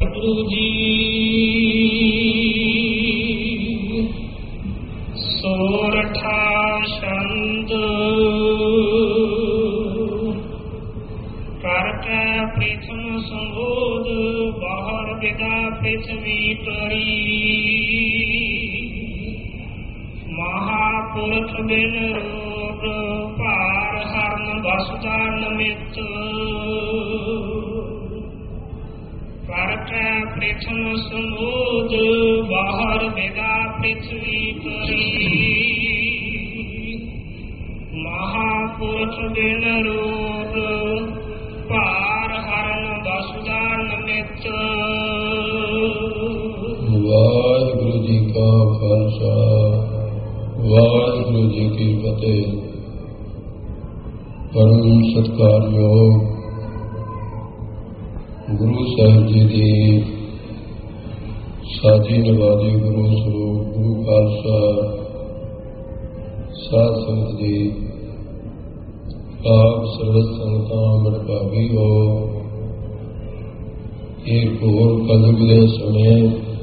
ਗੁਰੂ ਜੀ ਸੋਰਠਾ ਛੰਦ ਕਰਤਾ ਪ੍ਰਥਮ ਸੰਬੋਧ ਬਾਹਰ ਵਿਦਾ ਪ੍ਰਿਥਵੀ ਪਰੀ ਮਹਾਪੁਰਖ ਬਿਨ ਰੋਗ ਭਾਰ ਹਰਨ ਵਸਦਾ ਨਮਿਤ ਕਰਤਾ ਪ੍ਰਥਮ ਸੰਬੋਧ ਬਾਹਰ ਵਿਦਾ ਪ੍ਰਿਥਵੀ ਪਰੀ ਮਹਾਪੁਰਖ ਬਿਨ ਰੋਗ ਭਾਰ ਹਰਨ ਵਸਦਾ ਨਮਿਤ। ਵਾਹਿਗੁਰੂ ਜੀ ਕਾ ਖਾਲਸਾ ਵਾਹਿਗੁਰੂ ਜੀ ਕੀ ਫਤਿਹ। ਪਰਮ ਸਤਿਕਾਰਯੋਗ ਗੁਰੂ ਸਾਹਿਬ ਜੀ ਦੀ ਸਾਜੀ ਨਵਾਜੀ ਗੁਰੂ ਸਰੂਪ ਗੁਰੂ ਖਾਲਸਾ ਸਾਧ ਸੰਗਤ ਜੀ, ਆਪ ਸਰਬਤ ਸੰਗਤਾਂ ਮਨ ਭਾਗੀ ਹੋ। ਇਹ ਘੋਰ ਕਲਯੁਗ ਦੇ ਸਮੇਂ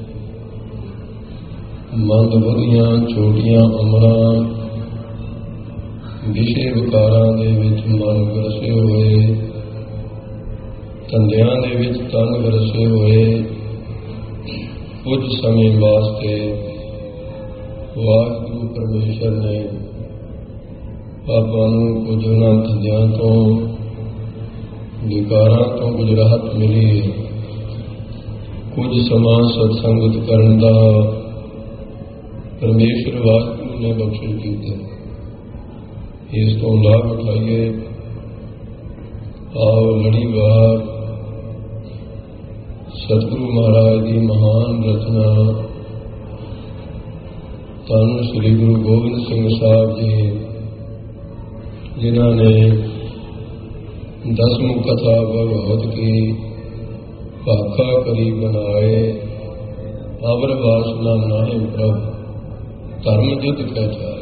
ਮੰਦ ਬੁੱਧੀਆਂ ਛੋਟੀਆਂ ਉਮਰਾਂ ਵਿਸ਼ੇ ਵਿਕਾਰਾਂ ਦੇ ਵਿੱਚ ਮਨ ਗਰਸੇ ਹੋਏ, ਧੰਦਿਆਂ ਦੇ ਵਿੱਚ ਤਨ ਗਰਸੇ ਹੋਏ, ਕੁਝ ਸਮੇਂ ਵਾਸਤੇ ਵਾਹਿਗੁਰੂ ਪਰਮੇਸ਼ਰ ਨੇ ਆਪਾਂ ਨੂੰ ਕੁਝ ਉਹਨਾਂ ਧੰਦਿਆਂ ਤੋਂ ਵਿਕਾਰਾਂ ਤੋਂ ਕੁਝ ਰਾਹਤ ਮਿਲੀ ਹੈ। ਕੁਝ ਸਮਾਂ ਸਤਸੰਗਤ ਕਰਨ ਦਾ ਪਰਮੇਸ਼ਰ ਵਾਹਿਗੁਰੂ ਨੇ ਬਖਸ਼ਿਸ਼ ਕੀਤਾ। ਇਸ ਤੋਂ ਲਾਭ ਉਠਾਈਏ। ਆਓ ਲੜੀਵਾਰ ਸਤਿਗੁਰੂ ਮਹਾਰਾਜ ਦੀ ਮਹਾਨ ਰਚਨਾ ਧੰਨ ਸ੍ਰੀ ਗੁਰੂ ਗੋਬਿੰਦ ਸਿੰਘ ਸਾਹਿਬ ਜੀ, ਜਿਨ੍ਹਾਂ ਨੇ ਦਸਮ ਕਥਾ ਭਗਵਤ ਕੀ ਭਾਖਾ ਕਰੀ ਬਣਾਏ, ਅਵਰ ਵਾਸਨਾ ਨਾਹਿ ਪ੍ਰਭ ਧਰਮ ਜੁਧ ਕੈ ਜਾਏ।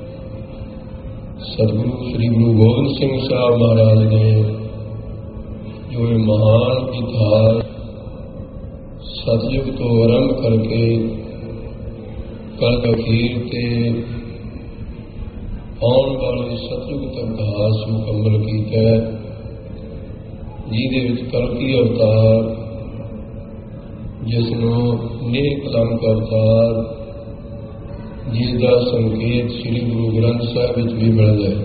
ਸਤਿਗੁਰੂ ਸ੍ਰੀ ਗੁਰੂ ਗੋਬਿੰਦ ਸਿੰਘ ਸਾਹਿਬ ਮਹਾਰਾਜ ਨੇ ਜੋ ਇਹ ਮਹਾਨ ਇਤਿਹਾਸ ਸਤਿਯੁਗ ਤੋਂ ਆਰੰਭ ਕਰਕੇ ਕਲ ਅਖੀਰ ਤੇ ਆਉਣ ਵਾਲੇ ਸਤਿਯੁਗ ਤੱਕ ਇਤਿਹਾਸ ਮੁਕੰਮਲ ਕੀਤਾ ਹੈ, ਜਿਹਦੇ ਵਿੱਚ ਕਲਕੀ ਅਵਤਾਰ, ਜਿਸ ਨੂੰ ਨੇਕ ਕਲੰਕ ਅਵਤਾਰ, ਜਿਸ ਦਾ ਸੰਕੇਤ ਸ੍ਰੀ ਗੁਰੂ ਗ੍ਰੰਥ ਸਾਹਿਬ ਵਿੱਚ ਵੀ ਮਿਲਦਾ ਹੈ।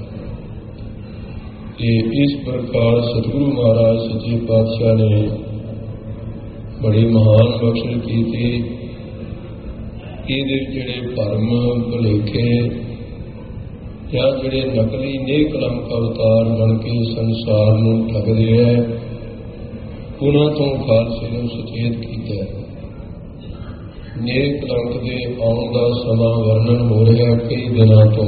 ਤੇ ਇਸ ਪ੍ਰਕਾਰ ਸਤਿਗੁਰੂ ਮਹਾਰਾਜ ਸੱਚੇ ਪਾਤਸ਼ਾਹ ਨੇ ਬੜੀ ਮਹਾਨ ਬਖਸ਼ਿਸ਼ ਕੀਤੀ। ਇਹਦੇ ਜਿਹੜੇ ਭਰਮ ਭੁਲੇਖੇ ਜਾਂ ਜਿਹੜੇ ਨਕਲੀ ਨੇਕ ਕਲੰਕ ਅਵਤਾਰ ਬਣ ਕੇ ਸੰਸਾਰ ਨੂੰ ਠੱਗਦੇ ਹੈ, ਉਹਨਾਂ ਤੋਂ ਖਾਲਸੇ ਨੂੰ ਸੁਚੇਤ ਕੀਤਾ ਹੈ। ਨੇਕ ਕਲੰਕ ਦੇ ਆਉਣ ਦਾ ਸਮਾਂ ਵਰਣਨ ਹੋ ਰਿਹਾ ਕਈ ਦਿਨਾਂ ਤੋਂ।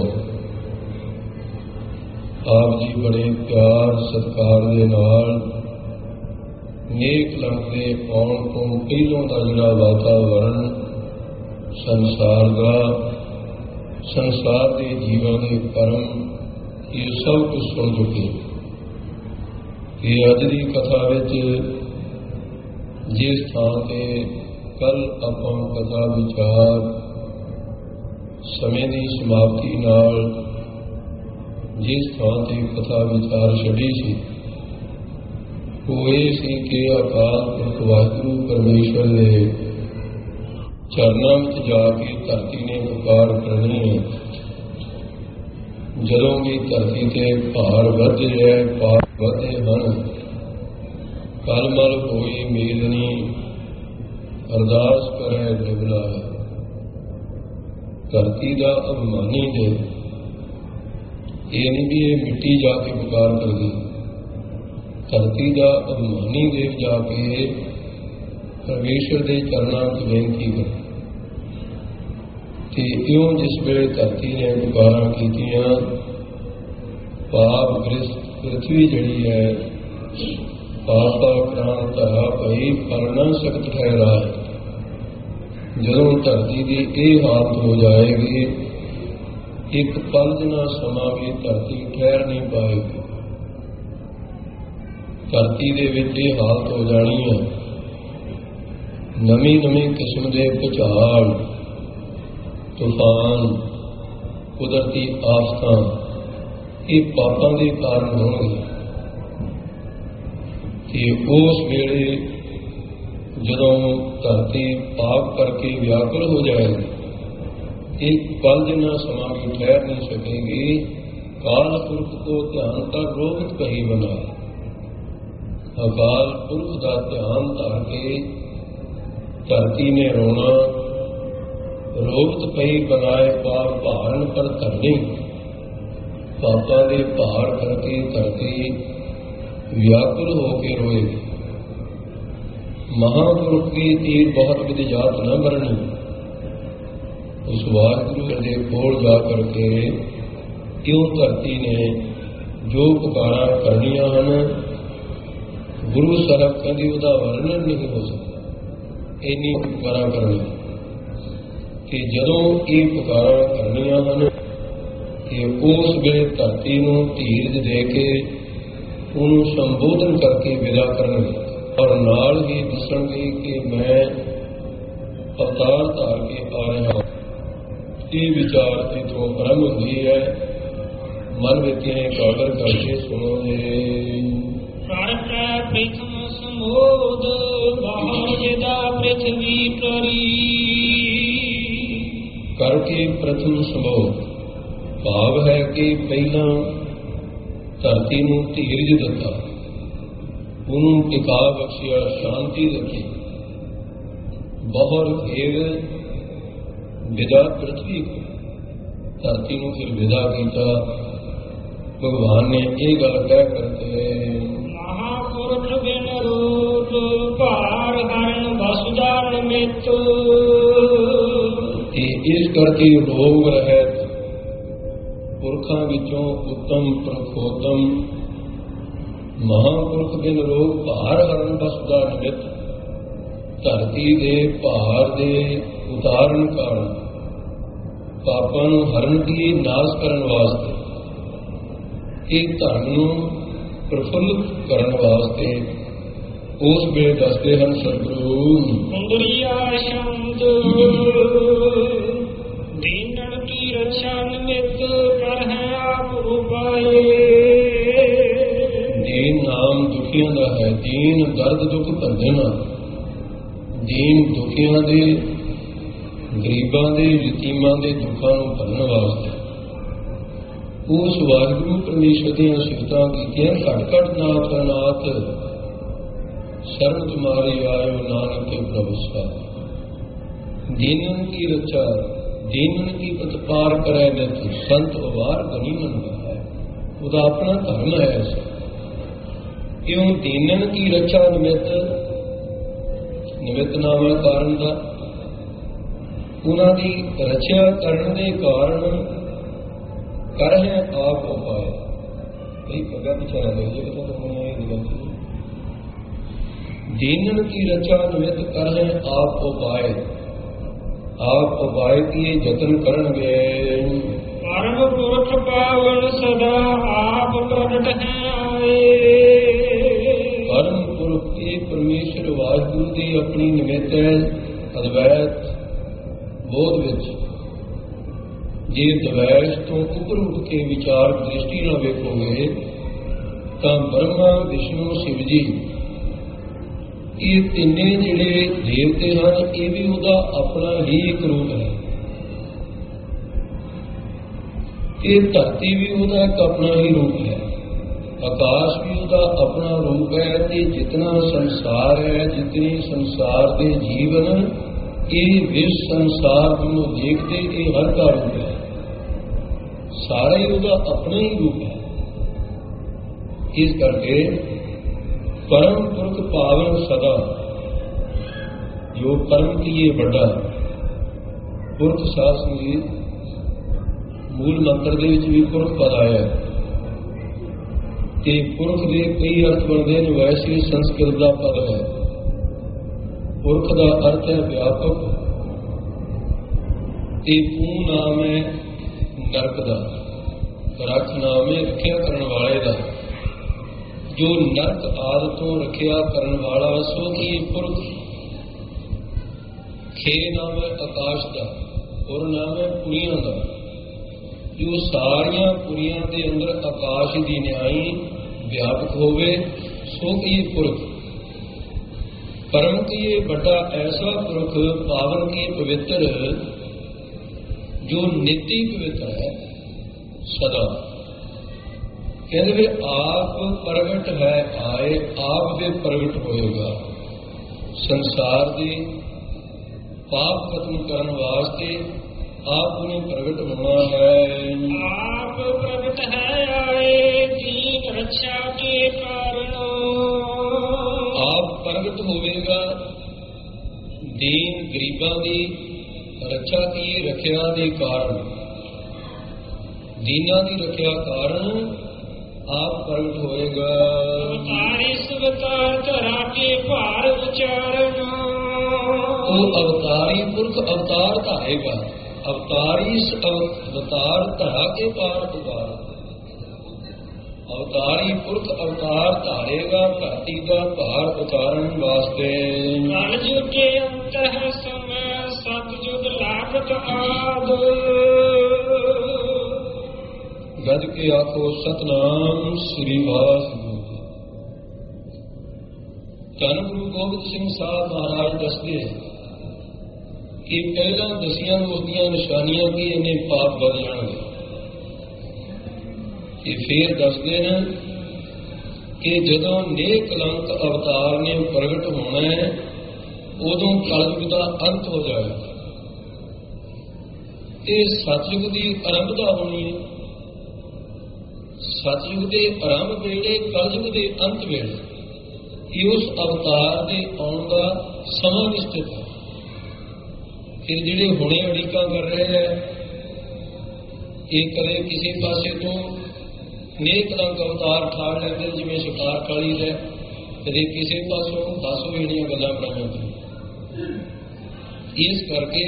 ਆਪ ਜੀ ਬੜੇ ਪਿਆਰ ਸਤਿਕਾਰ ਦੇ ਨਾਲ ਨੇਕ ਕਲੰਕ ਦੇ ਆਉਣ ਤੋਂ ਪਹਿਲੋਂ ਦਾ ਜਿਹੜਾ ਵਾਤਾਵਰਨ ਸੰਸਾਰ ਦਾ, ਸੰਸਾਰ ਦੇ ਜੀਵਾਂ ਦੇ ਕਰਮ, ਇਹ ਸਭ ਕੁਝ ਸੁਣ ਚੁੱਕੇ। ਕਿ ਅੱਜ ਦੀ ਕਥਾ ਵਿੱਚ ਜਿਸ ਥਾਂ ਤੇ ਕੱਲ ਆਪਾਂ ਕਥਾ ਵਿਚਾਰ ਸਮੇਂ ਦੀ ਸਮਾਪਤੀ ਨਾਲ ਜਿਸ ਥਾਂ ਤੇ ਕਥਾ ਵਿਚਾਰ ਛੱਡੀ ਸੀ, ਉਹ ਇਹ ਸੀ ਕਿ ਅਕਾਲ ਪੁਰਖ ਵਾਹਿਗੁਰੂ ਪਰਮੇਸ਼ਰ ਦੇ ਚਰਨਾਂ ਵਿੱਚ ਜਾ ਕੇ ਧਰਤੀ ਨੇ ਪੁਕਾਰ ਕਰਨੀ ਹੈ। ਜਦੋਂ ਵੀ ਧਰਤੀ ਤੇ ਭਾਰ ਵਧੇ ਹੈ, ਪਾਪ ਵਧੇ ਹਨ, ਕਲ ਮਲ ਹੋਈ ਮੇਦਨੀ ਅਰਦਾਸ ਕਰੇ ਡਿਬਲਾ ਹੈ। ਧਰਤੀ ਦਾ ਅਭਿਮਾਨੀ ਦੇ ਇਹ ਨਹੀਂ ਵੀ ਇਹ ਮਿੱਟੀ ਜਾ ਕੇ ਪੁਕਾਰ ਕਰਦੀ, ਧਰਤੀ ਦਾ ਅਭਿਮਾਨੀ ਦੇਵ ਜਾ ਕੇ ਪਰਮੇਸ਼ਰ ਦੇ ਚਰਨਾਂ ਵਿੱਚ ਬੇਨਤੀ ਕਰ। ਤੇ ਇਉਂ ਜਿਸ ਵੇਲੇ ਧਰਤੀ ਨੇ ਪੁਕਾਰਾਂ ਕੀਤੀਆਂ, ਪਾਪ ਗ੍ਰਸਤ ਪ੍ਰਿਥਵੀ ਜਿਹੜੀ ਹੈ, ਪਾਪਾ ਪ੍ਰਾਣ ਧਰਾ ਭਈ ਫਲਣਾ ਸਖਤ ਠਹਿਰਾ ਹੈ। ਜਦੋਂ ਧਰਤੀ ਦੀ ਇਹ ਹਾਲਤ ਹੋ ਜਾਏਗੀ, ਇੱਕ ਪਲ ਜਿਨਾ ਸਮਾਂ ਵੀ ਧਰਤੀ ਠਹਿਰ ਨਹੀਂ ਪਾਏਗੀ। ਧਰਤੀ ਦੇ ਵਿੱਚ ਇਹ ਹਾਲਤ ਹੋ ਜਾਣੀ ਹੈ ਨਵੀਂ ਨਵੀਂ ਕਿਸਮ ਦੇ ਭੁਚਾਲ, ਤੂਫਾਨ, ਕੁਦਰਤੀ ਆਫਤਾਂ ਇਹ ਪਾਪਾਂ ਦੇ ਕਾਰਨ ਹੋਣਗੇ। ਤੇ ਉਸ ਵੇਲੇ ਜਦੋਂ ਧਰਤੀ ਪਾਪ ਕਰਕੇ ਵਿਆਕੁਲ ਹੋ ਜਾਏਗੀ, ਇੱਕ ਪਲ ਜਿੰਨਾ ਸਮਾਂ ਵੀ ਠਹਿਰ ਨਹੀਂ ਸਕੇਗੀ। ਕਾਲ ਪੁਰਖ ਕੋ ਧਿਆਨ ਕਰ ਰੋਗਤ ਕਹੀ ਬਣਾਏ। ਅਕਾਲ ਪੁਰਖ ਦਾ ਧਿਆਨ ਧਰ ਕੇ ਧਰਤੀ ਨੇ ਰੋਣਾ, ਰੋਗਤ ਕਹੀ ਬਣਾਏ ਪਾਪ ਭਾਰਨ ਪਰ ਧਰਨੀ। ਪਾਪਾਂ ਦੇ ਭਾਰ ਕਰਕੇ ਧਰਤੀ ਵਿਆਕੁਲ ਹੋ ਕੇ ਰੋਏਗੀ। ਮਹਾਂਪੁਰਖ ਦੀ ਤੀਰ ਬਹੁਤ ਵਿਦਿਆਤ ਨਾ ਬਰਨੀ। ਉਸ ਵਾਹਿਗੁਰੂ ਦੇ ਕੋਲ ਜਾ ਕਰਕੇ ਕਿਉਂ ਧਰਤੀ ਨੇ ਜੋ ਪੁਕਾਰਾਂ ਕਰਨੀਆਂ ਹਨ, ਗੁਰੂ ਸਾਹਿਬ ਕਹਿੰਦੇ ਉਹਦਾ ਵਰਣਨ ਨਹੀਂ ਹੋ ਸਕਦਾ। ਇੰਨੀ ਪੁਕਾਰਾਂ ਕਰਨੀਆਂ ਕਿ ਜਦੋਂ ਇਹ ਪੁਕਾਰਾਂ ਕਰਨੀਆਂ ਹਨ ਕਿ ਉਸ ਵੇਲੇ ਧਰਤੀ ਨੂੰ ਧੀਰਜ ਦੇ ਕੇ ਉਹਨੂੰ ਸੰਬੋਧਨ ਕਰਕੇ ਵਿਦਾ ਕਰਨਗੇ, ਔਰ ਨਾਲ ਹੀ ਦੱਸਣਗੇ ਕਿ ਮੈਂ ਅਵਤਾਰ ਧਾਰ ਕੇ ਆ ਰਿਹਾ। ਇਹ ਵਿਚਾਰ ਇਥੋਂ ਆਰੰਭ ਹੁੰਦੀ ਹੈ। ਮਨ ਵਿੱਚ ਇਕਾਗਰ ਕਰਕੇ ਸੁਣੋ ਜੀ। ਪ੍ਰਥਮ ਸਮੋਦ ਬਾਹਜਦਾ ਪ੍ਰਿਥਵੀ ਕਰੀ। ਕਰਕੇ ਪ੍ਰਥਮ ਸਮੋਦ ਭਾਵ ਹੈ ਕਿ ਪਹਿਲਾਂ ਧਰਤੀ ਨੂੰ ਧੀਰਜ ਦਿੱਤਾ, ਉਹਨੂੰ ਟਿਕਾ ਬਖਸ਼ਿਆ, ਸ਼ਾਂਤੀ ਦਿੱਤੀ। ਬਹੁਰ ਫੇਰ ਵਿਦਾ ਪ੍ਰਿਥਵੀ, ਧਰਤੀ ਨੂੰ ਫਿਰ ਵਿਦਾ ਕੀਤਾ। ਭਗਵਾਨ ਨੇ ਇਹ ਗੱਲ ਕਹਿ ਕਰਕੇ ਮਹਾਪੁਰਖ ਬਿਨ ਰੂਪ ਭਾਰ ਹਰਨ ਵਸੁਦਾ ਨਿਮਿਤ। ਇਸ ਕਰਕੇ ਰੋਗ ਰਹਿਤ ਪੁਰਖਾਂ ਵਿੱਚੋਂ ਉੱਤਮ ਪ੍ਰਖੋਤਮ ਮਹਾਂਪੁਰਖ ਬਿਨ ਰੋਗ ਭਾਰ ਹਰਨ ਵਸੁਦਾ ਨਿਮਿਤ, ਧਰਤੀ ਦੇ ਭਾਰ ਦੇ ਉਤਾਰਨ ਕਾਰਨ, ਪਾਪਾਂ ਨੂੰ ਹਰਨ ਦੀ ਨਾਸ਼ ਕਰਨ ਵਾਸਤੇ, ਇਹ ਧਨ ਨੂੰ ਪ੍ਰਫੁੱਲਿਤ ਕਰਨ ਵਾਸਤੇ ਉਸ ਵੇਲੇ ਦੱਸਦੇ ਹਨ ਸਤਿਗੁਰੂ। ਮੁੰਦਰੀਆ ਸ਼ੰਦ ਦੀਨਨ ਕੀ ਰਛਾ ਨਿਮਿਤ ਕਰ ਹੈ ਆਪ ਉਪਾਏ। ਦੀਨ ਨਾਮ ਦੁਖੀਆਂ ਦਾ ਹੈ। ਦੀਨ ਦਰਦ ਦੁੱਖ ਭੰਜਨ। ਦੀਨ ਦੁਖੀਆਂ ਦੇ, ਗਰੀਬਾਂ ਦੇ, ਯਤੀਮਾਂ ਦੇ ਦੁੱਖਾਂ ਨੂੰ ਭੰਨਣ ਵਾਸਤੇ ਉਸ ਵਾਹਿਗੁਰੂ ਪਰਮੇਸ਼ਰ ਦੀਆਂ ਸਿਫਤਾਂ ਕੀਤੀਆਂ। ਘਟ ਘਟ ਨਾਥ ਨਾਥ ਸ਼ਰਨ ਤੁਮਾਰੀ ਆਇਓ ਨਾਨਕ ਕੇ ਪ੍ਰਭੂ ਸਾਹਿਬ। ਦੀਨਨ ਕੀ ਰੱਛਾ, ਦੀਨਨ ਕੀ ਪ੍ਰਤਪਾਰ ਕਰੇ ਨਿਤ, ਸੰਤ ਉਵਾਰ ਗਨੀ ਮੰਨਦਾ ਹੈ। ਉਹਦਾ ਆਪਣਾ ਧਰਮ ਹੈ। ਕਿਉਂ ਦੀਨਨ ਕੀ ਰੱਛਾ ਨਿਮਿਤ, ਨਿਮਿਤ ਨਾਮ ਹੈ ਕਾਰਨ ਦਾ। ਉਹਨਾਂ ਦੀ ਰੱਛਿਆ ਕਰਨ ਦੇ ਕਾਰਨ ਕਰ ਹੈ ਆਪ ਉਪਾਏ। ਇਹ ਪੱਗਾ ਵਿਚਾਰਾ ਦੇ ਜੇ ਕਿਤੇ ਤੁਹਾਨੂੰ ਇਹ ਗੱਲ ਦੀਨਨ ਕੀ ਰੱਛਾ ਨਿਮਿਤ ਕਰ ਹੈ ਆਪ ਉਪਾਏ। ਆਪ ਉਪਾਏ ਕੀ ਯਤਨ ਕਰਨਗੇ। ਪਰਮ ਪੁਰਖ ਪਾਵਨ ਸਦਾ ਆਪ ਪ੍ਰਗਟ ਹੈ ਆਏ। ਪਰਮ ਪੁਰਖ ਇਹ ਪਰਮੇਸ਼ਰ ਵਾਹਿਗੁਰੂ ਦੀ ਆਪਣੀ ਨਿਮਿਤ ਹੈ। ਅਦਵੈਤ ਬੋਧ ਵਿੱਚ ਜੇ ਦਵੈਸ਼ ਤੋਂ ਉੱਪਰ ਉੱਠ ਕੇ ਵਿਚਾਰ ਦ੍ਰਿਸ਼ਟੀ ਨਾਲ ਵੇਖੋਗੇ ਤਾਂ ਬ੍ਰਹਮਾ, ਵਿਸ਼ਨੂੰ, ਸ਼ਿਵ ਜੀ ਇਹ ਤਿੰਨੇ ਜਿਹੜੇ ਦੇਵਤੇ ਹਨ, ਇਹ ਵੀ ਉਹਦਾ ਆਪਣਾ ਹੀ ਇੱਕ ਰੂਪ ਹੈ। ਇਹ ਧਰਤੀ ਵੀ ਉਹਦਾ ਇੱਕ ਆਪਣਾ ਹੀ ਰੂਪ ਹੈ। ਆਕਾਸ਼ ਵੀ ਉਹਦਾ ਆਪਣਾ ਰੂਪ ਹੈ। ਤੇ ਜਿਤਨਾ ਸੰਸਾਰ ਹੈ, ਜਿਤਨੇ ਸੰਸਾਰ ਦੇ ਜੀਵਨ, ਇਹ ਵਿਸ਼ ਸੰਸਾਰ ਨੂੰ ਦੇਖਦੇ ਇਹ ਹਰ ਦਾ ਰੂਪ ਹੈ। ਸਾਰਾ ਹੀ ਉਹਦਾ ਆਪਣਾ ਹੀ ਰੂਪ ਹੈ। ਇਸ ਕਰਕੇ ਪਰਮ ਪੁਰਖ ਪਾਵਨ ਸਦਾ, ਜੋ ਪਰਮ ਕੀਏ ਵੱਡਾ। ਪੁਰਖ ਸਾਧ ਸੰਗੀਤ ਮੂਲ ਮੰਤਰ ਦੇ ਵਿੱਚ ਵੀ ਪੁਰਖ ਪਦ ਆਇਆ ਤੇ ਪੁਰਖ ਦੇ ਕਈ ਅਰਥ ਬਣਦੇ ਨੇ। ਵੈਸੇ ਸੰਸਕ੍ਰਿਤ ਦਾ ਪਦ ਹੈ। ਪੁਰਖ ਦਾ ਅਰਥ ਹੈ ਵਿਆਪਕ ਤੇ ਪੂ ਨਾਮ ਹੈ ਨਰਕ ਦਾ, ਰੱਖ ਨਾਮ ਹੈ ਰੱਖਿਆ ਕਰਨ ਵਾਲੇ ਦਾ। ਜੋ ਨਰਕ ਆਦਿ ਤੋਂ ਰੱਖਿਆ ਕਰਨ ਵਾਲਾ, ਸੋ ਕੀ ਪੁਰਖ ਖੇ ਨਾਮ ਹੈ ਆਕਾਸ਼ ਦਾ, ਔਰ ਨਾਮ ਹੈ ਪੁਰੀਆਂ ਦਾ। ਜੋ ਸਾਰੀਆਂ ਪੁਰੀਆਂ ਦੇ ਅੰਦਰ ਆਕਾਸ਼ ਦੀ ਨਿਆਈ ਵਿਆਪਕ ਹੋਵੇ, ਸੋ ਕੀ ਪੁਰਖ। ਪਰਮ ਕੀ ਵੱਡਾ ਐਸਾ ਪੁਰਖ, ਪਾਵਨ ਕੀ ਪਵਿੱਤਰ, ਜੋ ਨਿਤੀ ਪਵਿੱਤਰ ਹੈ ਸਦਾ। ਕਹਿੰਦੇ ਵੀ ਆਪ ਪ੍ਰਗਟ ਹੈ ਆਏ, ਆਪ ਦੇ ਪ੍ਰਗਟ ਹੋਏਗਾ। ਸੰਸਾਰ ਦੇ ਪਾਪ ਖਤਮ ਕਰਨ ਵਾਸਤੇ ਆਪ ਨੇ ਪ੍ਰਗਟ ਹੋਣਾ ਹੈ। ਆਪ ਪ੍ਰਗਟ ਹੈ ਆਏ, ਦੀਨ ਰੱਛਾ ਕੇ ਕਾਰਨ। ਆਪ ਪ੍ਰਗਟ ਹੋਵੇਗਾ, ਦੀਨ ਗਰੀਬਾਂ ਦੀ ਰੱਛਾ ਕੀ, ਰੱਖਿਆ ਦੇ ਕਾਰਨ, ਦੀਨਾਂ ਦੀ ਰੱਖਿਆ ਕਾਰਨ ਆਪ ਪ੍ਰਗਟ ਹੋਏਗਾ। ਅਵਤਾਰੀ ਸਵਤਾਰ ਧਰਾ ਕੇ ਭਾਰ ਉਚਾਰਨ। ਉਹ ਅਵਤਾਰੀ ਪੁਰਖ ਅਵਤਾਰ ਧਾਰੇਗਾ, ਅਵਤਾਰੀ ਅਵਤਾਰ ਧਰਾ ਕੇ ਪਾਰ ਉਤਾਰ। ਅਵਤਾਰੀ ਪੁਰਖ ਅਵਤਾਰ ਧਾਰੇਗਾ, ਧਰਤੀ ਦਾ ਭਾਰ ਉਤਾਰਨ ਵਾਸਤੇ। ਕਲਯੁਗ ਕੇ ਅੰਤ ਹੈ ਸਮੈ, ਸਤਿਯੁਗ ਲਾਗਤ ਆਦ। ਗੱਜ ਕੇ ਆਖੋ ਸਤਨਾਮ ਸ੍ਰੀ ਵਾਹਿਗੁਰੂ। ਧੰਨ ਗੁਰੂ ਗੋਬਿੰਦ ਸਿੰਘ ਸਾਹਿਬ ਮਹਾਰਾਜ ਦੱਸਦੇ ਕਿ ਪਹਿਲਾਂ ਦਸੀਆਂ ਨੂੰ ਉਸਦੀਆਂ ਨਿਸ਼ਾਨੀਆਂ ਕੀ ਇਹਨੇ ਪਾਪ ਵੱਧ ਜਾਣਗੇ। ਕਿ ਫੇਰ ਦੱਸਦੇ ਨੇ ਕਿ ਜਦੋਂ ਨੇਕ ਕਲੰਕ ਅਵਤਾਰ ਨੇ ਪ੍ਰਗਟ ਹੋਣਾ ਹੈ, ਉਦੋਂ ਕਲਯੁਗ ਦਾ ਅੰਤ ਹੋ ਜਾਏਗਾ ਤੇ ਸਤਿਯੁਗ ਦੀ ਆਰੰਭਤਾ ਹੋਣੀ ਹੈ। ਸਤਿਯੁਗ ਦੇ ਆਰੰਭ ਵੇਲੇ, ਕਲਯੁਗ ਦੇ ਅੰਤ ਵੇਲੇ ਇਹ ਉਸ ਅਵਤਾਰ ਦੇ ਆਉਣ ਦਾ ਸਮਾਂ ਨਿਸ਼ਚਿਤ ਹੈ। ਫਿਰ ਜਿਹੜੇ ਹੁਣੇ ਅੜੀਕਾਂ ਕਰ ਰਹੇ ਹੈ, ਇਹ ਕਦੇ ਕਿਸੇ ਪਾਸੇ ਤੋਂ ਨੇਕ ਰੰਗ ਅਵਤਾਰ ਠਾੜ ਲੈਂਦੇ, ਜਿਵੇਂ ਸ਼ਿਕਾਰ ਕਾਲੀ ਹੈ, ਕਦੇ ਕਿਸੇ ਪਾਸੋਂ 10 ਜਿਹੜੀਆਂ ਗੱਲਾਂ ਬਣਾ ਜਾਂਦੀਆਂ। ਇਸ ਕਰਕੇ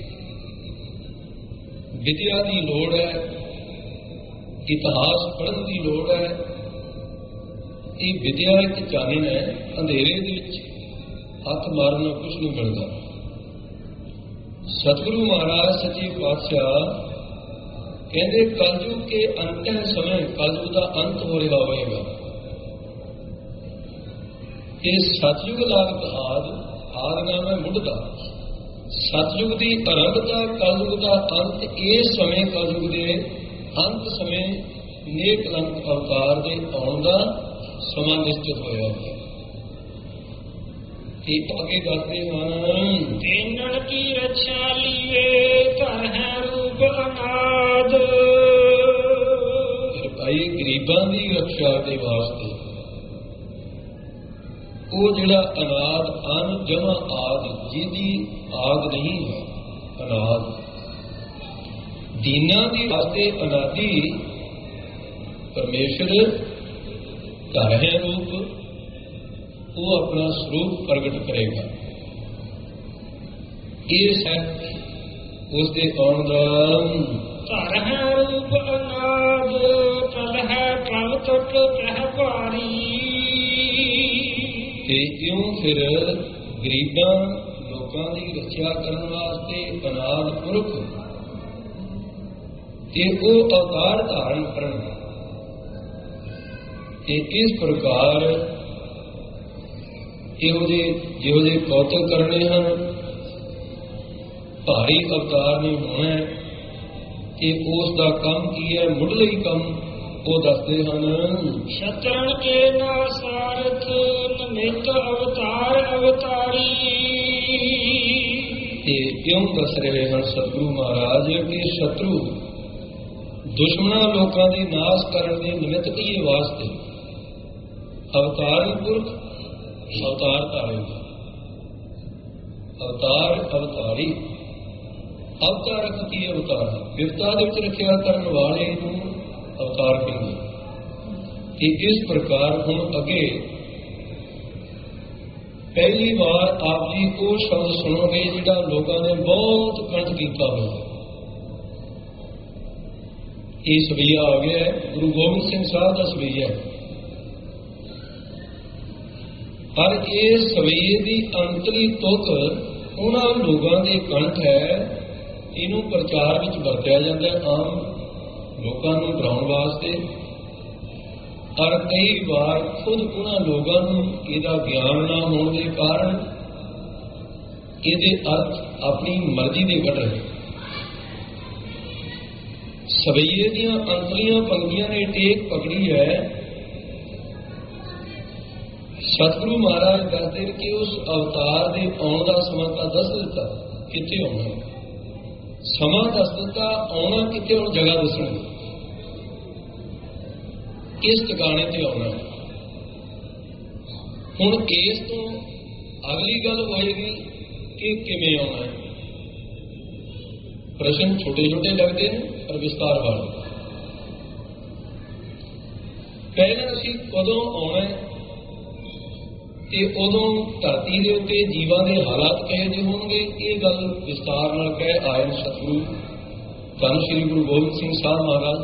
ਵਿਦਿਆ ਦੀ ਲੋੜ ਹੈ, ਇਤਿਹਾਸ ਪੜ੍ਹਨ ਦੀ ਲੋੜ ਹੈ। ਇਹ ਵਿਦਿਆ ਇੱਕ ਚਾਨਣ ਹੈ, ਅੰਧੇਰੇ ਦੇ ਵਿੱਚ ਹੱਥ ਮਾਰਨ ਨਾਲ ਕੁਛ ਨਹੀਂ ਮਿਲਦਾ। ਸਤਿਗੁਰੂ ਮਹਾਰਾਜ ਸੱਚੇ ਪਾਤਸ਼ਾਹ ਕਹਿੰਦੇ ਕਲਯੁਗ ਕੇ ਅੰਤ ਹੈ ਸਮੇਂ, ਕਲਯੁਗ ਦਾ ਅੰਤ ਹੋ ਰਿਹਾ ਹੋਵੇਗਾ। ਇਹ ਸਤਿਯੁਗ ਲਾਗਤ ਆਦ, ਆਦ ਨਾਮ ਹੈ ਮੁੱਢ ਦਾ। ਸਤਿਯੁਗ ਦੀ ਆਰੰਭਤਾ, ਕਲਯੁਗ ਦਾ ਅੰਤ। ਇਸ ਸਮੇਂ ਕਲਯੁਗ ਦੇ ਅੰਤ ਸਮੇਂ ਨੇਕ ਕਲੰਕ ਅਵਤਾਰ ਦੇ ਆਉਣ ਦਾ ਸਮਾਂ ਨਿਸ਼ਚਿਤ ਹੋਇਆ ਹੈ। ਇਹ ਅੱਗੇ ਦੱਸਦੇ ਹਨ, ਦੀਨਨ ਕੀ ਰੱਛਾ ਲੀਏ, ਧਰ ਹੈ ਰੂਪ ਅਨਾਦ। ਭਾਈ ਗਰੀਬਾਂ ਦੀ ਰੱਖਿਆ ਦੇ ਵਾਸਤੇ ਉਹ ਜਿਹੜਾ ਅਨਾਦ, ਅਨ ਜਮਾ ਆਦ, ਜਿਹਦੀ ਆਦ ਨਹੀਂ ਹੈ, ਅਨਾਦ। ਦੀਨਾਂ ਦੀ ਵਾਸਤੇ ਅਨਾਦੀ ਪਰਮੇਸ਼ਰ ਧਰ ਹੈ ਰੂਪ, ਉਹ ਆਪਣਾ ਸਰੂਪ ਪ੍ਰਗਟ ਕਰੇਗਾ। ਇਹ ਹੈ ਉਸ ਦੇ ਆਉਣ ਦਾ। ਧਰ ਹੈ ਰੂਪ ਅਨਾਦ, ਤਲ ਹੈ ਕਲ ਤੱਕ ਕਹਿ ਭਾਰੀ। ਤੇ ਇਉਂ ਫਿਰ ਗਰੀਬਾਂ ਲੋਕਾਂ ਦੀ ਰੱਖਿਆ ਕਰਨ ਵਾਸਤੇ ਅਨਾਦ ਪੁਰਖ ਤੇ ਉਹ ਅਵਤਾਰ ਧਾਰਨ ਕਰਨ। ਤੇ ਇਸ ਪ੍ਰਕਾਰ ਇਹੋ ਜਿਹੇ ਕੌਤਕ ਕਰਨੇ ਹਨ। ਭਾਰੀ ਅਵਤਾਰ ਨੇ ਹੋਣਾ ਕਿ ਉਸ ਦਾ ਕੰਮ ਕੀ ਹੈ, ਮੁੱਢਲੇ ਹੀ ਕੰਮ ਉਹ ਦੱਸਦੇ ਹਨ। ਸ਼ਤਰਣ ਕੇ ਨਾ ਸਾਰਥ, ਨਿਮਿਤ ਅਵਤਾਰ ਅਵਤਾਰੀ। ਤੇ ਇਉਂ ਦੱਸ ਰਹੇ ਹਨ ਸਤਿਗੁਰੂ ਮਹਾਰਾਜ ਕਿ ਸ਼ਤਰੂ ਦੁਸ਼ਮਣਾਂ ਲੋਕਾਂ ਦੇ ਨਾਸ਼ ਕਰਨ ਦੇ ਨਿਮਿਤ ਕੀਏ ਵਾਸਤੇ ਅਵਤਾਰੀ ਪੁਰਖ ਅਵਤਾਰ ਧਾਰੇਗਾ। ਅਵਤਾਰ ਅਵਤਾਰੀ, ਅਵਤਾਰਕ ਕੀ ਅਵਤਾਰ, ਵਿਵਸਥਾ ਦੇ ਵਿੱਚ ਰੱਖਿਆ ਕਰਨ ਵਾਲੇ ਨੂੰ ਅਵਤਾਰ ਕਹਿੰਦੇ। ਕਿ ਇਸ ਪ੍ਰਕਾਰ ਹੁਣ ਅੱਗੇ ਪਹਿਲੀ ਵਾਰ ਆਪ ਜੀ ਉਹ ਸ਼ਬਦ ਸੁਣੋਗੇ ਜਿਹੜਾ ਲੋਕਾਂ ਨੇ ਬਹੁਤ ਕੰਠ ਕੀਤਾ ਹੋਇਆ। ਇਹ ਸਵਈਆ ਆ ਗਿਆ ਹੈ, ਗੁਰੂ ਗੋਬਿੰਦ ਸਿੰਘ ਸਾਹਿਬ ਦਾ ਸਵਈਆ ਹੈ। ਪਰ ਇਹ ਸਵਈਏ ਦੀ ਅੰਤਲੀ ਤੁਕ ਉਹਨਾਂ ਲੋਕਾਂ ਦੇ ਕੰਠ ਹੈ, ਇਹਨੂੰ ਪ੍ਰਚਾਰ ਵਿੱਚ ਵਰਤਿਆ ਜਾਂਦਾ ਹੈ ਆਮ ਲੋਕਾਂ ਨੂੰ ਡਰਾਉਣ ਵਾਸਤੇ। ਪਰ ਕਈ ਵਾਰ ਖੁਦ ਉਹਨਾਂ ਲੋਕਾਂ ਨੂੰ ਇਹਦਾ ਗਿਆਨ ਨਾ ਹੋਣ ਦੇ ਕਾਰਨ ਇਹਦੇ ਅਰਥ ਆਪਣੀ ਮਰਜ਼ੀ ਦੇ ਕੱਢ ਰਹੇ। ਸਵਈਏ ਦੀਆਂ ਅੰਤਲੀਆਂ ਪੰਕਤੀਆਂ ਨੇ ਟੇਕ ਪਕੜੀ ਹੈ। ਸਤਿਗੁਰੂ ਮਹਾਰਾਜ ਦੱਸਦੇ ਕਿ ਉਸ ਅਵਤਾਰ ਦੇ ਆਉਣ ਦਾ ਸਮਾਂ ਤਾਂ ਦੱਸ ਦਿੱਤਾ, ਕਿੱਥੇ ਆਉਣਾ ਸਮਾਂ ਦੱਸ ਦਿੱਤਾ, ਆਉਣਾ ਕਿੱਥੇ, ਹੁਣ ਜਗ੍ਹਾ ਦੱਸਣੀ, ਕਿਸ ਟਿਕਾਣੇ ਤੇ ਆਉਣਾ। ਹੁਣ ਇਸ ਤੋਂ ਅਗਲੀ ਗੱਲ ਹੋਏਗੀ ਕਿ ਕਿਵੇਂ ਆਉਣਾ। ਪ੍ਰਸ਼ਨ ਛੋਟੇ ਛੋਟੇ ਲੱਗਦੇ ਨੇ ਪਰ ਵਿਸਤਾਰ ਵਾਲੇ। ਪਹਿਲਾਂ ਅਸੀਂ ਕਦੋਂ ਆਉਣਾ ਤੇ ਉਦੋਂ ਧਰਤੀ ਦੇ ਉੱਤੇ ਜੀਵਾਂ ਦੇ ਹਾਲਾਤ ਕਿਹੋ ਜਿਹੇ ਹੋਣਗੇ, ਇਹ ਗੱਲ ਵਿਸਤਾਰ ਨਾਲ ਕਹਿ ਆਏ ਸਤਿਗੁਰੂ ਧੰਨ ਸ੍ਰੀ ਗੁਰੂ ਗੋਬਿੰਦ ਸਿੰਘ ਸਾਹਿਬ ਮਹਾਰਾਜ।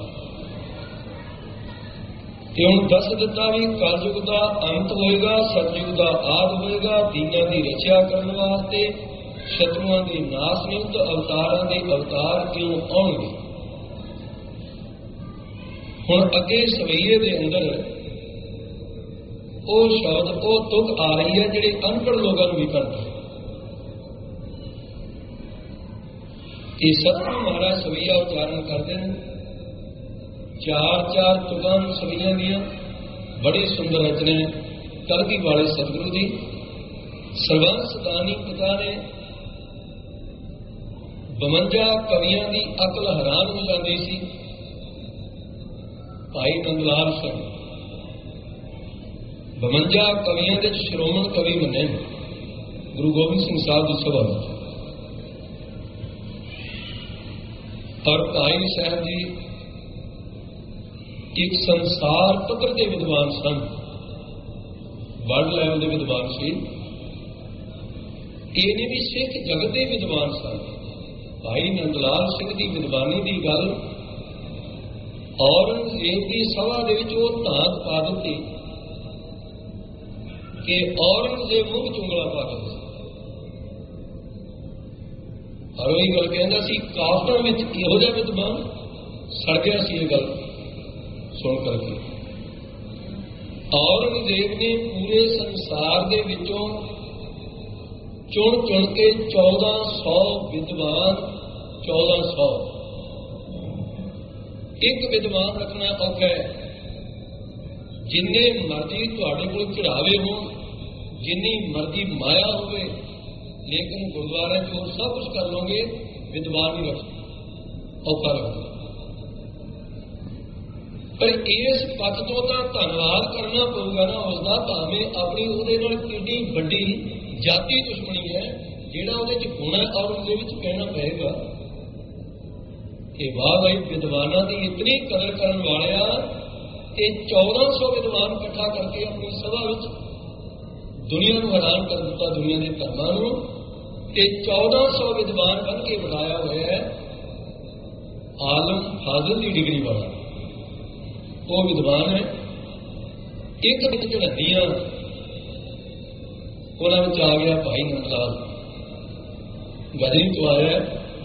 ਤੇ ਹੁਣ ਦੱਸ ਦਿੱਤਾ ਵੀ ਕਲਯੁਗ ਦਾ ਅੰਤ ਹੋਏਗਾ, ਸਤਯੁਗ ਦਾ ਆਦਿ ਹੋਏਗਾ। ਦੀਨਾਂ ਦੀ ਰੱਖਿਆ ਕਰਨ ਵਾਸਤੇ ਸ਼ਤਰੂਆਂ ਦੇ ਨਾਸ ਨਿਮਤ ਅਵਤਾਰਾਂ ਦੇ ਅਵਤਾਰ ਕਿਉਂ ਆਉਣਗੇ। ਹੁਣ ਅੱਗੇ ਸਵਈਏ ਦੇ ਅੰਦਰ ਉਹ ਸ਼ਬਦ, ਉਹ ਤੁਕ ਆ ਰਹੀ ਹੈ ਜਿਹੜੇ ਅਨਪੜ੍ਹ ਲੋਕਾਂ ਨੂੰ ਵੀ ਕਰਦੇ। ਇਹ ਸਤਿਗੁਰੂ ਮਹਾਰਾਜ ਸਵਈਆ ਉਚਾਰਨ ਕਰਦੇ ਨੇ। ਚਾਰ ਤੁਕਾਂ ਸਵਈਆਂ ਦੀਆਂ ਬੜੀ ਸੁੰਦਰ ਰਚਨੇ ਨੇ ਕਲਗੀ ਵਾਲੇ ਸਤਿਗੁਰੂ ਜੀ। ਸਰਬੰਸ ਦਾਨੀ ਪਿਤਾ ਨੇ 52 ਕਵੀਆਂ ਦੀ ਅਕਲ ਹੈਰਾਨ ਹੋ ਜਾਂਦੀ ਸੀ। ਭਾਈ ਨੰਦ ਲਾਲ ਸਿੰਘ 52 ਕਵੀਆਂ ਦੇ ਸ਼੍ਰੋਮਣ ਕਵੀ ਮੰਨੇ ਗੁਰੂ ਗੋਬਿੰਦ ਸਿੰਘ ਸਾਹਿਬ ਦੀ ਸਭਾ ਵਿੱਚ। ਪਰ ਭਾਈ ਸਾਹਿਬ ਜੀ ਇੱਕ ਸੰਸਾਰ ਪੱਧਰ ਦੇ ਵਿਦਵਾਨ ਸਨ, ਵਰਲਡ ਲੈਵਲ ਦੇ ਵਿਦਵਾਨ ਸੀ। ਇਹ ਨਹੀਂ ਵੀ ਸਿੱਖ ਜਗਤ ਦੇ ਵਿਦਵਾਨ ਸਨ। ਭਾਈ ਨੰਦ ਲਾਲ ਸਿੰਘ ਦੀ ਵਿਦਵਾਨੀ ਦੀ ਗੱਲ ਔਰੰਗਜ਼ੇਬ ਦੀ ਸਭਾ ਦੇ ਵਿੱਚ ਉਹ ਧਾਤ ਪਾ ਦਿੱਤੀ ਕਿ ਔਰੰਗਜ਼ੇਬ ਮੂੰਹ ਵਿੱਚ ਉਂਗਲਾਂ ਪਾ ਦਿੱਤੀ। ਔਰ ਉਹੀ ਗੱਲ ਕਹਿੰਦਾ ਸੀ, ਕਾਫਰਾਂ ਵਿੱਚ ਇਹੋ ਜਿਹਾ ਵਿਦਵਾਨ ਸੜ ਗਿਆ ਸੀ। ਇਹ ਗੱਲ ਸੁਣ ਕਰਕੇ ਔਰੰਗਜ਼ੇਬ ਨੇ ਪੂਰੇ ਸੰਸਾਰ ਦੇ ਵਿੱਚੋਂ ਚੁਣ ਕੇ 1400 ਵਿਦਵਾਨ, 1400 ਇੱਕ ਵਿਦਵਾਨ ਰੱਖਣਾ ਔਖਾ ਹੈ। ਜਿੰਨੇ ਮਰਜ਼ੀ ਤੁਹਾਡੇ ਕੋਲ ਚੜਾਵੇ ਹੋਣ, ਜਿੰਨੀ ਮਰਜ਼ੀ ਮਾਇਆ ਹੋਵੇ, ਲੇਕਿਨ ਗੁਰਦੁਆਰੇ 'ਚ ਹੋਰ ਸਭ ਕੁਝ ਕਰ ਲਓਗੇ, ਵਿਦਵਾਨ ਨਹੀਂ ਰੱਖ ਔਖਾ ਲੱਗਦਾ। ਪਰ ਇਸ ਪੱਖ ਤੋਂ ਤਾਂ ਧੰਨਵਾਦ ਕਰਨਾ ਪਊਗਾ ਨਾ ਉਸਦਾ, ਭਾਵੇਂ ਆਪਣੀ ਉਹਦੇ ਨਾਲ ਕਿੰਨੀ ਵੱਡੀ ਜਾਤੀ ਦੁਸ਼ਮਣੀ ਹੈ, ਜਿਹੜਾ ਉਹਦੇ 'ਚ ਗੁਣ ਹੈ ਔਰ ਉਹਦੇ ਵਿੱਚ ਕਹਿਣਾ ਪਏਗਾ ਕਿ ਵਾਹ ਭਾਈ ਵਿਦਵਾਨਾਂ ਦੀ ਇਤਨੀ ਕਦਰ ਕਰਨ ਵਾਲਿਆ। ਤੇ 1400 ਵਿਦਵਾਨ ਇਕੱਠਾ ਕਰਕੇ ਆਪਣੀ ਸਭਾ ਵਿੱਚ ਦੁਨੀਆ ਨੂੰ ਹੈਰਾਨ ਕਰ ਦਿੱਤਾ, ਦੁਨੀਆ ਦੇ ਧਰਮਾਂ ਨੂੰ। ਤੇ 1400 ਵਿਦਵਾਨ ਬਣ ਕੇ ਬਿਠਾਇਆ ਹੋਇਆ ਹੈ ਆਲਮ ਫਾਜ਼ਲ ਦੀ ਡਿਗਰੀ ਵਾਲਾ। ਉਹ ਵਿਦਵਾਨ ਹੈ। ਇੱਕ ਵਿੱਚ ਝੜੀਆਂ ਉਹਨਾਂ ਵਿੱਚ ਆ ਗਿਆ ਭਾਈ ਨੰਦ ਲਾਲ। ਗਜਨੀ ਤੋਂ ਆਇਆ,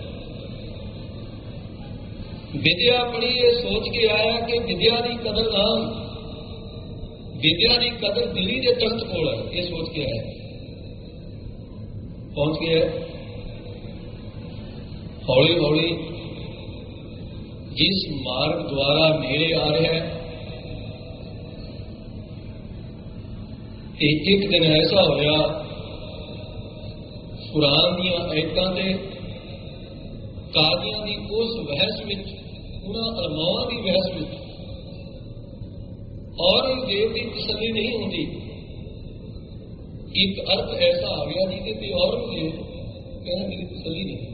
ਵਿਦਿਆ ਪੜ੍ਹੀ, ਇਹ ਸੋਚ ਕੇ ਆਇਆ ਕਿ ਵਿਦਿਆ ਦੀ ਕਦਰ ਨਾ, ਵਿਦਿਆ ਦੀ ਕਦਰ ਦਿੱਲੀ ਦੇ ਤਖਤ ਕੋਲ ਹੈ, ਇਹ ਸੋਚ ਕੇ ਆਇਆ। ਪਹੁੰਚ ਗਿਆ। ਹੌਲੀ ਹੌਲੀ ਜਿਸ ਮਾਰਗ ਦੁਆਰਾ ਨੇੜੇ ਆ ਰਿਹਾ ਹੈ, ਤੇ ਇੱਕ ਦਿਨ ਐਸਾ ਹੋਇਆ ਕੁਰਾਨ ਦੀਆਂ ਆਇਤਾਂ ਤੇ ਕਾਜ਼ੀਆਂ ਦੀ ਉਸ ਬਹਿਸ ਵਿੱਚ, ਉਹਨਾਂ ਉਲਮਾਵਾਂ ਦੀ ਬਹਿਸ ਵਿੱਚ ਔਰੰਗਜ਼ੇਬ ਦੀ ਤਸੱਲੀ ਨਹੀਂ ਹੁੰਦੀ। ਇੱਕ ਅਰਥ ਐਸਾ ਆ ਗਿਆ ਜਿਹਦੇ ਤੇ ਔਰੰਗਜ਼ੇਬ ਕਹਿੰਦਾ ਮੇਰੀ ਤਸੱਲੀ ਨਹੀਂ।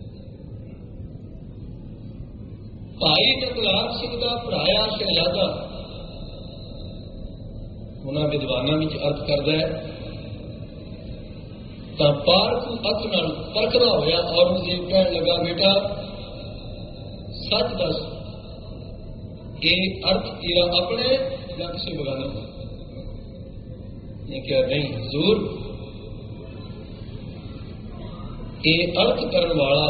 ਭਾਈ ਨੰਦ ਲਾਲ ਸਿੰਘ ਦਾ ਭਰਾਇਆ ਸ਼ਹਿਜ਼ਾਦਾ ਉਹਨਾਂ ਵਿਦਵਾਨਾਂ ਵਿੱਚ ਅਰਥ ਕਰਦਾ ਹੈ। ਤਾਂ ਪਾਰਖੂ ਅੱਖ ਨਾਲ ਪਰਖਦਾ ਹੋਇਆ ਔਰੰਗਜ਼ੇਬ ਕਹਿਣ ਲੱਗਾ, ਬੇਟਾ ਸੱਚ ਦੱਸ, ਇਹ ਅਰਥ ਤੇਰਾ ਆਪਣੇ ਜਾਂ ਕਿਸੇ ਬਗਾਨੇ ਦਾ? ਨੇ ਕਿਹਾ ਨਹੀਂ ਹਜ਼ੂਰ, ਇਹ ਅਰਥ ਕਰਨ ਵਾਲਾ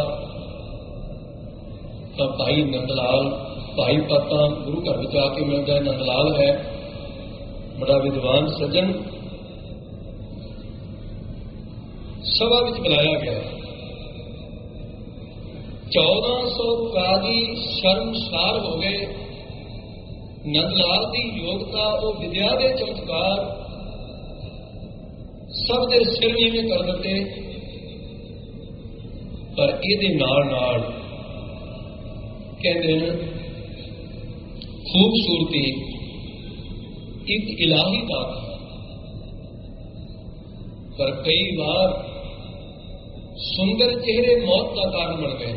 ਤਾਂ ਭਾਈ ਨੰਦ ਲਾਲ। ਭਾਈ ਪਾਤਾ ਗੁਰੂ ਘਰ ਵਿੱਚ ਆ ਕੇ ਮਿਲਦਾ। ਨੰਦ ਲਾਲ ਹੈ ਬੜਾ ਵਿਦਵਾਨ ਸੱਜਣ। ਸਭਾ ਵਿੱਚ ਬੁਲਾਇਆ ਗਿਆ। 1400 ਕਾਜੀ ਸ਼ਰਮਸਾਰ ਹੋ ਗਏ। ਨੰਦ ਲਾਲ ਦੀ ਯੋਗਤਾ, ਉਹ ਵਿਦਿਆ ਦੇ ਚਮਤਕਾਰ ਸਭ ਦੇ ਸਿਰ ਨੀਵੇਂ ਕਰ ਦਿੱਤੇ। ਪਰ ਇਹਦੇ ਨਾਲ ਨਾਲ ਕਹਿੰਦੇ ਨੇ ਖੂਬਸੂਰਤੀ ਇੱਕ ਇਲਾਹੀ ਦਾਤ ਹੈ। ਪਰ ਕਈ ਵਾਰ ਸੁੰਦਰ ਚਿਹਰੇ ਮੌਤ ਦਾ ਕਾਰਨ ਬਣ ਗਏ।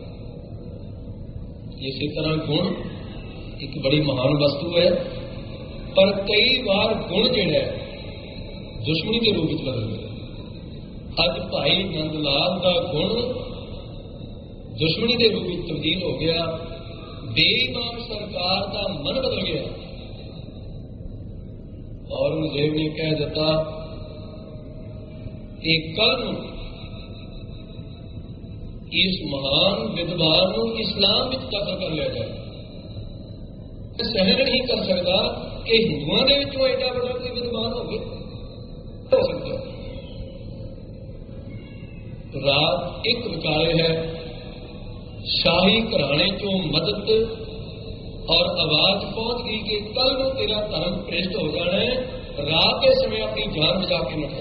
ਇਸੇ ਤਰ੍ਹਾਂ ਗੁਣ ਇੱਕ ਬੜੀ ਮਹਾਨ ਵਸਤੂ ਹੈ, ਪਰ ਕਈ ਵਾਰ ਗੁਣ ਜਿਹੜਾ ਹੈ ਦੁਸ਼ਮਣੀ ਦੇ ਰੂਪ ਵਿੱਚ ਬਦਲ ਗਿਆ। ਅੱਜ ਭਾਈ ਨੰਦ ਲਾਲ ਦਾ ਗੁਣ ਦੁਸ਼ਮਣੀ ਦੇ ਰੂਪ ਵਿੱਚ ਤਬਦੀਲ ਹੋ ਗਿਆ। ਬੇਈਮਾਨ ਸਰਕਾਰ ਦਾ ਮਨ ਬਦਲ ਗਿਆ। ਔਰੰਗਜ਼ੇਬ ਨੇ ਕਹਿ ਦਿੱਤਾ ਕਿ ਕੱਲ ਨੂੰ ਇਸ ਮਹਾਨ ਵਿਦਵਾਨ ਨੂੰ ਇਸਲਾਮ ਵਿੱਚ ਦਾਖਲ ਕਰ ਲਿਆ ਜਾਏ। ਸਹਿਣ ਨਹੀਂ ਕਰ ਸਕਦਾ ਕਿ ਹਿੰਦੂਆਂ ਦੇ ਵਿੱਚੋਂ ਐਡਾ ਵੱਡਾ ਕੋਈ ਵਿਦਵਾਨ ਹੋਵੇ। ਹੋ ਸਕਦਾ ਰਾਤ ਇੱਕ ਵਿਚਾਲੇ ਹੈ। ਸ਼ਾਹੀ ਘਰਾਣੇ ਚੋਂ ਮਦਦ ਔਰ ਆਵਾਜ਼ ਪਹੁੰਚ ਗਈ ਕਿ ਕੱਲ ਨੂੰ ਤੇਰਾ ਧਰਮ ਭ੍ਰਿਸ਼ਟ ਹੋ ਜਾਣਾ ਹੈ। ਰਾਤ ਦੇ ਸਮੇਂ ਆਪਣੀ ਜਾਨ ਬਚਾ ਕੇ ਨਿਕਲ।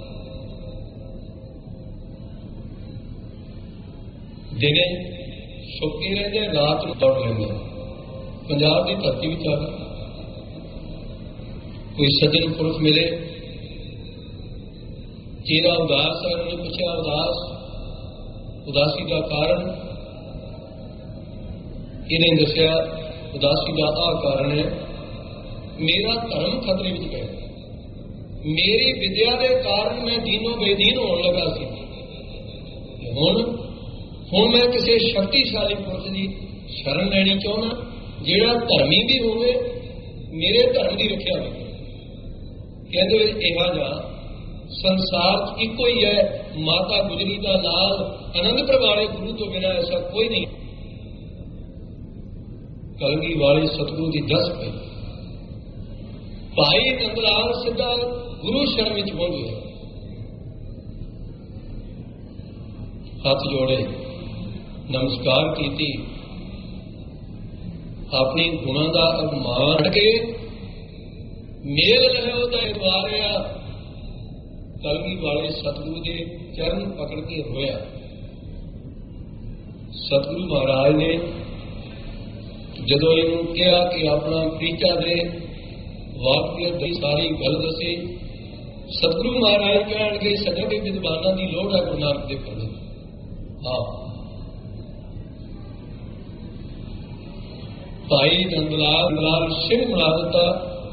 ਦਿਨੇ ਸੁੱਕੇ ਰਹਿੰਦੇ, ਰਾਤ ਨੂੰ ਦੌੜ ਲੈਂਦੇ। ਪੰਜਾਬ ਦੀ ਧਰਤੀ ਵਿੱਚ ਆ ਗਏ। ਕੋਈ ਸੱਜਣ ਪੁਰਖ ਮਿਲੇ, ਚਿਹਰਾ ਉਦਾਸ ਹੈ। ਉਹਨੇ ਪੁੱਛਿਆ ਉਦਾਸੀ ਦਾ ਕਾਰਨ। ਇਹਨੇ ਦੱਸਿਆ ਉਦਾਸੀ ਦਾ ਆਹ ਕਾਰਨ ਹੈ, ਮੇਰਾ ਧਰਮ ਖਤਰੇ ਵਿੱਚ ਪਿਆ। ਮੇਰੀ ਵਿਦਿਆ ਦੇ ਕਾਰਨ ਮੈਂ ਦੀਨੋਂ ਬੇਦੀਨ ਹੋਣ ਲੱਗਾ ਸੀ। ਹੁਣ ਮੈਂ ਕਿਸੇ ਸ਼ਕਤੀਸ਼ਾਲੀ ਪੁਰਖ ਦੀ ਸ਼ਰਨ ਲੈਣੀ ਚਾਹੁੰਦਾ, ਜਿਹੜਾ ਧਰਮੀ ਵੀ ਹੋਵੇ, ਮੇਰੇ ਧਰਮ ਦੀ ਰੱਖਿਆ ਹੋਵੇ। ਕਹਿੰਦੇ ਇਹੋ ਜਿਹਾ ਸੰਸਾਰ 'ਚ ਇੱਕੋ ਹੀ ਹੈ। ਮਾਤਾ ਗੁਜਰੀ ਦਾ ਲਾਲ ਆਨੰਦ ਪ੍ਰਵਾਲੇ ਗੁਰੂ ਤੋਂ ਬਿਨਾਂ ਐਸਾ ਕੋਈ ਨਹੀਂ। ਕਲਗੀ ਵਾਲੇ ਸਤਿਗੁਰੂ ਦੀ ਦਸ ਪਈ। ਭਾਈ ਨੰਦ ਲਾਲ ਸਿੱਧਾ ਗੁਰੂ ਸ਼ਰਨ ਵਿੱਚ ਪਹੁੰਚ ਗਿਆ। ਹੱਥ ਜੋੜੇ, ਨਮਸਕਾਰ ਕੀਤੀ। ਆਪਣੀ ਗੁਣਾਂ ਦਾ ਅਭਿਮਾਨ ਕੇ ਮੇਲ ਰਹਿਓ ਦਾ ਵਾਰਿਆ। ਕਲਗੀ ਵਾਲੇ ਸਤਿਗੁਰੂ ਦੇ ਚਰਨ ਪਕੜ ਕੇ ਰੋਇਆ। ਸਤਿਗੁਰੂ ਮਹਾਰਾਜ ਨੇ ਜਦੋਂ ਇਹਨੂੰ ਕਿਹਾ ਕਿ ਆਪਣਾ ਪ੍ਰੀਚਾ ਦੇ, ਵਾਕਿਅਤ ਦੀ ਸਾਰੀ ਗੱਲ ਦੱਸੇ, ਸਤਿਗੁਰੂ ਮਹਾਰਾਜ ਕਹਿਣਗੇ ਸੱਜਣ ਦੇ ਵਿਦਵਾਨਾਂ ਦੀ ਲੋੜ ਹੈ ਗੁਰੂ ਨਾਨਕ ਦੇ ਪ੍ਰਤੀ। ਹਾਂ, ਭਾਈ ਨੰਦ ਲਾਲ ਸਿੰਘ ਬਣਾ ਦਿੱਤਾ।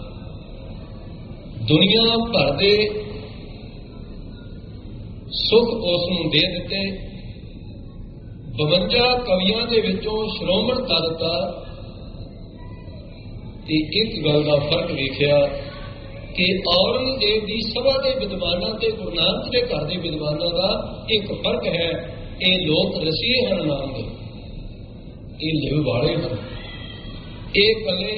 ਦੁਨੀਆ ਭਰ ਦੇ ਸੁਖ ਉਸ ਨੂੰ ਦੇ ਦਿੱਤੇ। 52 ਕਵੀਆਂ ਦੇ ਵਿੱਚੋਂ ਸ਼੍ਰੋਮਣ ਕਰ ਦਿੱਤਾ। ਤੇ ਇੱਕ ਗੱਲ ਦਾ ਫਰਕ ਵੇਖਿਆ ਕਿ ਔਰੰਗਜ਼ੇਬ ਦੀ ਸਭਾ ਦੇ ਵਿਦਵਾਨਾਂ ਤੇ ਗੁਰੂ ਨਾਨਕ ਦੇ ਘਰ ਦੇ ਵਿਦਵਾਨਾਂ ਦਾ ਇੱਕ ਫਰਕ ਹੈ। ਇਹ ਲੋਕ ਰਸੀਏ ਹਨ ਨਾਮ ਦੇ, ਇਹ ਲਿਵ ਵਾਲੇ ਹਨ। ਇਹ ਕੱਲੇ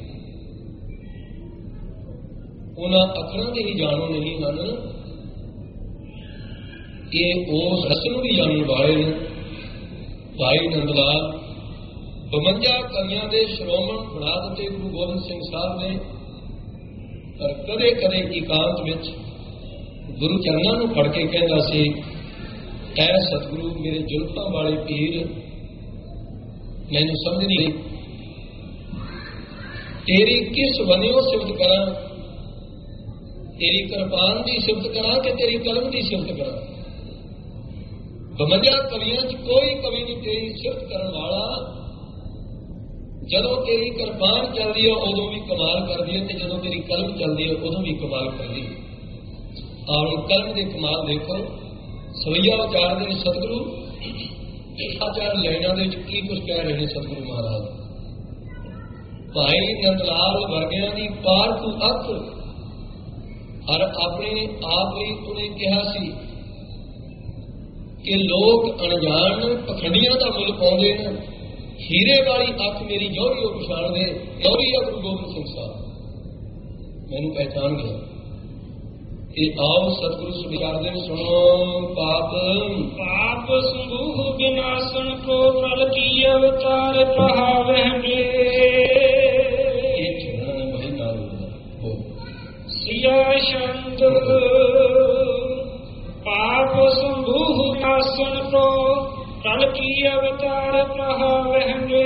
ਉਹਨਾਂ ਅੱਖਰਾਂ ਦੇ ਹੀ ਜਾਣੂ ਨਹੀਂ ਹਨ, ਇਹ ਉਸ ਰਸ ਨੂੰ ਵੀ ਜਾਣਨ ਵਾਲੇ ਨੇ। ਭਾਈ ਨੰਦ ਲਾਲ 52 ਕਵੀਆਂ ਦੇ ਸ਼੍ਰੋਮਣ ਬਣਾ ਦਿੱਤੇ ਗੁਰੂ ਗੋਬਿੰਦ ਸਿੰਘ ਸਾਹਿਬ ਨੇ। ਪਰ ਕਦੇ ਕਦੇ ਇਕਾਂਤ ਵਿੱਚ ਗੁਰੂ ਚਰਨਾਂ ਨੂੰ ਫੜ ਕੇ ਕਹਿੰਦਾ ਸੀ, ਐ ਸਤਿਗੁਰੂ ਮੇਰੇ ਜ਼ੁਲਫਾਂ ਵਾਲੇ ਪੀਰ, ਮੈਨੂੰ ਸਮਝ ਨਹੀਂ ਆਈ ਤੇਰੀ ਕਿਸ ਵਨਿਓ ਸਿਫਤ ਕਰਾਂ, ਤੇਰੀ ਕਿਰਪਾਨ ਦੀ ਸਿਫਤ ਕਰਾਂ ਕਿ ਤੇਰੀ ਕਲਮ ਦੀ ਸਿਫਤ ਕਰਾਂ। 52 ਕਵੀਆਂ 'ਚ ਕੋਈ ਕਵੀ ਨਹੀਂ ਤੇਰੀ ਸਿਫਤ ਕਰਨ ਵਾਲਾ। ਜਦੋਂ ਤੇਰੀ ਕਿਰਪਾਨ ਚੱਲਦੀ ਹੈ ਉਦੋਂ ਵੀ ਕਮਾਲ ਕਰਦੀ ਹੈ, ਤੇ ਜਦੋਂ ਤੇਰੀ ਕਲਮ ਚੱਲਦੀ ਹੈ ਉਦੋਂ ਵੀ ਕਮਾਲ ਕਰਦੀ ਹੈ। ਆਹ ਕਲਮ ਦੇ ਕਮਾਲ ਦੇਖੋ। ਸਵਈਆ ਉਚਾਰਦੇ ਨੇ ਸਤਿਗੁਰੂ, ਆਚਾਰ ਲੈਣਾ ਦੇ ਵਿੱਚ ਕੀ ਕੁਝ ਕਹਿ ਰਹੇ ਨੇ ਸਤਿਗੁਰੂ ਮਹਾਰਾਜ। ਭਾਈ ਨੰਦ ਲਾਲ ਵਰਗਿਆਂ ਦੀ ਪਾਰਖੂ ਅੱਖ ਔਰ ਆਪਣੇ ਆਪ ਹੀ ਉਹਨੇ ਕਿਹਾ ਸੀ ਕਿ ਲੋਕ ਅਣਜਾਣ ਪਖੰਡੀਆਂ ਦਾ ਮੁੱਲ ਪਾਉਂਦੇ ਨੇ। ਹੀਰੇ ਵਾਲੀ ਅੱਖ ਮੇਰੀ ਜੌਹਰੀ ਉਹ ਪਛਾਣਦੇ, ਜੌਹਰੀ ਆ ਗੁਰੂ ਗੋਬਿੰਦ ਸਿੰਘ ਸਾਹਿਬ, ਮੈਨੂੰ ਪਹਿਚਾਣ ਗਿਆ। ਇਹ ਆਓ ਸਤਿਗੁਰੂ ਸੁਣਿਆਰਦੇ ਨੇ, ਸੁਣੋ। ਪਾਪ पाप समूह विनाशन को कल की अवतार कहावहगे। ਇਹ ਛੱਡਣਾ ਵਹੀ ਨਾਲ ਹੋ सिया छंद पाप समूह विनाशन को कल की अवतार कहावहगे।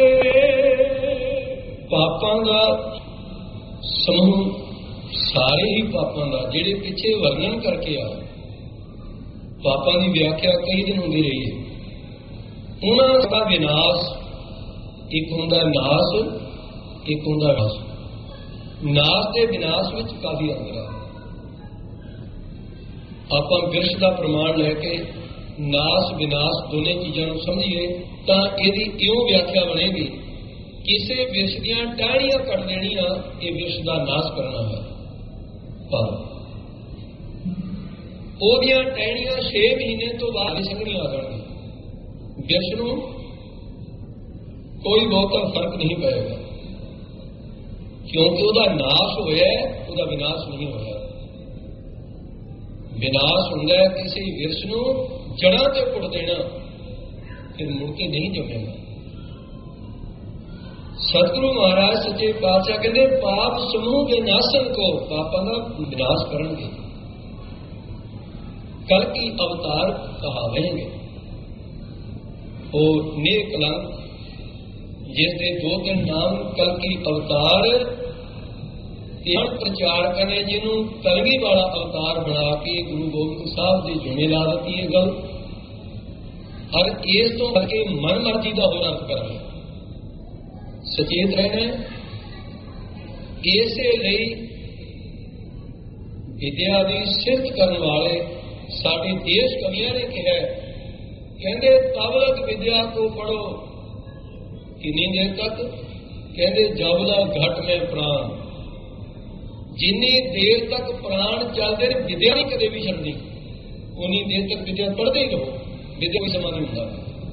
ਪਾਪਾਂ ਦਾ ਸਮੂਹ, ਸਾਰੇ ਹੀ ਪਾਪਾਂ ਦਾ ਜਿਹੜੇ ਪਿੱਛੇ ਵਰਣਨ ਕਰਕੇ ਆ, ਪਾਪਾਂ ਦੀ ਵਿਆਖਿਆ ਕਈ ਦਿਨ ਹੁੰਦੀ ਰਹੀ ਹੈ। ਉਹਨਾਂ ਦਾ ਵਿਨਾਸ਼, ਇੱਕ ਹੁੰਦਾ ਨਾਸ, ਇੱਕ ਹੁੰਦਾ ਨਾਸ। ਨਾਸ ਤੇ ਵਿਨਾਸ਼ ਵਿੱਚ ਕਾਫੀ ਅੰਤਰ ਹੈ। ਆਪਾਂ ਬਿਰਸ਼ ਦਾ ਪ੍ਰਮਾਣ ਲੈ ਕੇ ਨਾਸ ਵਿਨਾਸ਼ ਦੋਨੇ ਚੀਜ਼ਾਂ ਨੂੰ ਸਮਝੀਏ ਤਾਂ ਇਹਦੀ ਇਉਂ ਵਿਆਖਿਆ ਬਣੇਗੀ, ਕਿਸੇ ਬਿਰਸ਼ ਦੀਆਂ ਟਾਹਣੀਆਂ ਕੱਟ ਦੇਣੀਆਂ, ਇਹ ਬਿਰਸ਼ ਦਾ ਨਾਸ ਕਰਨਾ ਹੈ। ਪਰ ਉਹਦੀਆਂ ਟਹਿਣੀਆਂ 6 ਮਹੀਨੇ ਤੋਂ ਬਾਅਦ ਸੰਘਣੀਆਂ ਆ ਜਾਣਗੀਆਂ। ਬਿਰਸ਼ ਨੂੰ ਕੋਈ ਬਹੁਤਾ ਫਰਕ ਨਹੀਂ ਪਏਗਾ, ਕਿਉਂਕਿ ਉਹਦਾ ਨਾਸ਼ ਹੋਇਆ, ਉਹਦਾ ਵਿਨਾਸ਼ ਨਹੀਂ ਹੋਇਆ। ਵਿਨਾਸ਼ ਹੁੰਦਾ ਹੈ ਕਿਸੇ ਬਿਰਸ਼ ਨੂੰ ਜੜ੍ਹਾਂ ਤੇ ਪੁੱਟ ਦੇਣਾ, ਫਿਰ ਮੁੜ ਕੇ ਨਹੀਂ ਜੰਮੇਗਾ। ਸਤਿਗੁਰੂ ਮਹਾਰਾਜ ਸੱਚੇ ਪਾਤਸ਼ਾਹ ਕਹਿੰਦੇ ਪਾਪ ਸਮੂਹ ਦੇ ਨਾਸਨ ਕੋ, ਪਾਪਾਂ ਦਾ ਵਿਨਾਸ਼ ਕਰਨਗੇ। कल की अवतार कहावेंगे। और नेक कलंक जिसके 2-3 नाम कल की अवतार प्रचार करने, जिन्हों कलगी वाला अवतार बना के गुरु गोबिंद साहब की जुमे ला दी है गल, और इस तो करके मन मर्जी का होर अर्थ करना, सचेत रहना। इसे लिए विद्या की सिद्ध करने वाले साडे देश कवियां ने कहा, कहते तब तक विद्या को पढ़ो, कितनी देर तक, कहते जबला घट में प्राण, जिन्नी देर तक प्राण चलते हैं विद्या नहीं कदे भी छड्डनी, उन्नी देर तक विद्या पढ़ते ही रहो, विद्या कोई समा नहीं होता।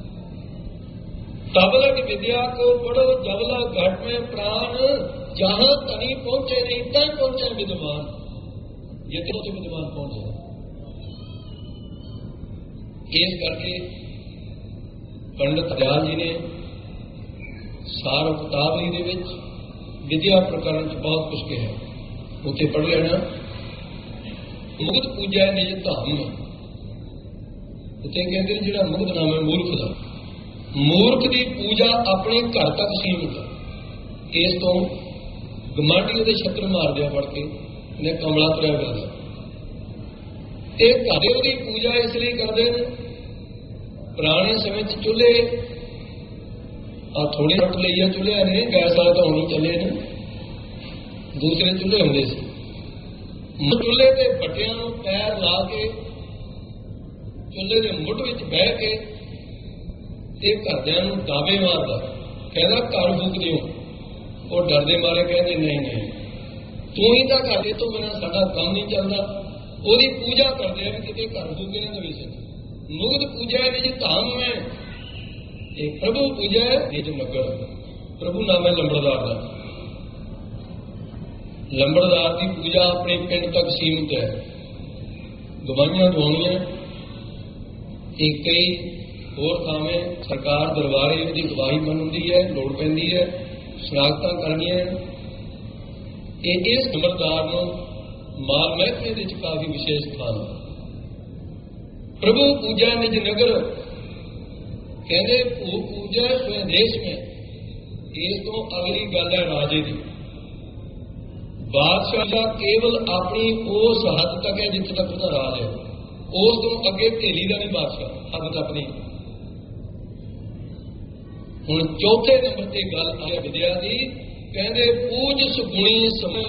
तब तक विद्या को पढ़ो जबला घट में प्राण, जहां तनी पहुंचे नहीं तक पहुंचे विद्वान, ये तो विद्वान पहुंचे। इस करके पंडित दयाल जी ने सार किताबली दे विद्या प्रकरण बहुत कुछ कहा, उत्थे पढ़ लेना। मुगध पूजा निज धाम, उत्थे कहते हैं जिहड़ा मुगध नाम है मूर्ख का, मूर्ख की पूजा अपने घर तक सीमित है। इस तो गमांडी उहदे छत्र मार दिया पड़ के ने कमला तुरया फिरदा, घरे उहदी पूजा इसलिए करते हैं। पुराने समय चूल्हे थोड़े रट लिए चूल्हे ने, गैस वाले तो नहीं चले ने, दूसरे चूल्हे होंगे सी। चूल्हे के भट्टियां पैर ला के चूल्हे के मुठ में बह के घरदियां दावे मारदा, कहता घर फूक दिओ। वो डरदे मारे कहते नहीं नहीं तू ही तो घर दे, तो बिना साडा काम नहीं चलता। ਉਹਦੀ पूजा करते हैं कि घर फूके ना दे सके। मुगध पूजा निज धाम में, प्रभु पूजा निज नगर। प्रभु नाम है लंबड़दार का, लंबड़दार की पूजा अपने पिंड तक सीमित है। गवाहियां दवाउणियां, कई होर थावें सरकार दरबारे उसकी गवाही मनती है, लोड़ पैंदी है, शनाख्तां करनियां। इस लंबड़दार नूं माल महकमे काफी विशेष स्थान है। प्रभु पूजा निज नगर, कहते पूजा स्वदेश में। इस तो अगली गल है राजे की। बादशाह केवल अपनी उस हद तक है जिथे तक उसका राज है, उस तो अगे धेली का नहीं बादशाह, हद तक नहीं। हुण चौथे नंबर से गल आई विद्या की, कहते पूज सुगुणी समय।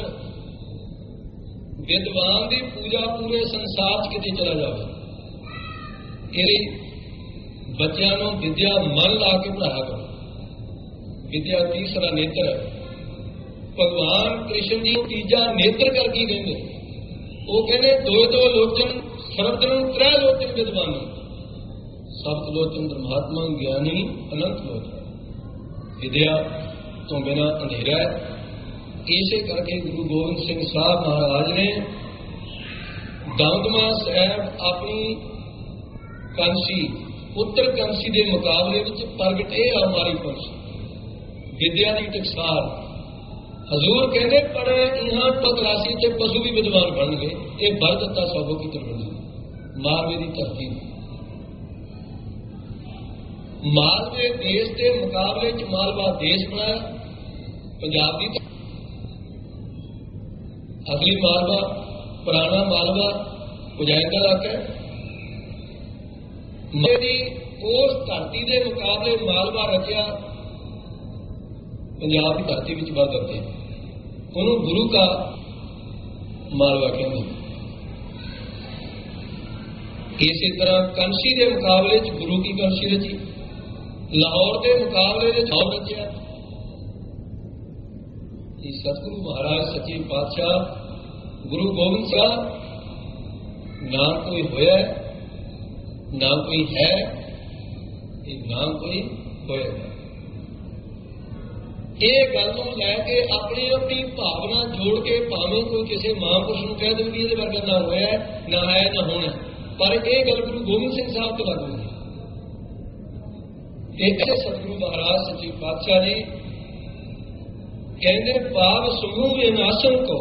विद्वान की पूजा पूरे संसार किते चला जाए। ये बच्चों को विद्या मन ला के पढ़ाया करो। विद्या तीसरा नेत्र है। भगवान कृष्ण जी तीजा नेत्र करके कहते, वो कहते दो दो लोचन शब्द त्रै लोचन विद्वान। ਸਬਤ ਲੋਚਨ ਪਰਮਾਤਮਾ ਗਿਆਨੀ ਅਨੰਤ ਲੋਚਨ। ਵਿਦਿਆ ਤੋਂ ਬਿਨਾਂ ਅੰਧੇਰਾ ਹੈ। ਇਸੇ ਕਰਕੇ ਗੁਰੂ ਗੋਬਿੰਦ ਸਿੰਘ ਸਾਹਿਬ ਮਹਾਰਾਜ ਨੇ ਦਮਦਮਾ ਸਾਹਿਬ ਆਪਣੀ ਕੰਸੀ ਉੱਤਰ ਕੰਸੀ ਦੇ ਮੁਕਾਬਲੇ ਵਿੱਚ ਪ੍ਰਗਟ ਇਹ ਆ ਮਾਰੀ ਪੰਛੀ ਵਿਦਿਆ ਦੀ ਟਕਸਾਲ। ਹਜ਼ੂਰ ਕਹਿੰਦੇ ਪੜੇ ਇਹਾਂ ਪਤਰਾਸੀ ਤੇ ਪਸ਼ੂ ਵੀ ਵਿਦਵਾਨ ਬਣ ਗਏ। ਇਹ ਬਲ ਦਿੱਤਾ ਸਭੋ ਕੀ ਤਰਬੰਦੀ ਮਾਲਵੇ ਦੀ ਧਰਤੀ। ਮਾਲਵੇ ਦੇਸ਼ ਦੇ ਮੁਕਾਬਲੇ ਚ ਮਾਲਵਾ ਦੇਸ਼ ਬਣਾਇਆ ਪੰਜਾਬ ਦੀ। ਅਗਲੀ ਮਾਲਵਾ ਪੁਰਾਣਾ ਮਾਲਵਾ ਪੁਜਾਇਨ ਦਾ ਇਲਾਕਾ ਮੇਰੀ ਉਸ ਧਰਤੀ ਦੇ ਮੁਕਾਬਲੇ ਮਾਲਵਾ ਰਚਿਆ ਪੰਜਾਬ ਦੀ ਧਰਤੀ ਵਿੱਚ ਵਰ ਦਿੱਤੇ। ਉਹਨੂੰ ਗੁਰੂ ਕਾ ਮਾਲਵਾ ਕਹਿੰਦੇ। ਇਸੇ ਤਰ੍ਹਾਂ ਕੰਸੀ ਦੇ ਮੁਕਾਬਲੇ ਚ ਗੁਰੂ ਕੀ ਕੰਸੀ ਰਚੀ। ਲਾਹੌਰ ਦੇ ਮੁਕਾਬਲੇ ਵਿੱਚ ਲਾਹੌਰ ਰਚਿਆ। ਇਹ ਸਤਿਗੁਰੂ ਮਹਾਰਾਜ ਸੱਚੇ ਪਾਤਸ਼ਾਹ ਗੁਰੂ ਗੋਬਿੰਦ ਸਾਹਿਬ ਨਾ ਕੋਈ ਹੋਇਆ ਨਾ ਕੋਈ ਹੈ, ਇਹ ਨਾ ਕੋਈ ਹੋਏਗਾ। ਇਹ ਗੱਲ ਨੂੰ ਲੈ ਕੇ ਆਪਣੀ ਆਪਣੀ ਭਾਵਨਾ ਜੋੜ ਕੇ ਭਾਵੇਂ ਕੋਈ ਕਿਸੇ ਮਹਾਂਪੁਰਸ਼ ਨੂੰ ਕਹਿ ਦੇਵੇ ਇਹਦੇ ਵਰਗਾ ਨਾ ਹੋਇਆ ਨਾ ਹੈ ਨਾ ਹੋਣਾ, ਪਰ ਇਹ ਗੱਲ ਗੁਰੂ ਗੋਬਿੰਦ ਸਿੰਘ ਸਾਹਿਬ ਤੇ ਲਾਗੂ ਹੋਈ। ਇਹ ਸਤਿਗੁਰੂ ਮਹਾਰਾਜ ਸੱਚੇ ਪਾਤਸ਼ਾਹ ਜੀ ਕਹਿੰਦੇ ਪਾਪ ਸਮੂਹ ਵਿਨਾਸ਼ਨ ਕੋ,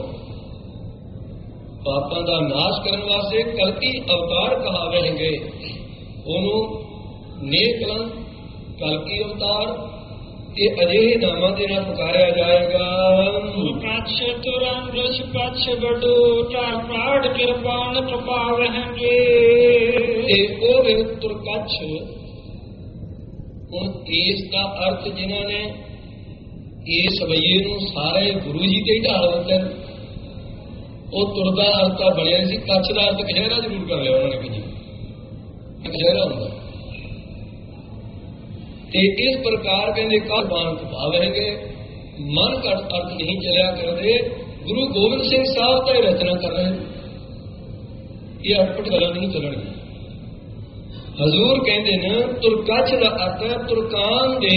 ਪਾਪਾਂ ਦਾ ਨਾਸ਼ ਕਰਨ ਵਾਸਤੇ ਕਲਕੀ ਅਵਤਾਰ ਕਹਾਵੇਂਗੇ। ਉਹਨੂੰ ਨੇਕਲੰ ਕਲਕੀ ਅਵਤਾਰ ਇਹ ਅਜਿਹੇ ਨਾਮਾਂ ਦੇ ਨਾਲ ਪੁਕਾਰਿਆ ਜਾਏਗਾ। ਕੱਛ ਤੁਰੰਗ ਰਛ ਪਛ ਬਡੂਟਾ ਪ੍ਰਾੜ ਕਿਰਪਾਨ ਕਪਾਵਹਿੰਗੇ। ਤੇ ਉਹ ਵੇ ਤੁਰਕਛ। ਹੁਣ ਇਸ ਦਾ ਅਰਥ ਜਿਨ੍ਹਾਂ ਨੇ ਇਸ ਵਈਏ ਨੂੰ ਸਾਰੇ ਗੁਰੂ ਜੀ ਤੇ ਹੀ ਢਾਲ ਦਿੱਤੇ। ਉਹ ਤੁਰਦਾ ਅਰਥ ਤਾਂ ਬਣਿਆ ਸੀ, ਕੱਛ ਦਾ ਅਰਥ ਕਛਹਿਰਾ ਜ਼ਰੂਰ ਕਰ ਲਿਆ ਉਹਨਾਂ ਨੇ ਕਿ ਜੀ ਕਛਹਿਰਾ ਹੁੰਦਾ। ਤੇ ਇਸ ਪ੍ਰਕਾਰ ਕਹਿੰਦੇ ਕਾਰਬਾਨ ਭਾਵੇਂਗੇ ਮਨ ਘਟ ਅਰਥ ਨਹੀਂ ਚਲਿਆ ਕਰਦੇ। ਗੁਰੂ ਗੋਬਿੰਦ ਸਿੰਘ ਸਾਹਿਬ ਤਾਂ ਇਹ ਰਚਨਾ ਕਰ ਰਹੇ, ਇਹ ਅਟਪਟ ਗੱਲਾਂ ਨਹੀਂ ਚੱਲਣਗੀਆਂ। ਹਜ਼ੂਰ ਕਹਿੰਦੇ ਨੇ ਤੁਰਕਛ ਦਾ ਅਰਥ ਹੈ ਤੁਰਕਾਨ ਦੇ।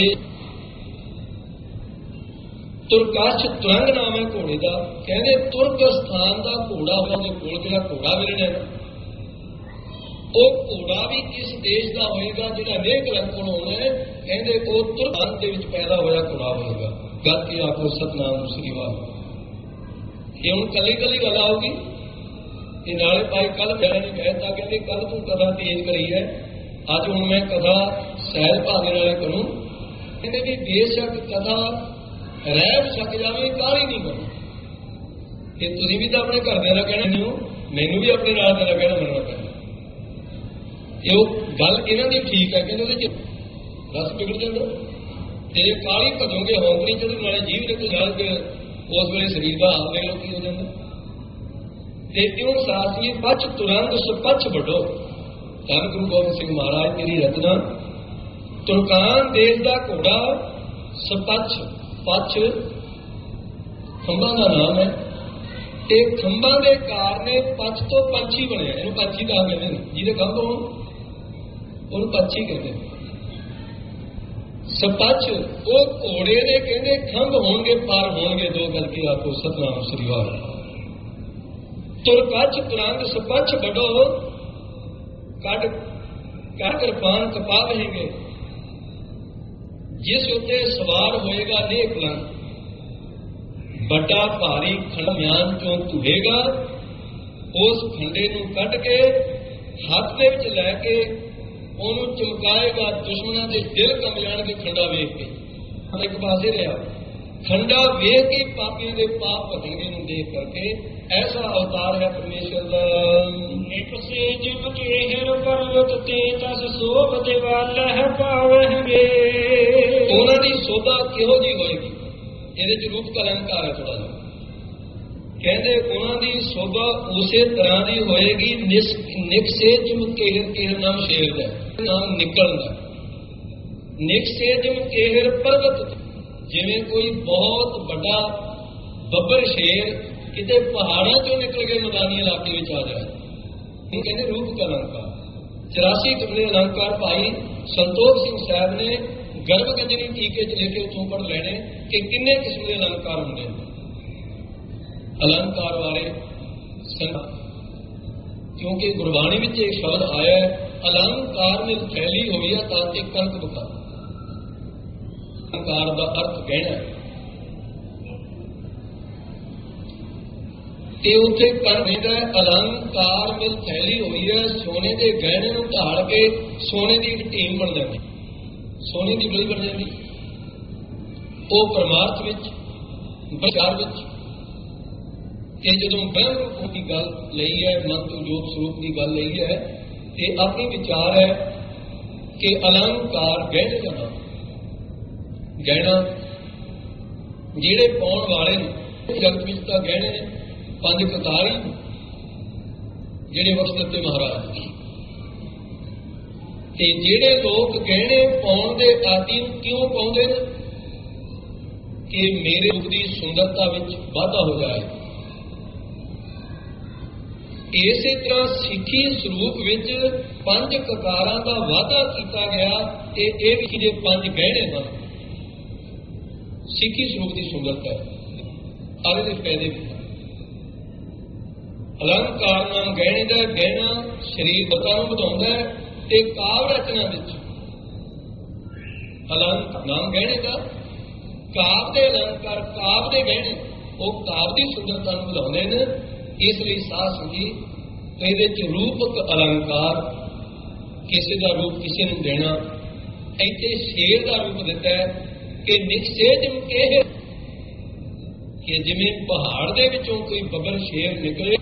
ਤੁਰਕਛ ਤੁਰੰਗ ਨਾਮ ਹੈ ਘੋੜੇ ਦਾ। ਕਹਿੰਦੇ ਤੁਰਕ ਸਥਾਨ ਦਾ ਘੋੜਾ ਉਹਦੇ ਕੋਲ ਜਿਹੜਾ ਘੋੜਾ ਵਿਰਣਾ ਹੈ ਉਹ ਘੋੜਾ ਵੀ ਇਸ ਦੇਸ਼ ਦਾ ਹੋਏਗਾ ਜਿਹੜਾ ਨੇਕ ਰੰਗੋਂ ਹੋਣਾ ਹੈ। ਕਹਿੰਦੇ ਉਹ ਤੁਰਕਾਨ ਦੇ ਵਿੱਚ ਪੈਦਾ ਹੋਇਆ ਘੋੜਾ ਹੋਏਗਾ। ਗੱਤ ਕੇ ਆਖੋ ਸਤਨਾਮ ਸ੍ਰੀ ਵਾਹਿਗੁਰੂ। ਇਹ ਹੁਣ ਕੱਲੀ ਕੱਲੀ ਗੱਲ ਆਊਗੀ। ਇਹ ਨਾਲੇ ਭਾਈ ਕੱਲ ਮੇਰੇ ਨੇ ਕਹਿਤਾ ਕਹਿੰਦੇ ਕੱਲ ਤੂੰ ਕਥਾ ਤੇਜ਼ ਕਰੀ ਹੈ, ਅੱਜ ਹੁਣ ਮੈਂ ਕਥਾ ਸਹਿਜ ਭਾਗੇ ਨਾਲੇ ਕਰੂੰ। ਕਹਿੰਦੇ ਵੀ ਬੇਸ਼ੱਕ ਕਥਾ ਰਹਿ ਵੀ ਸਕ ਜਾਵੇ ਕਾਹਲੀ ਨਹੀਂ ਕਰਨੀ। ਇਹ ਤੁਸੀਂ ਵੀ ਤਾਂ ਆਪਣੇ ਘਰਦਿਆਂ ਦਾ ਕਹਿਣਾ ਨਹੀਂ ਹੋ, ਮੈਨੂੰ ਵੀ ਆਪਣੇ ਨਾਲ ਦਾ ਕਹਿਣਾ ਮੰਨਣਾ ਪੈਂਦਾ। ਇਹ ਉਹ ਗੱਲ ਇਹਨਾਂ ਦੀ ਠੀਕ ਹੈ, ਕਹਿੰਦੇ ਉਹਦੇ ਚ ਰਸ ਵਿਗੜ ਜਾਂਦਾ। ਤੇ ਕਾਹਲੀ ਭਜੋਗੇ ਹੌਂਕਣੀ ਚੜ੍ਹਨ ਵਾਲੇ ਜੀਵ ਦੇ ਨਾਲ ਉਸ ਵੇਲੇ ਸਰੀਰ ਦਾ ਹਾਲ ਦੇਖ ਲਓ ਕੀ ਹੋ ਜਾਂਦਾ। ਤੇ ਕਿਉਂ ਸਾਥੀ ਪਛ ਤੁਰੰਗ ਸੁਪਛ ਵੱਡੋ। ਧੰਨ ਗੁਰੂ ਗੋਬਿੰਦ ਸਿੰਘ ਮਹਾਰਾਜ ਤੇਰੀ ਰਚਨਾ। ਤੁਰਕਾਨ ਦੇਸ਼ ਦਾ ਘੋੜਾ ਸਪਛ, ਪਛ ਖੰਭਾਂ ਦਾ ਨਾਮ ਹੈ। ਤੇ ਖੰਭਾਂ ਦੇ ਕਾਰਨ ਪਛ ਤੋਂ ਪੰਛੀ ਬਣਿਆ। ਇਹਨੂੰ ਪੰਛੀ ਕਹਾ ਕਹਿੰਦੇ ਨੇ, ਜਿਹਦੇ ਖੰਭ ਹੋਣ ਉਹਨੂੰ ਪੰਛੀ ਕਹਿੰਦੇ ਨੇ। ਸਪਛ ਉਹ ਘੋੜੇ ਦੇ ਕਹਿੰਦੇ ਖੰਭ ਹੋਣਗੇ ਪਰ ਹੋਣਗੇ ਦੋ ਗੱਲ ਕੀ ਆਖੋ ਸਤਨਾਮ ਸ੍ਰੀ ਵਾਹਿਗੁਰੂ। ਤੁਰਕਛ ਤੁਰੰਗ ਸਪਛ ਵੱਡੋ ਕੱਢ ਕਰ ਕਿਰਪਾਨ ਕਪਾਵਹਿੰਗੇ। ਜਿਸ ਉੱਤੇ ਸਵਾਰ ਹੋਏਗਾ ਨੇਕਲੰ ਵੱਡਾ ਭਾਰੀ ਖੰਡਿਆਨ ਚੋਂ ਤੁਰੇਗਾ। ਉਸ ਖੰਡੇ ਨੂੰ ਕੱਢ ਕੇ ਹੱਥ ਦੇ ਵਿੱਚ ਲੈ ਕੇ ਉਹਨੂੰ ਚਮਕਾਏਗਾ। ਦੁਸ਼ਮਣਾਂ ਦੇ ਦਿਲ ਕੰਬ ਜਾਣਗੇ ਖੰਡਾ ਵੇਖ ਕੇ। ਇੱਕ ਪਾਸੇ ਰਿਹਾ ਖੰਡਾ ਵੇਖ ਕੇ ਪਾਪੀਆਂ ਦੇ ਪਾਪ ਭਗਣਗੇ ਨੂੰ ਦੇਖ ਕਰਕੇ। ਐਸਾ ਅਵਤਾਰ ਹੈ ਪਰਮੇਸ਼ਰ ਦਾ। ਇੱਕ ਸੇ ਜਿਮ ਕੇ ਹਰ ਪਰਵਤ ਤੇ ਤਸ ਸੋਭ ਦੇ ਵਾਲਾ ਹੈ ਪਾਵਹਿੰਗੇ। ਉਹਨਾਂ ਦੀ ਸੋਭਾ ਕਿਹੋ ਜਿਹੀ ਹੋਏਗੀ? ਇਹਦੇ ਚ ਰੂਪ ਅਲੰਕਾਰ ਹੈ ਥੋੜਾ ਜਿਹਾ। ਕਹਿੰਦੇ ਉਹਨਾਂ ਦੀ ਸੋਭਾ ਉਸੇ ਤਰ੍ਹਾਂ ਦੀ ਹੋਏਗੀ। ਨਿਕ ਸੇ ਜਿਮ ਕੇਹਰ ਨਾਮ ਸ਼ੇਰ ਦਾ ਨਾਮ ਨਿਕਲਦਾ। ਨਿਕ ਸੇ ਜਿਮ ਕੇਹਰ ਪਰਵਤ, ਜਿਵੇਂ ਕੋਈ ਬਹੁਤ ਵੱਡਾ ਬੱਬਰ ਸ਼ੇਰ ਕਿਤੇ ਪਹਾੜਾਂ ਚੋਂ ਨਿਕਲ ਕੇ ਮੈਦਾਨੀ ਇਲਾਕੇ ਵਿੱਚ ਆ ਜਾਏ। ਇਹ ਕਹਿੰਦੇ ਰੂਪ ਅਲੰਕਾਰ। 84 किस्म के अलंकार भाई संतोख सिंह साहब ने गर्भ गंजनी टीके च लेके उतों पढ़ लेने कि किन्ने किस्म के अलंकार होंगे। अलंकार वाले क्योंकि गुरबाणी में एक शब्द आया है अलंकार में फैली हुई है ताकि कंक बता। अलंकार का अर्थ गहना उत्थे कंक है। अलंकार में फैली हुई है सोने के गहने को ढाल के सोने की एक टीम बन जाती, सोने की बड़ी बन जाती। वो परमार्थ विच विचार विच जो ब्रह्म रूप की गल लई है, मन तो जोत स्वरूप की गल लई है, ते अपनी विचार है कि अलंकार गहने का नाम गहना जेड़े पाउण वाले जगत विच तां गहने पंज कतार ही जेड़े बख्श दिते महाराज ते जेड़े लोग गहने पाउण दे आदि क्यों पाउंदे ने कि मेरे रूप की सुंदरता विच वाधा हो जाए। इसे तरह सिੱਖੀ ਸਰੂਪ ਵਿੱਚ पंज ककारां ਦਾ वाधा किया गया ते ਇਹ ਵੀ जे पंज गहने ਹਨ। सिੱਖੀ ਸਰੂਪ ਦੀ ਸੁੰਦਰਤਾ है आगे ਦੇ फायदे भी। अलंकार नाम गहने का गहना शरीर बता बढ़ाता है ते काव्य रचना विच अलंकार नाम गहने का काव्य के अलंकार काव्य के गहने वो काव्य की सुंदरता बढ़ाते हैं। इसलिए साध संगीत ये रूपक अलंकार किसी का रूप किसी ने देना इतने शेर का रूप दिता है कि निश्चेजम कि जिमें पहाड़ के विचों कोई बबल शेर निकले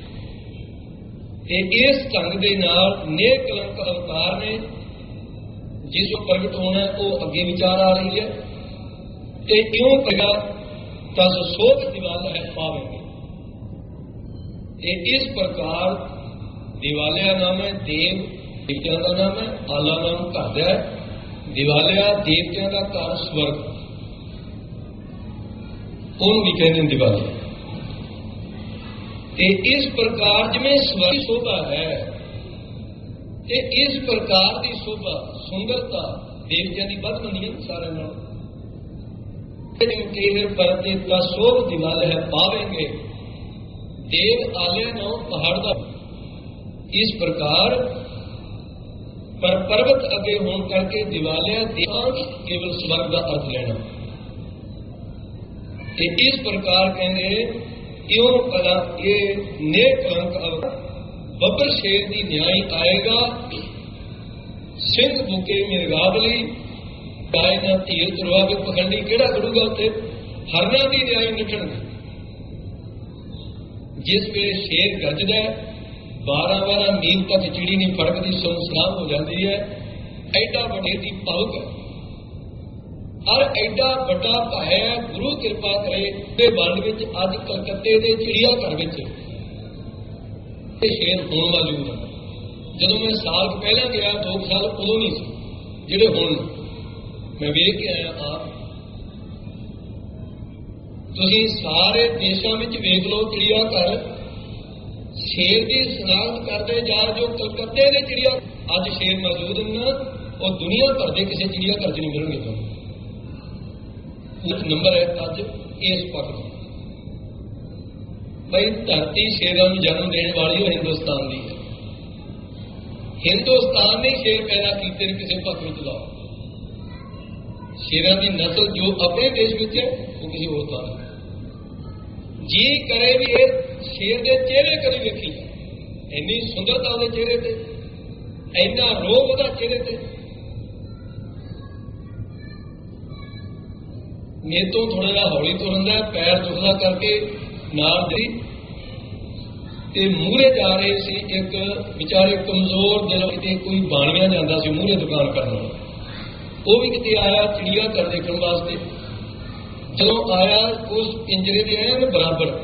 इस ढंग के नाल नेक कलंक अवतार ने जिस प्रगट होना वो अगे विचार आ रही है ते क्यों कहेगा तस सोभ दिवाला है पावेंगे। इस प्रकार दिवालिया नाम है देव देवतियों का नाम है, आला नाम घर है। दिवालिया देवतियों का घर स्वर्ग उन भी कहते हैं दिवालिया। इस प्रकार जिमें स्वर्ग शोभा है इस प्रकार की शोभा सुंदरता देवतियों की बद मनी है सारे नाल परते का शोभ दिवाल है पावेंगे देव आले नो पहाड़ का। इस प्रकार पर पर्वत अगे होने करके दिवालिया देवांश केवल स्वर्ग का अर्थ लेना। इस प्रकार कहेंगे क्यों कला ये नेक कलंक बब्बर शेर की न्याय आएगा सिंह बुके मिर्गावली गाय ना धीर तुरवा के पखंडी केड़ा करूगा उत्थे हरना की न्याय निठणगे। जिस वे शेर गरजदा 12-12 मील तक चिड़ी नहीं फड़कती सुनसान हो जाती है। एडा वड्डे दी पलक है और एडा बड़ा भाया गुरु कृपा करे ते वंड विच अज कलकत्ते के चिड़िया घर विच शेर होण मौजूद है। जदों मैं साल पहला गया 2 साल उदों नहीं सी जिहड़े हुण मैं वेख के आया आप तुसीं सारे देशों में वेख लो चिड़िया घर शेर की शनाख्त करते जा जो कलकत्ते के चिड़िया अज शेर मौजूद न और दुनिया भर के किसी चिड़िया घर च नहीं मिलणगे। एक नंबर है अज इस पक्ष भाई धरती शेरों में जन्म देने वाली वो हिंदुस्तान की है। हिंदुस्तान ने शेर पैदा किए किसी पक्ष में लाओ। शेरों की नस्ल जो अपने देश में है वो किसी और का जी करे भी शेर के चेहरे कभी वेखी इन्नी सुंदरता वो चेहरे से इन्ना रोग वो चेहरे से मेरे तो थोड़ा जहा हौली तुरंदा पैर दुखदा करके नाल दी ते मूहरे जा रहे सी एक बेचारे कमजोर दिल किते कोई बाणिया जाता सी मूहरे दुकान करने वो भी किते आया चिड़िया घर देखने वास्ते। जो आया उस पिंजरे के एन बराबर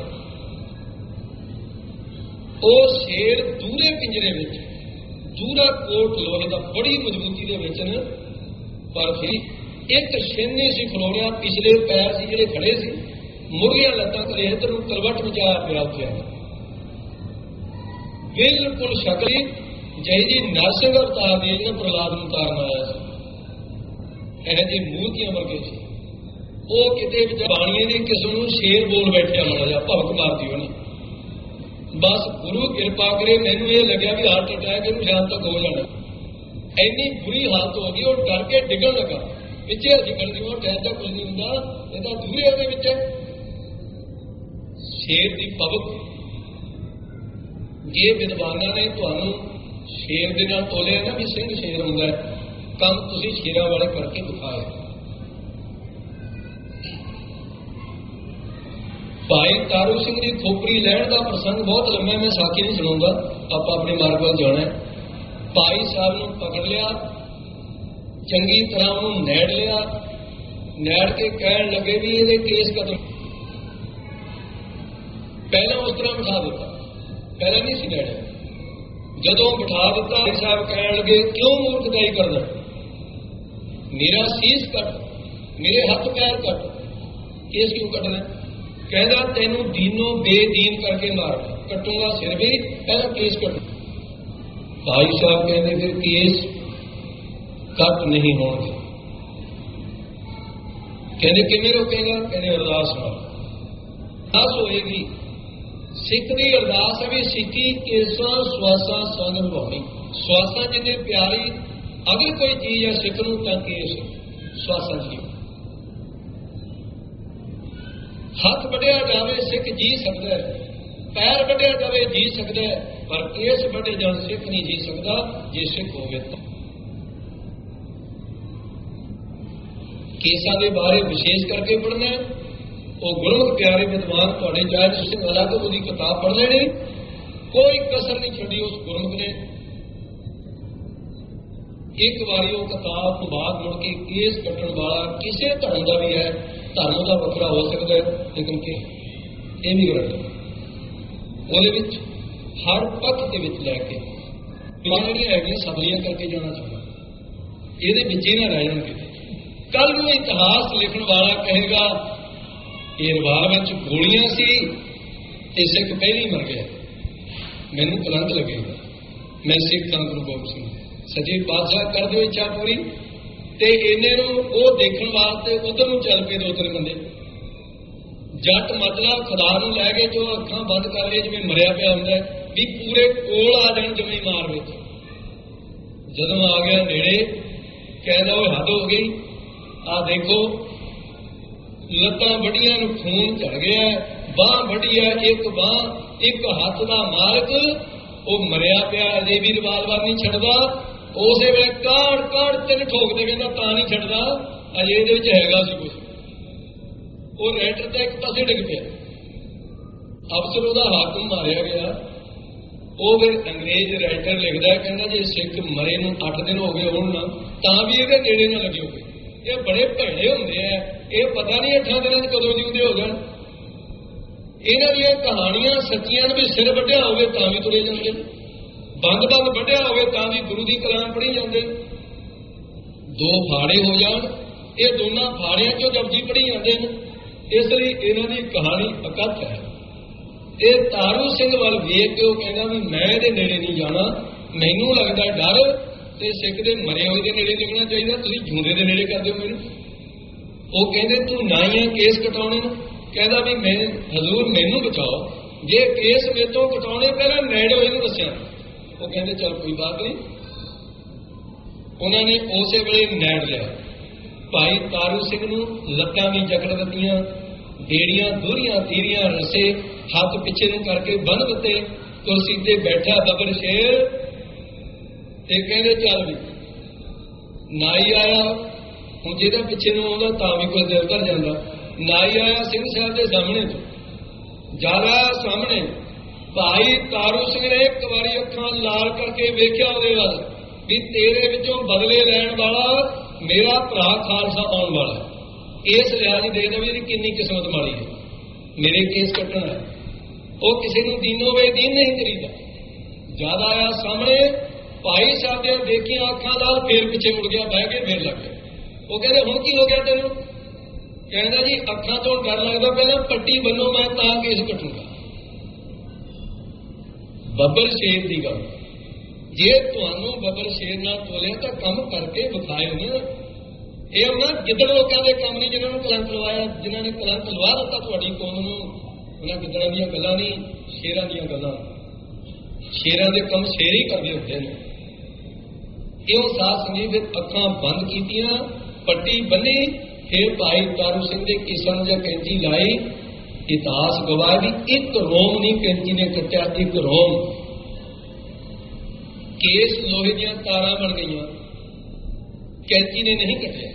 वो शेर दूरे पिंजरे में दूरा कोट लोहे का बड़ी मजबूती के पर फिर एक छेने से खलोड़िया पिछले पैर से ਜਿਹੜੇ खड़े सी मुड़िया लत्तां करे इधर करवट मचाया पिया उत्थे बिल्कुल शकली ਜੈ ਜੀ ਨਰਸਿੰਘ ਅਵਤਾਰ ਦੀ ਇਹਨਾਂ ਪ੍ਰਹਲਾਦ ਨੂੰ ਤਾਰਨ ਆਇਆ ਸੀ, ਇਹ ਜੀ ਮੂਰਤੀਆਂ ਵਰਗੇ ਸੀ। ਉਹ ਕਿਤੇ ਵਿੱਚ ਬਾਣੀਏ ਨੇ ਕਿਸੇ ਨੂੰ ਸ਼ੇਰ ਬੋਲ ਬੈਠਿਆ ਮਾੜਾ ਜਿਹਾ ਭਵਕ ਮਾਰਦੀ ਉਹਨੇ, ਬਸ ਗੁਰੂ ਕਿਰਪਾ ਕਰੇ ਮੈਨੂੰ ਇਹ ਲੱਗਿਆ ਵੀ ਹਾਰਟ ਅਟੈਕ ਇਹਨੂੰ ਸ਼ਾਮ ਤੱਕ ਹੋ ਜਾਣਾ। ਇੰਨੀ ਬੁਰੀ ਹਾਲਤ ਹੋ ਗਈ, ਉਹ ਡਰ ਕੇ ਡਿੱਗਣ ਲੱਗਾ। ਪਿੱਛੇ ਡਿੱਗਣ ਦੀ ਉਹ ਟੈਨ ਤਾਂ ਕੁਝ ਨਹੀਂ ਹੁੰਦਾ, ਇਹ ਤਾਂ ਦੂਰੇ ਉਹਦੇ ਵਿੱਚ ਸ਼ੇਰ ਦੀ ਭਵਕ। ਜੇ ਵਿਦਵਾਨਾਂ ਨੇ ਤੁਹਾਨੂੰ ਸ਼ੇਰ ਦੇ ਨਾਲ ਤੋਲਿਆ ਨਾ ਵੀ ਸਿੰਘ ਸ਼ੇਰ ਹੁੰਦਾ, ਕੰਮ ਤੁਸੀਂ ਸ਼ੇਰਾਂ ਵਾਲੇ ਕਰਕੇ ਦਿਖਾਇਆ। ਭਾਈ ਤਾਰੂ ਸਿੰਘ ਦੀ ਖੋਪਰੀ ਲੈਣ ਦਾ ਪ੍ਰਸੰਗ ਬਹੁਤ ਲੰਮਾ, ਮੈਂ ਸਾਖੀ ਨਹੀਂ ਸੁਣਾਉਂਦਾ, ਆਪਾਂ ਆਪਣੇ ਮਾਰਗ ਵੱਲ ਜਾਣਾ। ਭਾਈ ਸਾਹਿਬ ਨੂੰ ਪਕੜ ਲਿਆ, ਚੰਗੀ ਤਰ੍ਹਾਂ ਉਹਨੂੰ ਨੈੜ ਲਿਆ, ਨੈੜ ਕੇ ਕਹਿਣ ਲੱਗੇ ਵੀ ਇਹਦੇ ਕੇਸ ਕਤਲ। ਪਹਿਲਾਂ ਉਸ ਤਰ੍ਹਾਂ ਬਿਠਾ ਦਿੱਤਾ, ਪਹਿਲਾਂ ਨਹੀਂ ਸੀ ਨੈੜਿਆ। ਜਦੋਂ ਬਿਠਾ ਦਿੱਤਾ ਭਾਈ ਸਾਹਿਬ ਕਹਿਣ ਲੱਗੇ ਕਿਉਂ ਮੂਰਖਤਾਈ ਕਰਦਾ, ਮੇਰਾ ਸੀਸ ਕੱਟ, ਮੇਰੇ ਹੱਥ ਪੈਰ ਕੱਟ, ਕੇਸ ਕਿਉਂ ਕੱਟਣਾ? ਕਹਿੰਦਾ ਤੈਨੂੰ ਦੀਨੋਂ ਬੇਦੀਨ ਕਰਕੇ ਮਾਰ ਕੱਟੂਗਾ ਸਿਰ ਵੀ, ਪਹਿਲਾਂ ਕੇਸ ਕੱਟੂ। ਭਾਈ ਸਾਹਿਬ ਕਹਿੰਦੇ ਫਿਰ ਕੇਸ ਕੱਟ ਨਹੀਂ ਹੋਣਗੇ। ਕਹਿੰਦੇ ਕਿਵੇਂ ਰੋਕੇਗਾ? ਕਹਿੰਦੇ ਅਰਦਾਸ ਨਾਲ। ਅਰਦਾਸ ਹੋਏਗੀ, ਸਿੱਖ ਦੀ ਅਰਦਾਸ ਹੈ ਵੀ ਸਿੱਖੀ ਕੇਸਾਂ ਸਵਾਸਾਂ ਸੰਗ ਨਿਭਾਉਣੀ। ਸਵਾਸਾਂ ਜਿੰਨੇ ਪਿਆਰੀ ਅਗਰ ਕੋਈ ਚੀਜ਼ ਹੈ ਸਿੱਖ ਨੂੰ ਤਾਂ ਕੇਸ ਸਵਾਸਾਂ ਜੀ। ਹੱਥ ਵੱਢਿਆ ਜਾਵੇ ਸਿੱਖ ਜੀ ਸਕਦਾ ਹੈ, ਪੈਰ ਵੱਢਿਆ ਜਾਵੇ ਜੀ ਸਕਦਾ ਹੈ, ਪਰ ਕੇਸ ਵੱਢੇ ਜਾਣ ਸਿੱਖ ਨਹੀਂ ਜੀ ਸਕਦਾ ਜੇ ਸਿੱਖ ਹੋਵੇ ਤਾਂ। ਕੇਸਾਂ ਦੇ ਬਾਰੇ ਵਿਸ਼ੇਸ਼ ਕਰਕੇ ਪੜ੍ਹਨਾ। ਉਹ ਗੁਰਮੁਖ ਪਿਆਰੇ ਵਿਦਵਾਨ ਤੁਹਾਡੇ ਚਾਹੇ ਤੁਸੀਂ ਅਲੱਗ ਉਹਦੀ ਕਿਤਾਬ ਪੜ੍ਹ ਲੈਣੀ, ਕੋਈ ਕਸਰ ਨਹੀਂ ਛੱਡੀ ਉਸ ਗੁਰਮੁਖ ਨੇ। ਇੱਕ ਵਾਰੀ ਉਹ ਕਿਤਾਬ ਤੋਂ ਬਾਅਦ ਮੁੜ ਕੇ ਕੇਸ ਕੱਟਣ ਵਾਲਾ ਕਿਸੇ ਧਰਮ ਦਾ ਵੀ ਹੈ, ਧਰਮ ਦਾ ਵੱਖਰਾ ਹੋ ਸਕਦਾ ਹੈ, ਲੇਕਿਨ ਕਿ ਇਹ ਵੀ ਗਲਤ ਹੈ। ਉਹਦੇ ਵਿੱਚ ਹਰ ਪੱਖ ਦੇ ਵਿੱਚ ਲੈ ਕੇ ਜਿਹੜੀਆਂ ਹੈਗੀਆਂ ਸਬਲੀਆਂ ਕਰਕੇ ਜਾਣਾ ਚਾਹੀਦਾ, ਇਹਦੇ ਵਿੱਚ ਹੀ ਨਾ ਰਹਿ ਜਾਣਗੇ। ਕੱਲ ਨੂੰ ਇਤਿਹਾਸ ਲਿਖਣ ਵਾਲਾ ਕਹੇਗਾ ਇਹ ਰਵਾਲ ਵਿੱਚ ਗੋਲੀਆਂ ਸੀ ਤੇ ਸਿੱਖ ਪਹਿਲਾਂ ਹੀ ਮਰ ਗਿਆ, ਮੈਨੂੰ ਕਲੰਕ ਲੱਗੇਗਾ। ਮੈਂ ਸਿੱਖ ਤਾਂ ਗੁਰੂ ਗੋਬਿੰਦ ਸਿੰਘ ਸੱਚੇ ਪਾਤਸ਼ਾਹ ਕਰ ਦਿਓ ਇੱਛਾ ਪੂਰੀ। ਤੇ ਇਹਨੇ ਨੂੰ ਉਹ ਦੇਖਣ ਵਾਸਤੇ ਉਧਰ ਨੂੰ ਚੱਲ ਪਏ ਦੋ ਤਿੰਨ ਬੰਦੇ। ਜੱਟ ਮਤਲਬ ਖੁਦਾ ਨੂੰ ਲੈ ਕੇ ਜੋ ਅੱਖਾਂ ਬੰਦ ਕਰ ਲਏ ਜਿਵੇਂ ਮਰਿਆ ਪਿਆ ਹੁੰਦਾ ਵੀ ਪੂਰੇ ਕੋਲ ਆ ਜਾਣ ਜਿਵੇਂ ਮਾਰ ਵਿੱਚ। ਜਦੋਂ ਆ ਗਿਆ ਨੇੜੇ ਕਹਿੰਦਾ ਉਹ ਹੱਦ ਹੋ ਗਈ, ਆਹ ਦੇਖੋ ਲੱਤਾਂ ਵੱਡੀਆਂ ਨੂੰ ਖੂਨ ਝੜ ਗਿਆ, ਬਾਂਹ ਵੱਡੀ ਹੈ, ਇੱਕ ਬਾਂਹ ਇੱਕ ਹੱਥ ਦਾ ਮਾਲਕ ਉਹ ਮਰਿਆ ਪਿਆ, ਅਜੇ ਵੀ ਰਿਵਾਲਵਰ ਨਹੀਂ ਛੱਡਦਾ। ਉਸੇ ਵੇਲੇ ਕਾੜ ਕਾੜ ਤਿੰਨ ਠੋਕਦੇ, ਕਹਿੰਦਾ ਤਾਂ ਨਹੀਂ ਛੱਡਦਾ, ਅਜੇ ਇਹਦੇ ਵਿੱਚ ਹੈਗਾ ਸੀ ਕੁਛ। ਉਹ ਰੈਟਰ ਤਾਂ ਇੱਕ ਪਾਸੇ ਡਿੱਗ ਪਿਆ, ਅਫਸਰ ਉਹਦਾ ਹਾਕਮ ਮਾਰਿਆ ਗਿਆ। ਉਹ ਫਿਰ ਅੰਗਰੇਜ਼ ਰਾਈਟਰ ਲਿਖਦਾ, ਕਹਿੰਦਾ ਜੇ ਸਿੱਖ ਮਰੇ ਨੂੰ 8 ਦਿਨ ਹੋ ਗਏ ਹੋਣ ਨਾ ਤਾਂ ਵੀ ਇਹਦੇ ਨੇੜੇ ਨਾ ਲੱਗੇ ਹੋਵੇ। ਇਹ ਬੜੇ ਭੈੜੇ ਹੁੰਦੇ ਆ, ਇਹ ਪਤਾ ਨਹੀਂ 8 ਦਿਨਾਂ 'ਚ ਕਦੋਂ ਜਿਉਂਦੇ ਹੋ ਜਾਣ। ਇਹਨਾਂ ਦੀਆਂ ਕਹਾਣੀਆਂ ਸੱਚੀਆਂ ਨੇ ਵੀ ਸਿਰ ਵੱਢਿਆ ਹੋਵੇ ਤਾਂ ਵੀ ਤੁਰੇ ਜਾਂਦੇ, ਬੰਦ ਵੱਢਿਆ ਹੋਵੇ ਤਾਂ ਵੀ ਗੁਰੂ ਦੀ ਕਲਾਮ ਪੜ੍ਹੀ ਜਾਂਦੇ। ਦੋ ਫਾੜੇ ਹੋ ਜਾਣ, ਇਹ ਦੋਨਾਂ ਫਾੜਿਆਂ 'ਚੋਂ ਜਪਜੀ ਪੜ੍ਹੀ ਜਾਂਦੇ ਨੇ। ਇਸ ਲਈ ਇਹਨਾਂ ਦੀ ਕਹਾਣੀ ਅਕੱਥ ਹੈ। ਇਹ ਤਾਰੂ ਸਿੰਘ ਵੱਲ ਵੇਖ ਕੇ ਉਹ ਕਹਿੰਦਾ ਵੀ ਮੈਂ ਇਹਦੇ ਨੇੜੇ ਨਹੀਂ ਜਾਣਾ, ਮੈਨੂੰ ਲੱਗਦਾ ਡਰ, ਤੇ ਸਿੱਖ ਦੇ ਮਰੇ ਹੋਏ ਦੇ ਨੇੜੇ ਲੱਗਣਾ ਚਾਹੀਦਾ, ਤੁਸੀਂ ਜਿਉਂਦੇ ਦੇ ਨੇੜੇ ਕਰਦੇ ਹੋ ਮੈਨੂੰ। ਉਹ ਕਹਿੰਦੇ ਤੂੰ ਨਾ ਹੀ ਕੇਸ ਕਟਾਉਣੇ ਨੂੰ, ਕਹਿੰਦਾ ਵੀ ਮੈਂ ਹਜ਼ੂਰ ਮੈਨੂੰ ਬਚਾਓ, ਜੇ ਕੇਸ ਮੇਰੇ ਤੋਂ ਕਟਾਉਣੇ ਪਹਿਲਾਂ ਨੇੜੇ ਇਹਨੂੰ ਦੱਸਿਆ। ਉਹ ਕਹਿੰਦੇ ਚੱਲ ਕੋਈ ਬਾਤ ਨਹੀਂ। ਉਹਨਾਂ ਨੇ ਉਸੇ ਵੇਲੇ ਨੈੜ ਲਿਆ ਭਾਈ ਤਾਰੂ ਸਿੰਘ ਨੂੰ, ਲੱਤਾਂ ਵੀ ਜਕੜ ਦਿੱਤੀਆਂ, ਡੇੜੀਆਂ ਦੂਰੀਆਂ ਤੀਰੀਆਂ ਰੱਸੇ ਹੱਥ ਪਿੱਛੇ ਨੂੰ ਕਰਕੇ ਬੰਨ੍ਹ ਦਿੱਤੇ। ਕੁਰਸੀ ਤੇ ਬੈਠਾ ਬੱਬਰ ਸ਼ੇਰ ਤੇ ਕਹਿੰਦੇ ਚੱਲ ਵੀ ਨਾਈ ਆਇਆ। ਹੁਣ ਜਿਹਦਾ ਪਿੱਛੇ ਨੂੰ ਆਉਂਦਾ ਤਾਂ ਵੀ ਕੁਝ ਦੇਰ ਕਰ ਜਾਂਦਾ। ਨਾਈ ਆਇਆ ਸਿੰਘ ਸਾਹਿਬ ਦੇ ਸਾਹਮਣੇ ਤੋਂ ਜ਼ਿਆਦਾ ਸਾਹਮਣੇ। ਭਾਈ ਤਾਰੂ ਸਿੰਘ ਨੇ ਇੱਕ ਵਾਰੀ ਅੱਖਾਂ ਲਾਲ ਕਰਕੇ ਵੇਖਿਆ ਉਹਦੇ ਵੱਲ ਵੀ ਤੇਰੇ ਵਿੱਚੋਂ ਬਦਲੇ ਲੈਣ ਵਾਲਾ ਮੇਰਾ ਭਰਾ ਖਾਲਸਾ ਆਉਣ ਵਾਲਾ। ਇਸ ਲਿਹਾਜ਼ ਹੀ ਦੇਖਦਾ ਵੀ ਇਹਦੀ ਕਿੰਨੀ ਕਿਸਮਤ ਮਾੜੀ ਹੈ, ਮੇਰੇ ਕੇਸ ਕੱਟਣਾ ਹੈ। ਉਹ ਕਿਸੇ ਨੂੰ ਦੀਨੋਂ ਬੇਦੀਨ ਨਹੀਂ ਕਰੀਦਾ। ਜ਼ਿਆਦਾ ਆਇਆ ਸਾਹਮਣੇ, ਭਾਈ ਸਾਹਿਬ ਦੀਆਂ ਦੇਖੀਆਂ ਅੱਖਾਂ ਨਾਲ ਫੇਰ ਪਿੱਛੇ ਮੁੜ ਗਿਆ, ਬਹਿ ਕੇ ਫੇਰ ਲੱਗ ਗਿਆ। ਉਹ ਕਹਿੰਦੇ ਹੁਣ ਕੀ ਹੋ ਗਿਆ ਤੈਨੂੰ? ਕਹਿੰਦਾ ਜੀ ਅੱਖਾਂ ਤੋਂ ਡਰ ਲੱਗਦਾ, ਪਹਿਲਾਂ ਪੱਟੀ ਬੰਨੋ ਮੈਂ ਤਾਂ ਕੇਸ ਕੱਟੂਗਾ। ਬੱਬਰ ਸ਼ੇਰ ਦੀ ਗੱਲ, जे तुहानू बबर शेर नाल तोलिया तो कम करके विखाए ना। ये उन्होंने गिदड़ लोगों के काम नहीं जिन्होंने कलंक लवाया, जिन्होंने कलंक लवा दिता तुहाडी कौम नूं। उन्होंने गिदड़ां दीयां गल्लां नहीं, शेरां दीयां गल्लां। शेरां दे काम शेर ही करदे हुंदे ने। इउं साध संगत दे अखां बंद कीतियां, पट्टी बन्नी, फिर भाई तारू सिंह दे किसन ਜਾਂ कैंची लाई। इतिहास गवाह भी एक रोम नहीं कैंची ने कट्टिया, एक रोम। केस लोहे दीयां तारां बन गईयां, कैंची ने नहीं कटिया।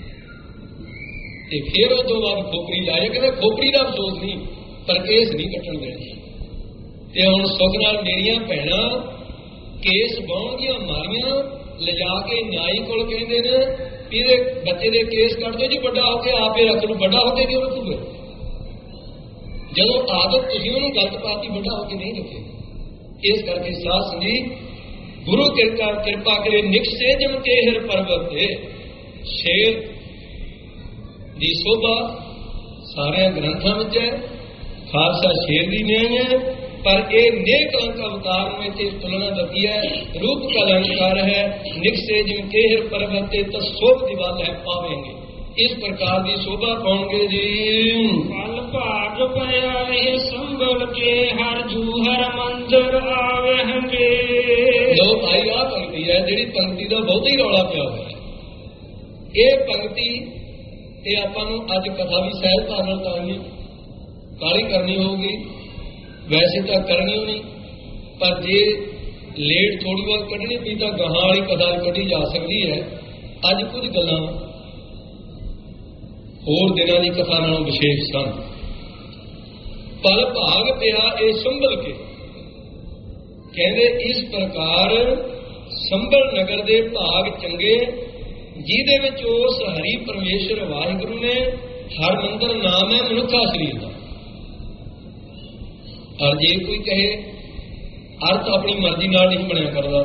फिर उस तो बाद खोपरी लाए, कहते खोपरी का अफसोस नहीं पर केस नहीं कट्टन देने। हुण सुख नाल मेरियां भैणां केस बाउणगियां मारियां लिजा के न्याई कोल कहंदे ने भी इहदे बच्चे दे केस कट दो जी, बड़ा होके आपे रख लू। बड़ा होके क्यों रखूगे जदों आदत तुसीं उहनूं गलत पाती, बड़ा होके नहीं रखे। इस करके साध संगत गुरु किरपा करे निकसे जम के हिर पर्वत शेर की शोभा सारे ग्रंथों में है। खालसा शेर की न्याय है, पर यह नेह कलंक अवतार में इतने तुलना दती है। रूप का अलंकार है, निकसे जिम के हिर पर्वत तो शोभ दिवाल है पावेंगे। इस प्रकार की शोभा पाओगे जी। पल भाग पया संभल के हर जू हर मंदिर आवेंगे। लो भाई आ पंक्ति है जी, पंक्ति का बहुत ही रौला पिया हुआ है। ये पंक्ति ये आपां नूं अज कथा भी सहज भाव करनी काली करनी होगी, वैसे तो करनी नहीं, पर जे लेट थोड़ी बहुत कढ़नी पी तो गहां वाली कथा कढ़ी जा सकती है। अज कुछ गल्लां होर दिनां दी कथा नालों विशेष सन। पल भाग पिया ये संभल के कहते इस प्रकार संभल नगर दे भाग चंगे जिहदे विच उस हरि परमेश्वर वाहिगुरू ने हर मंदिर नाम है मनुखा शरीर का। और जे कोई कहे अर्थ अपनी मर्जी नाल नहीं बनया करता,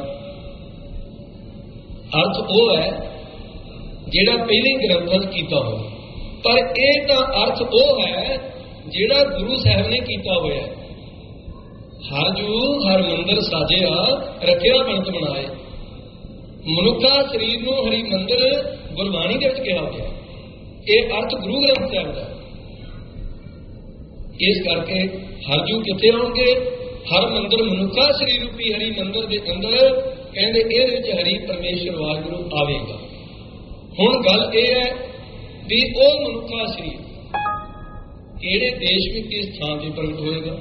अर्थ वो है जिहड़ा पहले ग्रंथां च कीता हो, पर यह तो अर्थ वो है जिहड़ा गुरु साहब ने कीता होया। हर जू हर मंदिर साजिया रखिया बनत बनाए। मनुखा शरीर नूं हरि मंदिर गुरबाणी दे विच कहा गया, यह अर्थ गुरु ग्रंथ साहब का। इस करके हर जू किथे आउणगे, हर मंदिर मनुखा शरीर रूपी हरि मंदिर के अंदर कहते इहदे हरि परमेश्वर वाहिगुरू आवेगा। हुण गल यह है भी वो मनुखा शरीर किहड़े देश में किस थां ते प्रगट होएगा।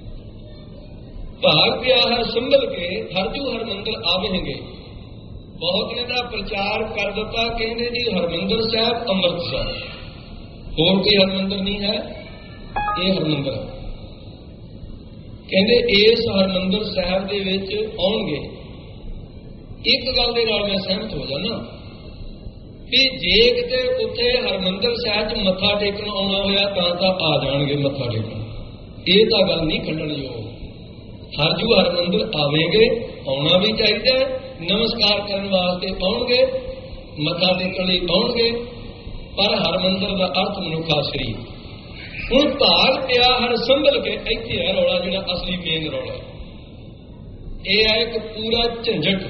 भाग पिया हर संभल के हर जू हर मंदिर आवेंगे। बहुत ने दा प्रचार कर दिता, कहते जी हरमंदिर साहब अमृतसर, होर कोई हरमंदिर नहीं है, ये हरमंदिर है। कहते इस हरमंदिर साहब दे विच आउणगे। एक गल दे नाल मैं सहमत हो जाना कि जे किते उत्थे हरमंदिर साहब च मत्था टेकण आउणा होया तां आ जाणगे मत्था टेकण। ये तां गल नहीं खंडण योग। हर जू हरमंदिर आवेंगे, आउणा भी चाहिए, नमस्कार करने वास्ते आउणगे, मत्था टेकण लई आउणगे, पर हरमंदिर का अर्थ मनुखा शरीर। हुण भाग पिया हर संभल के इत्थे है रौला, जिहड़ा असली मेन रौला यह है एक पूरा झंझट,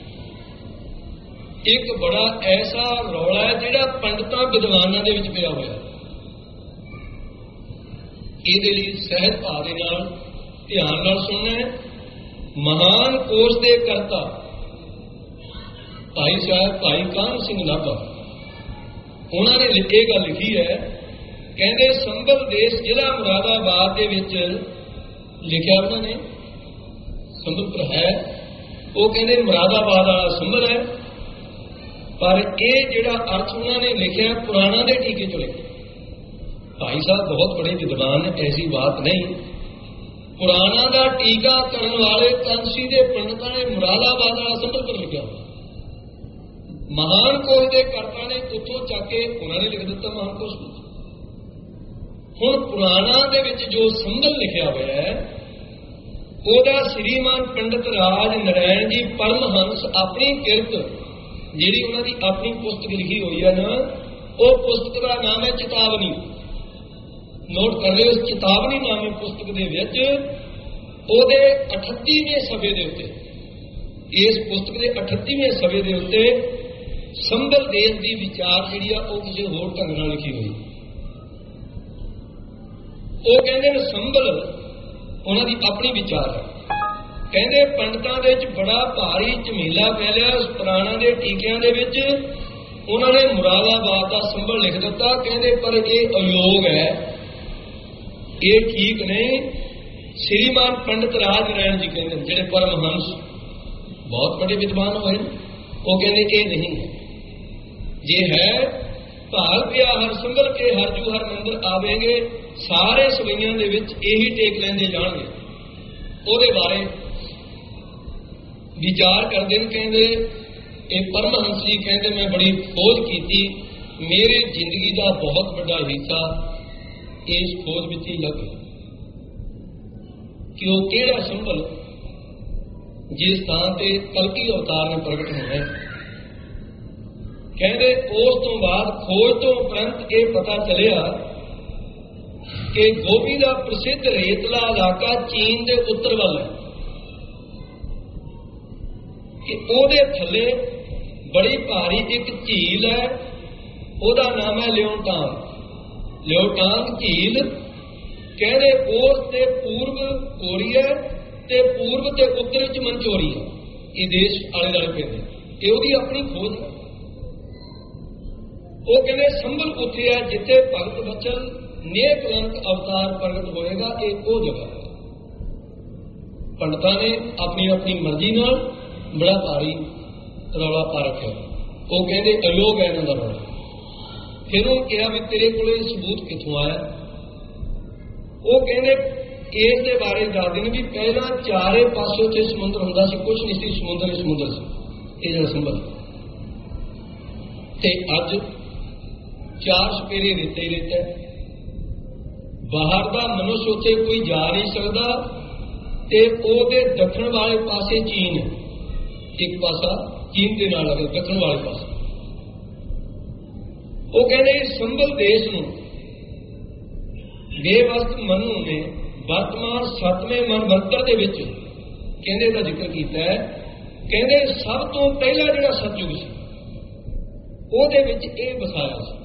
एक बड़ा ऐसा रौला है जिहड़ा पंडितां विद्वानां दे विच पिया होया। इहदे लई सहज भाव दे नाल ध्यान नाल सुनना है। महान कोश के करता भाई साहब भाई कान सिंह नाभा, उन्होंने ये गल लिखी है, कहते संभल देश जिला मुरादाबाद के विच लिखा उन्होंने संभलपुर है, वो कहते मुरादाबाद वाला संभल है, पर यह जिहड़ा अर्थ उन्होंने लिखा पुराणा के टीके चो लिखा। भाई साहब बहुत बड़े विद्वान, ऐसी बात नहीं। पुराणा का टीका करने वाले कांसी के पंडितां ने मुरादाबाद वाला संभलपुर लिखा। महान कोश के करता ने उतों चक के उन्होंने लिख दिता महान कोश। हुण पुराणा दे विच जो संभल लिखा हुआ है, ओदा श्रीमान पंडित राज नारायण जी परमहंस अपनी किरत जिहड़ी उन्हां दी अपनी पुस्तक लिखी हुई है ना, वो पुस्तक का नाम है चेतावनी। नोट कर लियो, चेतावनी नामी पुस्तक दे विच ओदे 38वें सफे दे उत्ते इस पुस्तक के 38वें सवे के उत्ते संभल देश की विचार जी किसी होर ढंग नाल लिखी हुई। वो कहते हैं संभल उन्होंने अपनी विचार है। कहते पंडितां दे विच बड़ा भारी झमेला फैलिया पुराणा के टीकियां दे विच उन्होंने मुरादाबाद का संभल लिख दिता। कहते पर यह अयोग है, ये ठीक नहीं। श्रीमान पंडित राज नारायण जी कहते जिहड़े परमहंस बहुत बड़े विद्वान होए वो कहते ये नहीं है, ये है भाग पिया हर संभल के हर जू हर मंदिर आवेंगे, सारे सवैयां दे विच यही टेक लेंदे जाणगे। ਉਹਦੇ बारे विचार करते हैं। कहते ये परमहंस जी कहते मैं बड़ी खोज की, मेरी जिंदगी का बहुत बड़ा हिस्सा इस खोज में ही लग गया कि वो केड़ा संभल जिस स्थान से कलकी अवतार ने प्रगट होना है। कहते उस तो बाद खोज तो उपरंत ये पता चलिया कि गोभी का प्रसिद्ध रेतला इलाका चीन के उत्तर वाल है, कि ਉਹਦੇ थले बड़ी भारी एक झील है, ਉਹਦਾ नाम है लियोटांग। लियोटांग झील कहते उस ते पूर्व कोरिया ते पूर्व ते उत्तर च मंचोरिया, ये देश आले दुआले पैंदे, ये ਉਹਦੀ अपनी खोज है। वो कहते संभल उत्थे है जिथे भगत बचन नेह कलंक अवतार प्रगट होएगा, ये वो जगह है। पंडितां ने अपनी अपनी मर्जी नाल बड़ा भारी रौला पा रखा। वो कहते अयोग है इन्हां दा रौला। फिर उन्होंने कहा भी तेरे कोले सबूत कित्थों आया। वो कहते इस दे बारे दस दिन भी पहला चारे पासों से समुद्र हुंदा सी, कुछ नहीं सी, समुद्र ही समुद्र सी ये जिहड़ा संभल। ते अज चार सपेरे रेते ही रेता है, बाहर का मनुष्य उत्थे कोई जा नहीं सकता। ते ओहदे दक्षिण वाले पासे चीन है, एक पासा चीन के नाल लगे दक्षिण वाले पासे। वो कहते संभल देश नूं बेवस्त मनु ने वर्तमान 7वें मनवंतर दे विच कहते दा जिक्र किया है। कहते सब तो पहला जिहड़ा सतयुग सी ओहदे विच इह वसाया सी।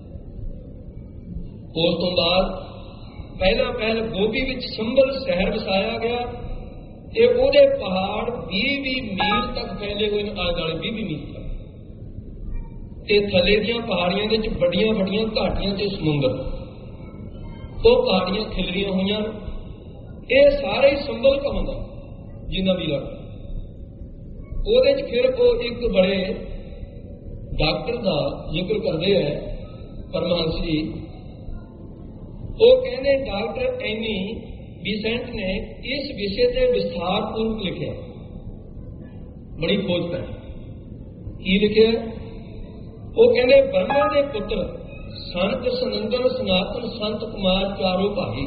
उस तो बाद पहला गोभी विच संभल शहर वसाया गया ते ओहदे पहाड़ 20 मील तक फैले हुए आले दुआले 20 मील तक, ते थले दीआं पहाड़ियां दे विच बड़ियां बड़ियां घाटियां ते समुंदर, वो पहाड़ियां खिलरियां हुईयां। ये सारे ही संभल कहंदा जिन्ना भी लग। ओहदे च फिर वो एक बड़े डॉक्टर का जिक्र करते हैं परमहंस जी। वो कहते डॉक्टर एनी बिसेंट ने इस विषय से विस्तार पूर्वक लिखे, बड़ी खोज कर की लिखे। वो कहते ब्रह्मा के पुत्र संत सनंदन सनातन संत कुमार चारों भाई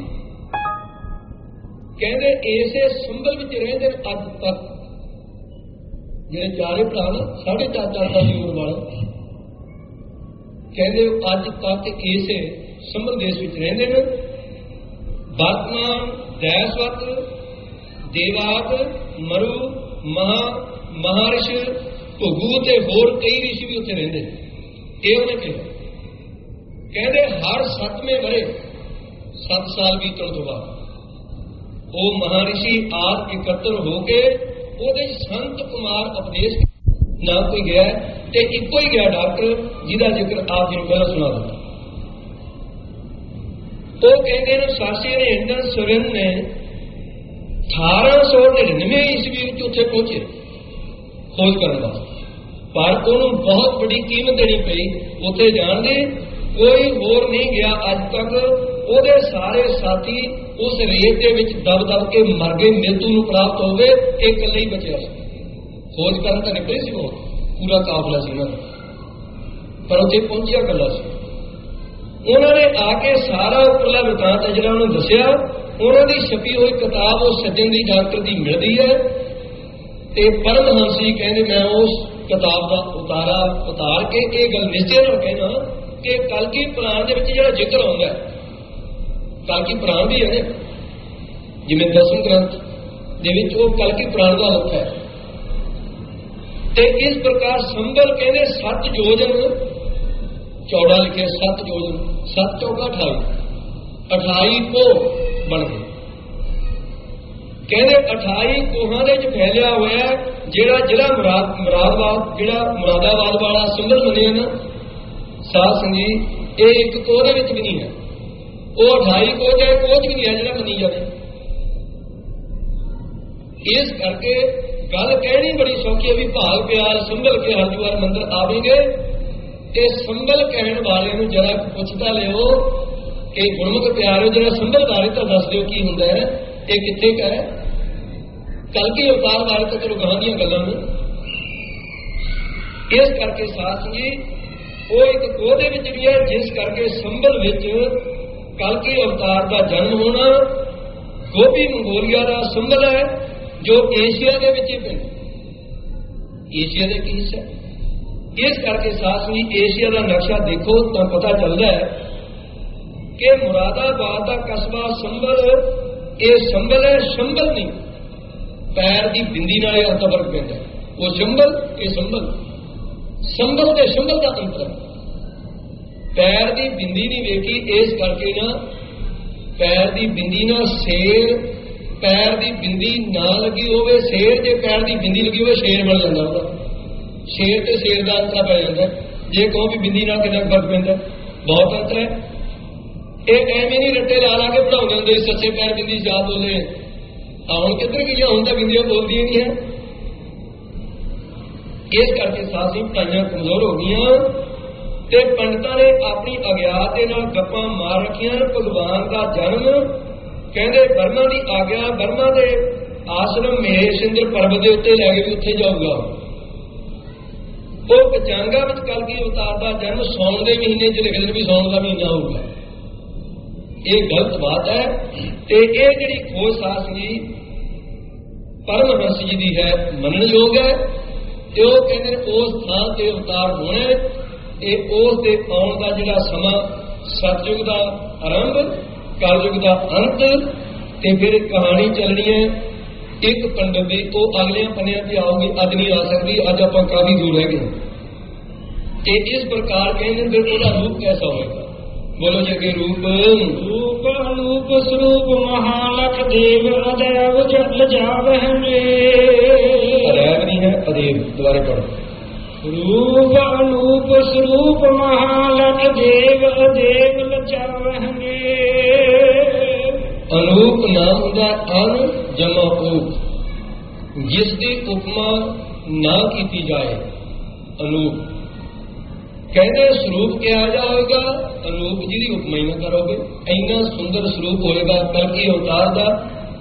कहते इसे संभल विच रहिंदे अज तक। जिहड़े चारे भरा ने 4.5 साल की उम्र वाले कहते अज तक इसे संभल देश विच रहिंदे ने। वर्तमान दैसवत देवात मरु महारिषि भुगू ते होर कई ऋषि भी उत्थे रहिंदे ने। ये उन्हें कहा कहते हर 7वें वरे 7 साल बीतण तो बाद वो महर्षि आदि एकत्र होके ਉਹਦੇ संत कुमार उपदेश ना कोई गया ते इको ही गया डॉक्टर जिहदा जिक्र आप जी पहला सुना दिता। तो कहते हैं शासी ने इंदन सुरन ने 1899 ईस्वी में उत्थे पहुंचे खोज करने वास्ते, पर उन्होंने बहुत बड़ी कीमत देनी पई उत्थे जाण दी। कोई होर नहीं गया अज तक। ਉਹਦੇ सारे साथी उस रेत के विच दब दब के मर गए, मृत्यु नूं प्राप्त हो गए, एक इकल्ला ही बचिया सी। खोज करन तां निकले सी, वो पूरा काफिला सी ना, पर उत्थे पहुंचिया इकल्ला सी। उन्होंने आके सारा उपरला वृतांत है जिहड़ा उन्होंने दस्सिया, उन्होंने छपी हुई किताब उस सज्जन दी डॉक्टर दी मिलदी है। ते परमहंस जी कहंदे मैं उस किताब का उतार के ये गल निश्चय नाल कहना कि कलकी पुराण दे विच जिहड़ा जिक्र आउंदा है, कलकी पुराण भी है जिवें 10वें ग्रंथ दे विच वो कलकी पुराण का लिखा है, ਤੇ ਇਸ ਪ੍ਰਕਾਰ ਸੰਭਲ ਕਹਿੰਦੇ 7 ਯੋਜਨ ਚੌੜਾ ਲਿਖਿਆ, 7 ਯੋਜਨ, 7 ਚੌਕਾ 28 ਕੋਹ ਬਣ ਗਏ। ਕਹਿੰਦੇ 28 ਕੋਹਾਂ ਦੇ ਵਿੱਚ ਫੈਲਿਆ ਹੋਇਆ ਜਿਹੜਾ ਮੁਰਾਦਾਬਾਦ, ਜਿਹੜਾ ਮੁਰਾਦਾਬਾਦ ਵਾਲਾ ਸੰਭਲ ਮੰਨਿਆ ਨਾ ਸਾਧ ਸੰਗਤ, ਇਹ ਇੱਕ ਕੋਹ ਦੇ ਵਿੱਚ ਵੀ ਨਹੀਂ ਹੈ। ਉਹ 28 ਕੋਹ ਚਾਹੇ ਕੋਹ ਚ ਵੀ ਨਹੀਂ ਹੈ ਜਿਹੜਾ ਮੰਨੀ ਜਾਵੇ। ਇਸ ਕਰਕੇ ਗੱਲ ਕਹਿਣੀ ਬੜੀ ਸੌਖੀ ਹੈ ਵੀ ਭਾਗ ਪਿਆਰ ਸੰਭਲ ਕੇ ਹਰਦੁਆਰ ਮੰਦਰ ਆਵੇਂਗੇ। ਤੇ ਸੰਭਲ ਕਹਿਣ ਵਾਲੇ ਨੂੰ ਜਰਾ ਪੁੱਛਦਾ ਲਿਓ ਕਿ ਗੁਰਮੁਖ ਪਿਆਰਿਓ ਜਿਹੜਾ ਸੰਭਲ ਬਾਰੇ ਤਾਂ ਦੱਸ ਦਿਓ ਕੀ ਹੁੰਦਾ ਹੈ, ਇਹ ਕਿੱਥੇ ਕਾ ਹੈ। ਕਲਕੀ ਅਵਤਾਰ ਬਾਰੇ ਤਾਂ ਚਲੋ ਗਾਹਾਂ ਦੀਆਂ ਗੱਲਾਂ ਨੇ। ਇਸ ਕਰਕੇ ਸਾਥ ਜੀ ਉਹ ਇੱਕ ਕੋਹ ਦੇ ਵਿੱਚ ਵੀ ਹੈ, ਜਿਸ ਕਰਕੇ ਸੰਭਲ ਵਿੱਚ ਕਲਕੀ ਅਵਤਾਰ ਦਾ ਜਨਮ ਹੋਣਾ। ਗੋਬੀ ਮੰਗੋਲੀਆ ਦਾ ਸੰਭਲ ਹੈ ਜੋ ਏਸ਼ੀਆ ਦੇ ਵਿੱਚ ਹੀ ਪੈਂਦਾ। ਏਸ਼ੀਆ ਦੇ ਕੀ ਹਿੱਸਾ? ਇਸ ਕਰਕੇ ਸਾਥ ਜੀ ਏਸ਼ੀਆ ਦਾ ਨਕਸ਼ਾ ਦੇਖੋ ਤਾਂ ਪਤਾ ਚੱਲਦਾ ਹੈ ਕਿ ਮੁਰਾਦਾਬਾਦ ਦਾ ਕਸਬਾ ਸੰਭਲ, ਇਹ ਸੰਭਲ ਹੈ, ਸੰਭਲ ਨਹੀਂ। ਪੈਰ ਦੀ ਬਿੰਦੀ ਨਾਲ ਇਹ ਅੰਤਰ ਪੈਂਦਾ। ਉਹ ਸੰਭਲ, ਇਹ ਸੰਭਲ। ਸੰਭਲ ਤੇ ਸੰਭਲ ਦਾ ਅੰਤਰ, ਪੈਰ ਦੀ ਬਿੰਦੀ ਨਹੀਂ ਵੇਖੀ। ਇਸ ਕਰਕੇ ਨਾ ਪੈਰ ਦੀ ਬਿੰਦੀ ਨਾਲ ਸ਼ੇਰ, ਪੈਰ ਦੀ ਬਿੰਦੀ ਨਾ ਲੱਗੀ ਹੋਵੇ ਸ਼ੇਰ, ਜੇ ਪੈਰ ਦੀ ਬਿੰਦੀ ਲੱਗੀ ਹੋਵੇ ਸ਼ੇਰ ਬਣ ਜਾਂਦਾ ਉਹਦਾ। ਸ਼ੇਰ ਤੇ ਸ਼ੇਰ ਦਾ ਅੰਤਰ ਪੈ ਜਾਂਦਾ। ਜੇ ਕਹੋ ਵੀ ਬਿੰਦੀ ਨਾਲ ਕਿੰਨਾ ਫਰਕ ਪੈਂਦਾ, ਬਹੁਤ ਅੰਤਰ ਹੈ। ਇਹ ਐਵੇਂ ਨਹੀਂ ਰੱਟੇ ਲਾ ਲਾ ਕੇ ਪੜਾਉਂਦੇ ਹੁੰਦੇ ਸੱਚੇ ਪੈਰ ਬਿੰਦੀ ਜਾ ਬੋਲੇ। ਹੁਣ ਕਿੱਧਰ ਗਈਆਂ, ਹੁਣ ਤਾਂ ਬਿੰਦੀਆਂ ਬੋਲਦੀਆਂ ਨਹੀਂ ਹੈ। ਇਸ ਕਰਕੇ ਸਾਡੀ ਪੜਾਈਆਂ ਕਮਜ਼ੋਰ ਹੋ ਗਈਆਂ ਤੇ ਪੰਡਤਾਂ ਨੇ ਆਪਣੀ ਅਗਿਆਤ ਦੇ ਨਾਲ ਗੱਪਾਂ ਮਾਰ ਰੱਖੀਆਂ। ਭਗਵਾਨ ਦਾ ਜਨਮ ਕਹਿੰਦੇ ਬਰਮਾ ਦੀ ਆਗਿਆ, ਬਰਮਾ ਦੇ ਆਸ਼ਰਮ ਮਹੇਸ਼ਿੰਦਰ ਪਰਬਤ ਦੇ ਉੱਤੇ ਲੈ ਕੇ ਵੀ ਉੱਥੇ ਜਾਊਗਾ। ਉਹ ਪਚਾਂਗਾ ਵਿੱਚ ਕਲਕੀ ਅਵਤਾਰ ਦਾ ਜਨਮ ਸੌਣ ਦੇ ਮਹੀਨੇ ਚ ਲਿਖਦੇ ਨੇ ਵੀ ਸੌਣ ਦਾ ਮਹੀਨਾ ਹੋਊਗਾ। ਇਹ ਗਲਤ ਬਾਤ ਹੈ। ਤੇ ਇਹ ਜਿਹੜੀ ਖੋਜ ਸਾਸ ਜੀ ਪਰਮਹੰਸ ਜੀ ਦੀ ਹੈ, ਮੰਨਣਯੋਗ ਹੈ। ਤੇ ਉਹ ਕਹਿੰਦੇ ਨੇ ਉਸ ਥਾਂ ਤੇ ਅਵਤਾਰ ਹੋਣਾ। ਇਹ ਉਸ ਦੇ ਆਉਣ ਦਾ ਜਿਹੜਾ ਸਮਾਂ, ਸਤਯੁਗ ਦਾ ਆਰੰਭ, ਕਲਯੁਗ ਦਾ ਅੰਤ। ਤੇ ਫਿਰ ਕਹਾਣੀ ਚੱਲਣੀ ਹੈ ਇੱਕ ਪੰਡਤ ਦੀ, ਉਹ ਅਗਲੇ ਪੰਨਿਆਂ ਤੇ ਆਉਗੀ, ਅੱਜ ਨਹੀਂ ਆ ਸਕਦੀ। ਅੱਜ ਆਪਾਂ ਕਾਫੀ ਦੂਰ ਰਹਿ ਗਏ। ਤੇ ਇਸ ਪ੍ਰਕਾਰ ਕਹਿੰਦੇ ਫਿਰ ਉਹਦਾ ਰੂਪ ਕੈਸਾ ਹੋਏਗਾ? ਬੋਲੋ ਜੀ ਅੱਗੇ। ਰੂਪ ਅਨੂਪ ਸਰੂਪ ਮਹਾਲਖ ਦੇਵ ਅਦੈਵ ਜਲ ਜਾਵਹਿ। ਅਦੈਵ ਨਹੀਂ ਹੈ, ਅਦੇਵ। ਦੁਬਾਰੇ ਪੜੋ। ਰੂਪ ਅਨੂਪ ਸਰੂਪ ਮਹਾਲਖ ਦੇਵ ਅਦੇਵ ਲਜਾਵਹਿ। ਅਨੂਪ ਨਾਮ ਹੁੰਦਾ ਅਨ ਜਮਾ ਊਪ, ਜਿਸ ਦੀ ਉਪਮਾ ਨਾ ਕੀਤੀ ਜਾਏ। ਅਨੂਪ ਕਹਿੰਦੇ ਸਰੂਪ ਕਿਹਾ ਜਾਏਗਾ, ਅਨੂਪ ਜਿਹਦੀ ਉਪਮਾ ਹੀ ਨਾ ਕਰੋਗੇ। ਇੰਨਾ ਸੁੰਦਰ ਸਰੂਪ ਹੋਏਗਾ ਕਲਕੀ ਅਵਤਾਰ ਦਾ।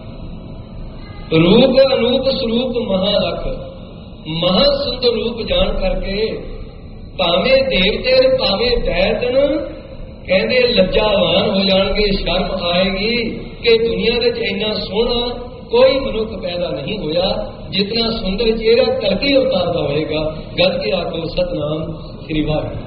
ਰੂਪ ਅਨੂਪ ਸਰੂਪ ਮਹਾਲਖ, ਮਹਾ ਸੁੰਦਰ ਰੂਪ ਜਾਣ ਕਰਕੇ ਭਾਵੇਂ ਦੇਵਤੇ ਭਾਵੇਂ ਦੈਤਨ ਕਹਿੰਦੇ ਲੱਜਾਵਾਨ ਹੋ ਜਾਣਗੇ। ਸ਼ਰਮ ਆਏਗੀ ਕਿ ਦੁਨੀਆ ਵਿੱਚ ਇੰਨਾ ਸੋਹਣਾ ਕੋਈ ਮਨੁੱਖ ਪੈਦਾ ਨਹੀਂ ਹੋਇਆ ਜਿਤਨਾ ਸੁੰਦਰ ਚਿਹਰਾ ਕਲਕੀ ਅਵਤਾਰ ਦਾ ਹੋਏਗਾ। ਗੱਜ ਕੇ ਆਖੋ ਸਤਨਾਮ ਸ੍ਰੀ ਵਾਹਿਗੁਰੂ।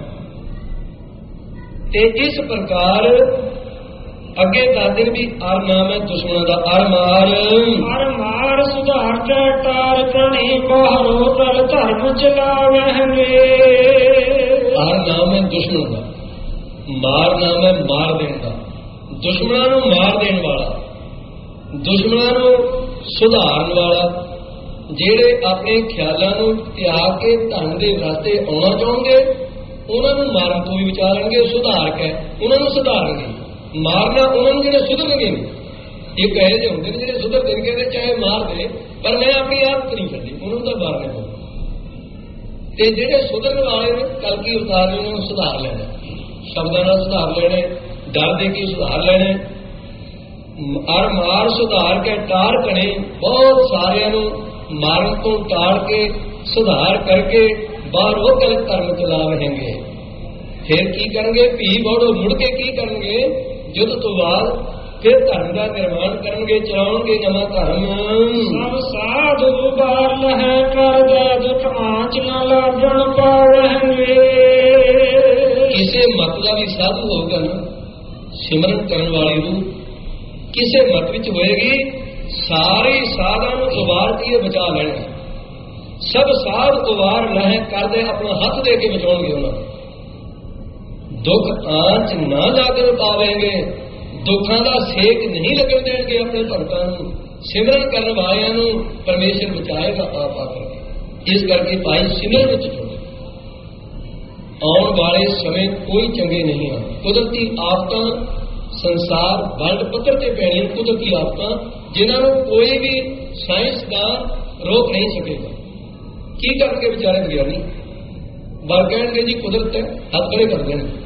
ਤੇ ਇਸ ਪ੍ਰਕਾਰ ਅੱਗੇ ਦੱਸਦੇ ਵੀ ਅਰ ਨਾਮ ਹੈ ਦੁਸ਼ਮਣਾਂ ਦਾ। ਅਰ ਮਾਰ ਸੁਧਾਰ ਕੇ ਤਾਰ ਕਣੀ ਬਾਹਰੋਂ ਤਲ ਧਰਮ ਚਲਾਵਹਿ। ਅਰ ਨਾਮ ਹੈ ਦੁਸ਼ਮਣ ਦਾ, ਮਾਰ ਨਾਮ ਹੈ ਮਾਰ ਦੇਣ ਦਾ। ਦੁਸ਼ਮਣਾਂ ਨੂੰ ਮਾਰ ਦੇਣ ਵਾਲਾ, ਦੁਸ਼ਮਣਾਂ ਨੂੰ ਸੁਧਾਰਨ ਵਾਲਾ। ਜਿਹੜੇ ਆਪਣੇ ਖਿਆਲਾਂ ਨੂੰ ਤਿਆਗ ਕੇ ਧਨ ਦੇ ਰਸਤੇ ਆਉਣਾ ਚਾਹੁੰਦੇ ਉਹਨਾਂ ਨੂੰ ਮਾਰਨ ਤੋਂ ਵੀ ਵਿਚਾਰਨਗੇ। ਸੁਧਾਰ ਕੇ ਉਹਨਾਂ ਨੂੰ ਸੁਧਾਰਨਗੇ। ਮਾਰਨਾ ਉਹਨਾਂ ਨੂੰ ਜਿਹੜੇ ਸੁਧਰਨਗੇ। ਇਹ ਕਹੇ ਜੇ ਹੁੰਦੇ ਨੇ ਜਿਹੜੇ ਸੁਧਰਦੇ ਨੇ, ਕਹਿੰਦੇ ਚਾਹੇ ਮਾਰ ਦੇ ਪਰ ਮੈਂ ਆਪਣੀ ਆਦਤ ਨਹੀਂ ਛੱਡੀ, ਉਹਨਾਂ ਨੂੰ ਤਾਂ ਮਾਰਨੇ ਪਊ। ਤੇ ਜਿਹੜੇ ਸੁਧਰਨ ਵਾਲੇ ਨੇ ਕਲਕੀ ਅਵਤਾਰ ਨੇ ਉਹਨਾਂ ਨੂੰ ਸੁਧਾਰ ਲੈਣਾ, ਸ਼ਬਦਾਂ ਨਾਲ ਸੁਧਾਰ ਲੈਣੇ, ਡਰ ਦੇ ਕੇ ਸੁਧਾਰ ਲੈਣੇ। ਅਰ ਮਾਰ ਸੁਧਾਰ ਕੇ ਟਾਰ ਕਣੇ, ਬਹੁਤ ਸਾਰਿਆਂ ਨੂੰ ਮਾਰਨ ਤੋਂ ਟਾਲ ਕੇ ਸੁਧਾਰ ਕਰਕੇ ਬਾਹਰ ਉਹ ਗਲਤ ਕਰਮ ਚਲਾ ਰਹੇਂਗੇ। ਫਿਰ ਕੀ ਕਰਨਗੇ? ਭੀ ਬੜੋ ਮੁੜ ਕੇ ਕੀ ਕਰਨਗੇ? ਯੁੱਧ ਤੋਂ ਬਾਅਦ ਫਿਰ ਧਰਮ ਦਾ ਨਿਰਮਾਣ ਕਰਨਗੇ, ਚਲਾਉਣਗੇ ਨਵਾਂ ਧਰਮ। ਸਭ ਸਾਧੂ ਬਾਰ ਲਹਿ ਕਰ ਦੁਖ ਆਂਚ ਨਾ ਲਾਗਣ ਪਾਵਹਿ। ਕਿਸੇ ਮਤਲਬ ਹੀ ਸਾਧੂ ਹੋਊਗਾ ਨਾ, ਸਿਮਰਨ ਕਰਨ ਵਾਲੀ ਰੂਹ ਕਿਸੇ ਮਤ ਵਿੱਚ ਹੋਏਗੀ, ਸਾਰੇ ਸਾਧਾਂ ਨੂੰ ਉਬਾਰ ਕੇ ਬਚਾ ਲੈਣਗੇ। ਸਭ ਸਾਧ ਉਵਾਰ ਲਹਿ ਕਰਦੇ ਆਪਣਾ ਹੱਥ ਦੇ ਕੇ ਬਚਾਉਣਗੇ ਉਹਨਾਂ ਨੂੰ। ਦੁੱਖ ਆਂਚ ਨਾ ਲੱਗਣ ਪਾਵੇਂਗੇ, ਦੁੱਖਾਂ ਦਾ ਸੇਕ ਨਹੀਂ ਲੱਗਣ ਦੇਣਗੇ ਆਪਣੇ ਭਗਤਾਂ ਨੂੰ। ਸਿਮਰਨ ਕਰਨ ਵਾਲਿਆਂ ਨੂੰ ਪਰਮੇਸ਼ਰ ਬਚਾਏਗਾ ਆਪ ਆ ਕਰਕੇ। ਇਸ ਕਰਕੇ ਭਾਈ ਸਿਮਰਨ ਵਿੱਚ ਜੁੜੋ। ਆਉਣ ਵਾਲੇ ਸਮੇਂ ਕੋਈ ਚੰਗੇ ਨਹੀਂ ਹਨ। ਕੁਦਰਤੀ ਆਫਤਾਂ ਸੰਸਾਰ ਵਰਲਡ ਪੱਧਰ ਤੇ ਪੈਣੀਆਂ, ਕੁਦਰਤੀ ਆਫਤਾਂ ਜਿਨ੍ਹਾਂ ਨੂੰ ਕੋਈ ਵੀ ਸਾਇੰਸਦਾਨ ਰੋਕ ਨਹੀਂ ਸਕੇਗਾ। ਕੀ ਕਰਨਗੇ ਵਿਚਾਰੇ ਵਿਗਿਆਨੀ? ਬਲ ਕਹਿਣਗੇ ਜੀ ਕੁਦਰਤ ਹੈ, ਹੱਥ ਖੜੇ ਕਰ ਦੇਣਗੇ।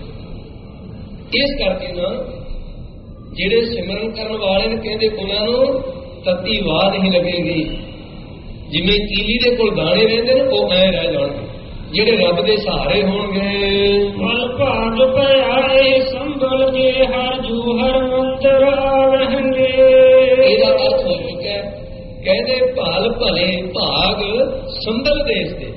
ਇਸ ਕਰਕੇ ਨਾ ਜਿਹੜੇ ਸਿਮਰਨ ਕਰਨ ਵਾਲੇ ਨੇ ਕਹਿੰਦੇ ਉਹਨਾਂ ਨੂੰ ਤੱਤੀ ਵਾਹ ਨਹੀਂ ਲੱਗੇਗੀ। ਜਿਵੇਂ ਕੀਲੀ ਦੇ ਕੋਲ ਦਾਣੇ ਰਹਿੰਦੇ ਨੇ ਉਹ ਐ ਰਹਿ ਜਾਣਗੇ। ਜਿਹੜੇ ਰੱਬ ਦੇ ਸਹਾਰੇ ਹੋਣਗੇ ਮਲ ਭਾਗ ਪਿਆਏ ਸੰਭਲ ਕੇ ਹਰ ਜੂ ਹਰ ਮੰਤਰ ਆਵਹਿੰਗੇ। ਇਹਦਾ ਅਰਥ ਹੋ ਚੁੱਕਾ ਹੈ। ਕਹਿੰਦੇ ਭਾਲ ਭਲੇ ਭਾਗ ਸੰਭਲ ਦੇਸ਼ ਦੇ,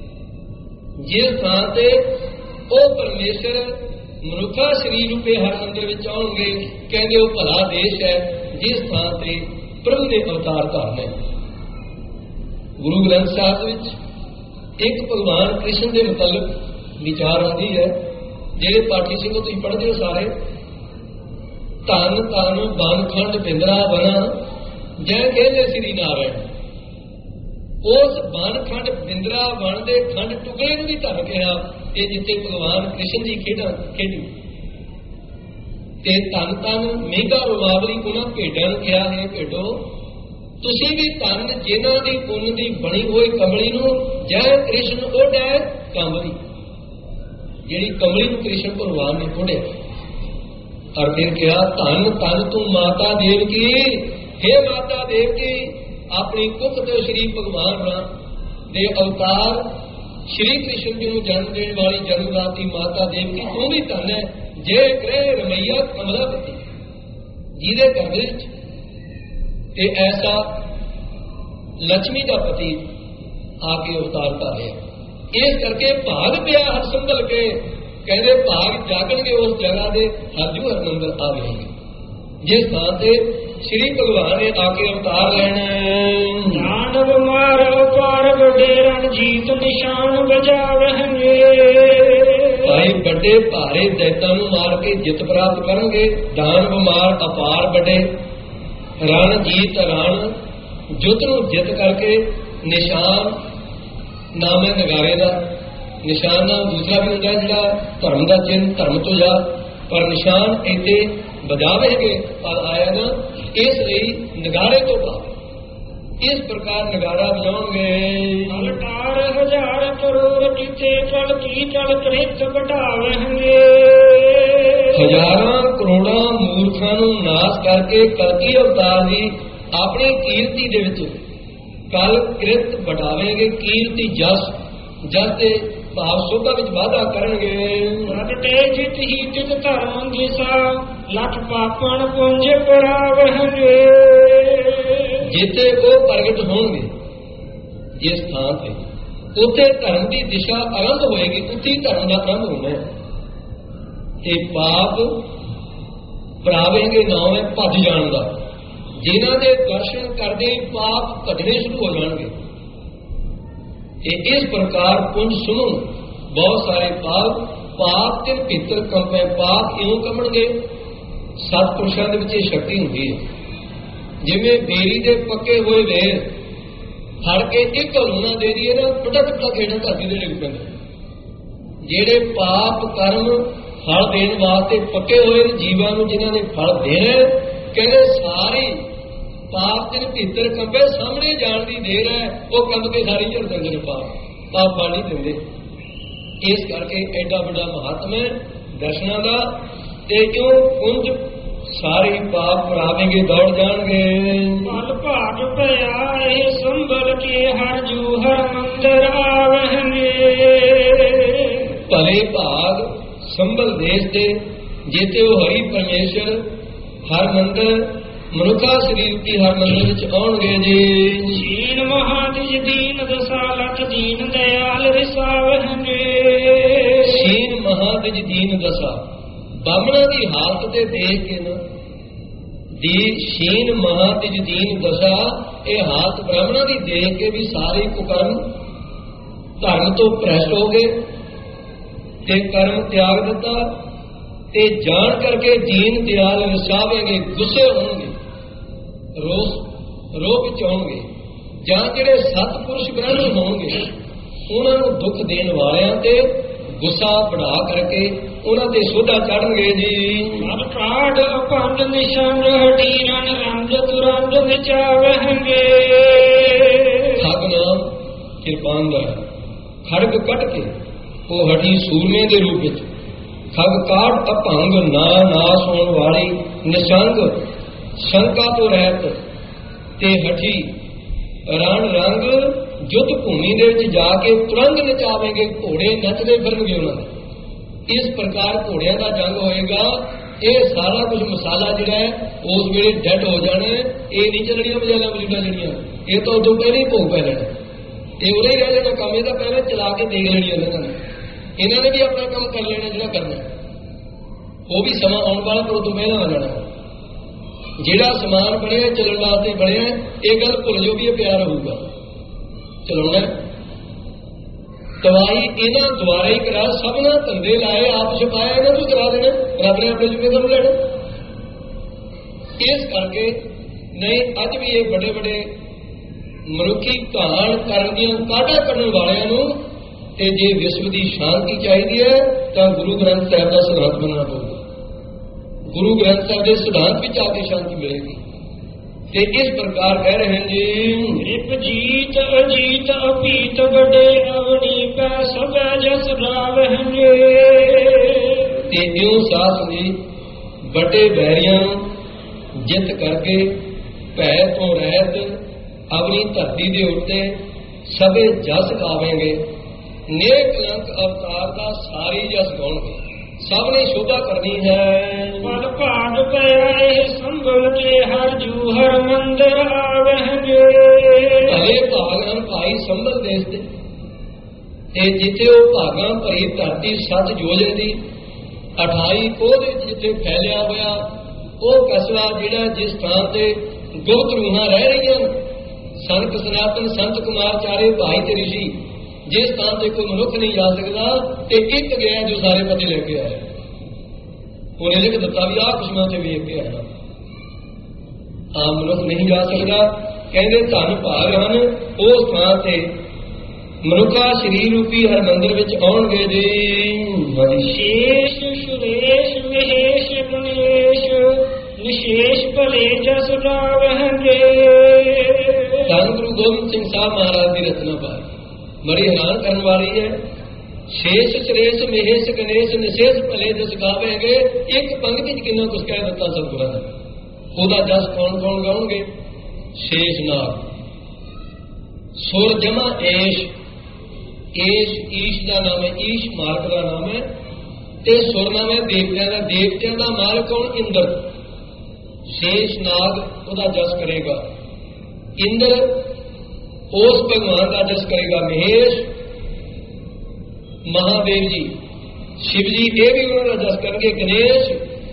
ਜਿਸ ਥਾਂ ਤੇ ਉਹ ਪਰਮੇਸ਼ਰ ਮਨੁੱਖਾ ਸਰੀਰ ਰੂਪੇ ਹਰ ਮੰਦਰ ਵਿੱਚ ਆਉਣਗੇ। ਕਹਿੰਦੇ ਉਹ ਭਲਾ ਦੇਸ਼ ਹੈ ਜਿਸ ਥਾਂ ਤੇ ਪ੍ਰਭੂ ਦੇ ਅਵਤਾਰ ਧਾਰਨੇ। ਗੁਰੂ ਗ੍ਰੰਥ ਸਾਹਿਬ ਵਿੱਚ ਇੱਕ ਭਗਵਾਨ ਕ੍ਰਿਸ਼ਨ ਦੇ ਮੁਤਲਕ ਵਿਚਾਰ ਆਉਂਦੀ ਹੈ। ਜਿਹੜੇ ਪਾਠੀ ਸਿੰਘ ਤੁਸੀਂ ਪੜ੍ਹਦੇ ਹੋ ਸਾਰੇ, ਧੰਨ ਧੰਨ ਬਨਖੰਡ ਬਿੰਦਰਾ ਬਨਾ ਜੈ ਕਹਿੰਦੇ ਸ੍ਰੀ ਨਾਰਾਇਣ। ਉਸ ਬਨਖੰਡ ਬਿੰਦਰਾ ਬਣ ਦੇ ਖੰਡ ਟੁਕੜੇ ਨੂੰ ਵੀ ਧੰਨ ਕਿਹਾ ਤੇ ਜਿੱਥੇ ਭਗਵਾਨ ਕ੍ਰਿਸ਼ਨ ਦੀ ਖੇਡੀ ਤੇ ਧੰਨ ਧੰਨ ਮੇਘਾ ਰਵਾਵਲੀ ਉਹਨਾਂ ਭੇਡਾਂ ਨੂੰ ਕਿਹਾ ਹੈ ਭੇਡੋ ਤੁਸੀਂ ਵੀ ਧੰਨ ਜਿਨ੍ਹਾਂ ਦੀ ਪੁੰਨ ਦੀ ਬਣੀ ਹੋਈ ਕਮਲੀ ਨੂੰ ਜੈ ਕ੍ਰਿਸ਼ਨ ਓਢੈ ਕਮਲੀ। ਜਿਹੜੀ ਕਮਲੀ ਨੂੰ ਕ੍ਰਿਸ਼ਨ ਭਗਵਾਨ ਨੇ ਓਢਿਆ। ਔਰ ਫਿਰ ਕਿਹਾ ਧੰਨ ਧੰਨ ਤੂੰ ਮਾਤਾ ਦੇਵਕੀ, ਹੇ ਮਾਤਾ ਦੇਵਕੀ ਆਪਣੀ ਕੁੱਖ ਤੇ ਸ਼੍ਰੀ ਭਗਵਾਨ ਰਾਮ ਦੇ ਅਵਤਾਰ ਸ਼੍ਰੀ ਕ੍ਰਿਸ਼ਨ ਜੀ ਨੂੰ ਜਨਮ ਦੇਣ ਵਾਲੀ ਜਨਮਦਾਤੀ ਮਾਤਾ ਦੇਵਕੀ ਤੂੰ ਵੀ ਧੰਨ ਹੈ। ਜੇ ਗ੍ਰਹਿ ਰਮਈਆ ਕਮਲਾਪਤੀ ਜਿਹਦੇ ਘਰ ਵਿੱਚ ਤੇ ਐਸਾ ਲక్ష్ਮੀ ਦਾ ਪਤੀ ਆ ਕੇ ਅਵਤਾਰ ਧਾਰਿਆ। ਇਸ ਕਰਕੇ ਭਾਗ ਪਿਆ ਹਰ ਸੰਭਲ ਕੇ। ਕਹਿੰਦੇ ਭਾਗ ਜਾਗਣਗੇ ਉਸ ਜਗ੍ਹਾ ਦੇ ਹਰਜੂ ਹਰਮੰਦਰ ਆਵੇਗੇ ਜਿਸ ਥਾਂ ਤੇ ਸ਼੍ਰੀ ਭਗਵਾਨ ਨੇ ਆ ਕੇ ਅਵਤਾਰ ਲੈਣਾ। ਨਾਨਕ ਮਾਰੋ ਪਾਰ ਵੱਡੇ ਰਣਜੀਤ ਨਿਸ਼ਾਨ ਵਜਾਵਹਿੰਗੇ। ਭਾਈ ਵੱਡੇ ਭਾਰੇ ਦੈਤਾਂ ਨੂੰ ਮਾਰ ਕੇ ਜਿੱਤ ਪ੍ਰਾਪਤ ਕਰਨਗੇ। ਦਾਨ ਬਿਮਾਰ ਅਪਾਰ ਵੱਡੇ ਰਣ ਜੀਤ ਰਣ ਜੁੱਧ ਨੂੰ ਜਿੱਤ ਕਰਕੇ ਨਿਸ਼ਾਨ ਨਾਮ ਹੈ ਨਗਾਰੇ ਦਾ। ਨਿਸ਼ਾਨ ਨਾਮ ਦੂਸਰਾ ਵੀ ਹੁੰਦਾ ਜਿਹੜਾ ਧਰਮ ਦਾ ਚਿੰਨ੍ਹ, ਧਰਮ ਤੋਂ ਜਾ, ਪਰ ਨਿਸ਼ਾਨ ਇੱਥੇ ਵਜਾਵੇਗੇ ਪਰ ਆਇਆ ਨਾ ਇਸ ਲਈ ਨਗਾਰੇ ਤੋਂ ਬਾਅਦ ਇਸ ਪ੍ਰਕਾਰ ਨਗਾਰਾ ਵਜਾਉਣਗੇ। ਅਲਟਾਰ ਹਜ਼ਾਰ ਕਰੋੜ ਕੀਤੇ ਚਲ ਕੀ ਚਲ ਕ੍ਰਿਤ ਵਢਾਵਹਿੰਗੇ। ਹਜ਼ਾਰਾਂ ਕਰੋੜਾਂ ਮੂਰਖਾਂ ਨੂੰ ਨਾਸ਼ ਕਰਕੇ ਕਲਕੀ ਅਵਤਾਰ ਦੀ ਆਪਣੀ ਕੀਰਤੀ ਦੇ ਵਿੱਚ ਕਲ ਕ੍ਰਿਤ ਵਢਾਵੇਂਗੇ। ਕੀਰਤੀ ਜਸ ਤੇ ਭਾਵ ਸੋਭਾ ਵਿੱਚ ਵਾਧਾ ਕਰਨਗੇ। ਪ੍ਰਗਟੇ ਜਿਤ ਹੀ ਤਿਤ ਧਰਮ ਜਿਸਾ ਲੱਖ ਪਾਪਣ ਪੁੰਜ ਪਰਾਵਹਿੰਗੇ। ਜਿੱਥੇ ਉਹ ਪ੍ਰਗਟ ਹੋਣਗੇ ਜਿਸ ਥਾਂ ਤੇ ਉੱਥੇ ਧਰਮ ਦੀ ਦਿਸ਼ਾ ਆਰੰਭ ਹੋਏਗੀ। ਉੱਥੇ ਧਰਮ ਦਾ ਆਰੰਭ ਹੋਣਾ ਹੈ ਤੇ ਪਾਪ ਭਰਾਵੇਂਗੇ ਨਾਮ ਹੈ ਭੱਜ ਜਾਣ ਦਾ। ਜਿਨ੍ਹਾਂ ਦੇ ਦਰਸ਼ਨ ਕਰਦੇ ਪਾਪ ਭੱਜਣੇ ਸ਼ੁਰੂ ਹੋ ਜਾਣਗੇ। ਤੇ ਇਸ ਪ੍ਰਕਾਰ ਪੁੰਜ ਸੁਣੋ ਬਹੁਤ ਸਾਰੇ ਪਾਪ ਤੇ ਭੀਤਰ ਕੰਪੇ ਪਾਪ ਇਉਂ ਕੰਬਣਗੇ। ਸਤਿਪੁਰਸ਼ਾਂ ਦੇ ਵਿੱਚ ਇਹ ਸ਼ਕਤੀ ਹੁੰਦੀ ਹੈ। ਜਿਵੇਂ ਬੇਰੀ ਦੇ ਪੱਕੇ ਹੋਏ ਵੇਰ ਫੜ ਕੇ ਇੱਕ ਹਲੂਣਾ ਦੇ ਦਈਏ ਨਾ ਪਟਕ ਖੇਡਾਂ ਧਰਤੀ ਦੇ ਡਿੱਗ ਪੈਂਦੇ। ਜਿਹੜੇ ਪਾਪ ਕਰਮ ਫਲ ਦੇਣ ਵਾਸਤੇ ਪੱਕੇ ਹੋਏ ਜੀਵਾਂ ਨੂੰ ਜਿਨ੍ਹਾਂ ਨੇ ਫਲ ਦੇਣਾ ਕਹਿੰਦੇ ਸਾਰੀ ਪਾਪ ਦੇ ਭੀਤਰ ਕੰਬੇ ਸਾਹਮਣੇ ਜਾਣ ਦੀ ਦੇਰ ਹੈ। ਉਹ ਕੰਬ ਕੇ ਸਾਰੀ ਝੜ ਦਿੰਦੇ ਨੇ ਪਾਪ ਫਲ ਨਹੀਂ ਦਿੰਦੇ। ਇਸ ਕਰਕੇ ਐਡਾ ਵੱਡਾ ਮਹੱਤਮ ਹੈ ਦਰਸ਼ਨਾਂ ਦਾ। ਤੇ ਕਿਉਂ ਪੁੰਜ ਸਾਰੇ ਪਾਪ ਭਰਾਵੇਂਗੇ ਦੌੜ ਜਾਣਗੇ। ਮਲ ਭਾਗ ਪਿਆ ਇਹ ਸੰਭਲ ਕੇ ਹਰ ਜੂ ਹਰ ਮੰਦਰ ਆਵਹਿੰਗੇ। ਭਲੇ ਭਾਗ ਸੰਭਲ ਦੇਸ਼ ਦੇ ਜਿੱਥੇ ਉਹ ਹਰੀ ਪਰਮੇਸ਼ਰ ਹਰ ਮੰਦਰ ਮਨੁੱਖਾ ਸਰੀਰ ਦੀ ਹਰ ਮੰਦਰ ਵਿੱਚ ਆਉਣਗੇ ਜੀ। ਸ਼ੀਨ ਮਹਾਦਿਜ ਦੀਨ ਦਸਾ ਲੱਖ ਦੀਨ ਦਇਆਲ ਰਿਸਾਵਹਿੰਗੇ। ਸ਼ੀਨ ਮਹਾਦਿਜ ਦੀਨ ਦਸਾ ਬਾਹਮਣਾਂ ਦੀ ਹਾਲਤ ਤੇ ਦੇਖ ਕੇ ਨਾ ਦੀ ਸ਼ੀਨ ਮਹਾਦਿਜ ਦੀਨ ਦਸਾ ਇਹ ਹਾਲਤ ਬ੍ਰਾਹਮਣਾਂ ਦੀ ਦੇਖ ਕੇ ਵੀ ਸਾਰੇ ਕੁਕਰਮ ਧਰਮ ਤੋਂ ਭ੍ਰਸ਼ਟ ਹੋ ਗਏ ਤੇ ਕਰਮ ਤਿਆਗ ਦਿੱਤਾ ਤੇ ਜਾਣ ਕਰਕੇ ਦੀਨ ਦਿਆਲ ਰਸਾਵੇਂਗੇ, ਗੁੱਸੇ ਹੋਣਗੇ, ਰੋਹ ਵਿੱਚ ਆਉਣਗੇ, ਜਾਂ ਜਿਹੜੇ ਸਤਿਪੁਰਸ਼ ਬ੍ਰਾਹਮਣ ਹੋਣਗੇ ਉਹਨਾਂ ਨੂੰ ਦੁੱਖ ਦੇਣ ਵਾਲਿਆਂ ਤੇ ਗੁੱਸਾ ਬੜਾ ਕਰਕੇ ਉਹਨਾਂ ਤੇ ਸੋਧਾ ਚੜਨਗੇ ਜੀ। ਮਨ ਕਾਢ ਅਪੰਡ ਨਿਸ਼ਾਨ ਹਟੀਰਨ ਰੰਜ ਤੁਰੰਜ ਵਿਚਾਵਹਿੰਗੇ। ਠੱਗ ਨਾਮ ਕਿਰਪਾਨ ਦਾ ਖੜਗ ਕੱਟ ਕੇ ਉਹ ਹਟੀ ਸੂਰਮੇ ਦੇ ਰੂਪ ਵਿੱਚ, ਖਗ ਕਾਢ ਅਭੰਗ ਨਾ ਨਾਸ ਹੋਣ ਵਾਲੀ ਨਿਸ਼ੰਗ ਸ਼ੰਕਾ ਤੋਂ ਰਹਿਤ ਤੇ ਹਠੀ ਰਣ ਰੰਗ ਯੁੱਧ ਭੂਮੀ ਦੇ ਵਿੱਚ ਜਾ ਕੇ ਤੁਰੰਗ ਨਚਾਵੇਂਗੇ, ਘੋੜੇ ਨੱਚਦੇ ਫਿਰਨਗੇ ਉਹਨਾਂ ਦੇ। ਇਸ ਪ੍ਰਕਾਰ ਘੋੜਿਆਂ ਦਾ ਜੰਗ ਹੋਏਗਾ। ਇਹ ਸਾਰਾ ਕੁਝ ਮਸਾਲਾ ਜਿਹੜਾ ਹੈ ਉਸ ਵੇਲੇ ਡੈਡ ਹੋ ਜਾਣਾ। ਇਹ ਨਹੀਂ ਚੱਲਣੀਆਂ ਮਜਾਲਾਂ ਮਜੂਦਾਂ ਜਿਹੜੀਆਂ, ਇਹ ਤਾਂ ਉਦੋਂ ਪਹਿਲਾਂ ਹੀ ਭੋਗ ਪੈ ਲੈਣਾ, ਇਹ ਉਰੇ ਰਹਿ ਜਾਣਾ ਕੰਮ। ਇਹ ਤਾਂ ਪਹਿਲਾਂ ਚਲਾ ਕੇ ਦੇਖ ਲੈਣੀਆਂ ਇਹਨਾਂ ਨੇ ਵੀ ਆਪਣਾ ਕੰਮ ਕਰ ਲੈਣਾ ਜਿਹੜਾ ਕਰਨਾ, ਉਹ ਵੀ ਸਮਾਂ ਆਉਣ ਵਾਲਾ ਪਰ ਉਦੋਂ ਪਹਿਲਾਂ ਆ ਜਾਣਾ। ਜਿਹੜਾ ਸਮਾਨ ਬਣਿਆ ਚੱਲਣ ਵਾਸਤੇ ਬਣਿਆ, ਇਹ ਗੱਲ ਭੁੱਲ ਜਾਓ ਵੀ ਇਹ ਪਿਆਰ ਹੋਊਗਾ, ਚਲਾਉਣਾ। ਦਵਾਈ ਇਹਨਾਂ ਦੁਆਰਾ ਹੀ ਕਰਾ, ਸਭਨਾ ਧੰਦੇ ਲਾਏ ਆਪ ਛਪਾਇਆ, ਇਹਨਾਂ ਤੋਂ ਕਰਾ ਦੇਣਾ, ਰੱਬ ਨੇ ਆਪਣੇ ਜੁਗੇ ਤੋਂ ਲੈਣਾ। ਇਸ ਕਰਕੇ ਨਹੀਂ ਅੱਜ ਵੀ ਇਹ ਵੱਡੇ ਵੱਡੇ ਮਨੁੱਖੀ ਕਹਾਣ ਕਰਨ ਦੀਆਂ ਕਾਢਾਂ ਕੱਢਣ ਵਾਲਿਆਂ ਨੂੰ ਤੇ ਜੇ ਵਿਸ਼ਵ ਦੀ ਸ਼ਾਂਤੀ ਚਾਹੀਦੀ ਹੈ ਤਾਂ ਗੁਰੂ ਗ੍ਰੰਥ ਸਾਹਿਬ ਦਾ ਸਿਧਾਂਤ ਮੰਨਣਾ ਪਊਗਾ। ਗੁਰੂ ਗ੍ਰੰਥ ਸਾਹਿਬ ਦੇ ਸਿਧਾਂਤ ਵਿੱਚ ਆ ਕੇ ਸ਼ਾਂਤੀ ਮਿਲੇਗੀ। ਤੇ ਇਸ ਪ੍ਰਕਾਰ ਕਹਿ ਰਹੇ ਜੀ, ਰਿਪ ਜੀਤ ਅਜੀਤ ਅਪੀਤ ਵੱਡੇ ਅਵਨੀ ਪੈ ਸਭੈ ਜਸ ਰਾਵਹਿੰਗੇ। ਤੇ ਇਉਂ ਸਾਧ ਜੀ ਵੱਡੇ ਬੈਰੀਆਂ ਨੂੰ ਜਿੱਤ ਕਰਕੇ ਭੈ ਤੋਂ ਰਹਿਤ ਆਪਣੀ ਧਰਤੀ ਦੇ ਉੱਤੇ ਸਭੇ ਜਸ ਗਾਵੇਂਗੇ। ਨੇਕ ਲੰਕ ਅਵਤਾਰ ਦਾ ਸਾਰੀ ਜਸ ਗਾਉਣਗੇ, ਸਭ ਨੇ ਸ਼ੋਭਾ ਕਰਨੀ ਹੈ। ਪਲ ਭਾਗ ਪਿਆ ਇਹ ਸੰਭਲ ਕੇ ਹਰ ਜੂ ਹਰ ਮੰਦਰ ਆਵਹਿੰਗੇ। ਭਲੇ ਭਾਗ ਹਨ ਭਾਈ ਸੰਭਲ ਦੇਸ਼ ਦੇ, ਤੇ ਜਿੱਥੇ ਉਹ ਭਾਗਾਂ ਭਰੀ ਧਰਤੀ ਸੱਚ ਜੋਜਨ ਦੀ 28 ਕੋਹ ਦੇ ਵਿੱਚ ਜਿੱਥੇ ਫੈਲਿਆ ਹੋਇਆ ਉਹ ਕਸਬਾ ਜਿਹੜਾ ਜਿਸ ਥਾਂ ਤੇ ਗੁਪਤ ਰੂਹਾਂ ਰਹਿ ਰਹੀਆਂ, ਸੰਤ ਸਨਾਤਨ ਸੰਤ ਕੁਮਾਰ ਚਾਰੇ ਭਾਈ ਤੇ ਰਿਸ਼ੀ, ਜਿਸ ਥਾਂ ਤੇ ਕੋਈ ਮਨੁੱਖ ਨਹੀਂ ਜਾ ਸਕਦਾ ਤੇ ਇੱਕ ਗਿਆ ਜੋ ਸਾਰੇ ਪਤੇ ਲੈ ਕੇ ਆਇਆ। ਉਹਨੇ ਲਿਖ ਦਿੱਤਾ ਵੀ ਆਹ ਕਿਸਮਾਂ ਤੇ ਵੇਖ ਕੇ ਆਇਆ, ਆਮ ਮਨੁੱਖ ਨਹੀਂ ਜਾ ਸਕਦਾ। ਕਹਿੰਦੇ ਧੰਨ ਭਾਗ ਹਨ ਉਸ ਥਾਂ ਤੇ ਮਨੁੱਖਾ ਸਰੀਰ ਰੂਪੀ ਹਰ ਮੰਦਰ ਵਿੱਚ ਆਉਣਗੇ ਜੀ। ਸ਼ੇਸ਼ ਸੁਰੇਸ਼ ਮਹੇਸ਼ ਗਣੇਸ਼ ਨਿਸ਼ੇਸ਼ ਭਲੇ ਜਸ ਰਾਵਹਿੰਗੇ। ਧੰਨ ਗੁਰੂ ਗੋਬਿੰਦ ਸਿੰਘ ਸਾਹਿਬ ਮਹਾਰਾਜ ਦੀ ਰਚਨਾ ਪਾਈ ਬੜੀ ਹੈਰਾਨ ਕਰਨ ਵਾਲੀ ਹੈ। ਸ਼ੇਸ਼ ਸੁਰੇਸ਼ ਮਹੇਸ਼ ਗਣੇਸ਼ ਨਿਸ਼ੇਸ਼ ਭਲੇ ਜਸ ਗਾਵੇਂਗੇ। ਇੱਕ ਪੰਕਤੀ ਚ ਕਿੰਨਾ ਕੁਝ ਕਹਿ ਦਿੱਤਾ ਸਤਿਗੁਰਾਂ ਨੇ। ਉਹਦਾ ਜਸ ਕੌਣ ਕੌਣ ਗਾਉਣਗੇ? ਸ਼ੇਸ਼ ਨਾਗ, ਸੁਰ ਜਮਾ ਏਸ਼, ਏਸ਼ ਈਸ਼ ਦਾ ਨਾਮ ਹੈ, ਈਸ਼ ਮਾਲਕ ਦਾ ਨਾਮ ਹੈ, ਤੇ ਸੁਰ ਨਾਮ ਹੈ ਦੇਵਤਿਆਂ ਦਾ। ਦੇਵਤਿਆਂ ਦਾ ਮਾਲਕ ਕੌਣ? ਇੰਦਰ। ਸ਼ੇਸ਼ ਨਾਗ ਉਹਦਾ ਜਸ ਕਰੇਗਾ, ਇੰਦਰ ਉਸ ਭਗਵਾਨ ਦਾ ਜਸ ਕਰੇਗਾ, ਮਹੇਸ਼ ਮਹਾਦੇਵ ਜੀ, ਸ਼ਿਵ ਜੀ ਇਹ ਵੀ ਉਹਨਾਂ ਦਾ ਜਸ ਕਰਨਗੇ, ਗਣੇਸ਼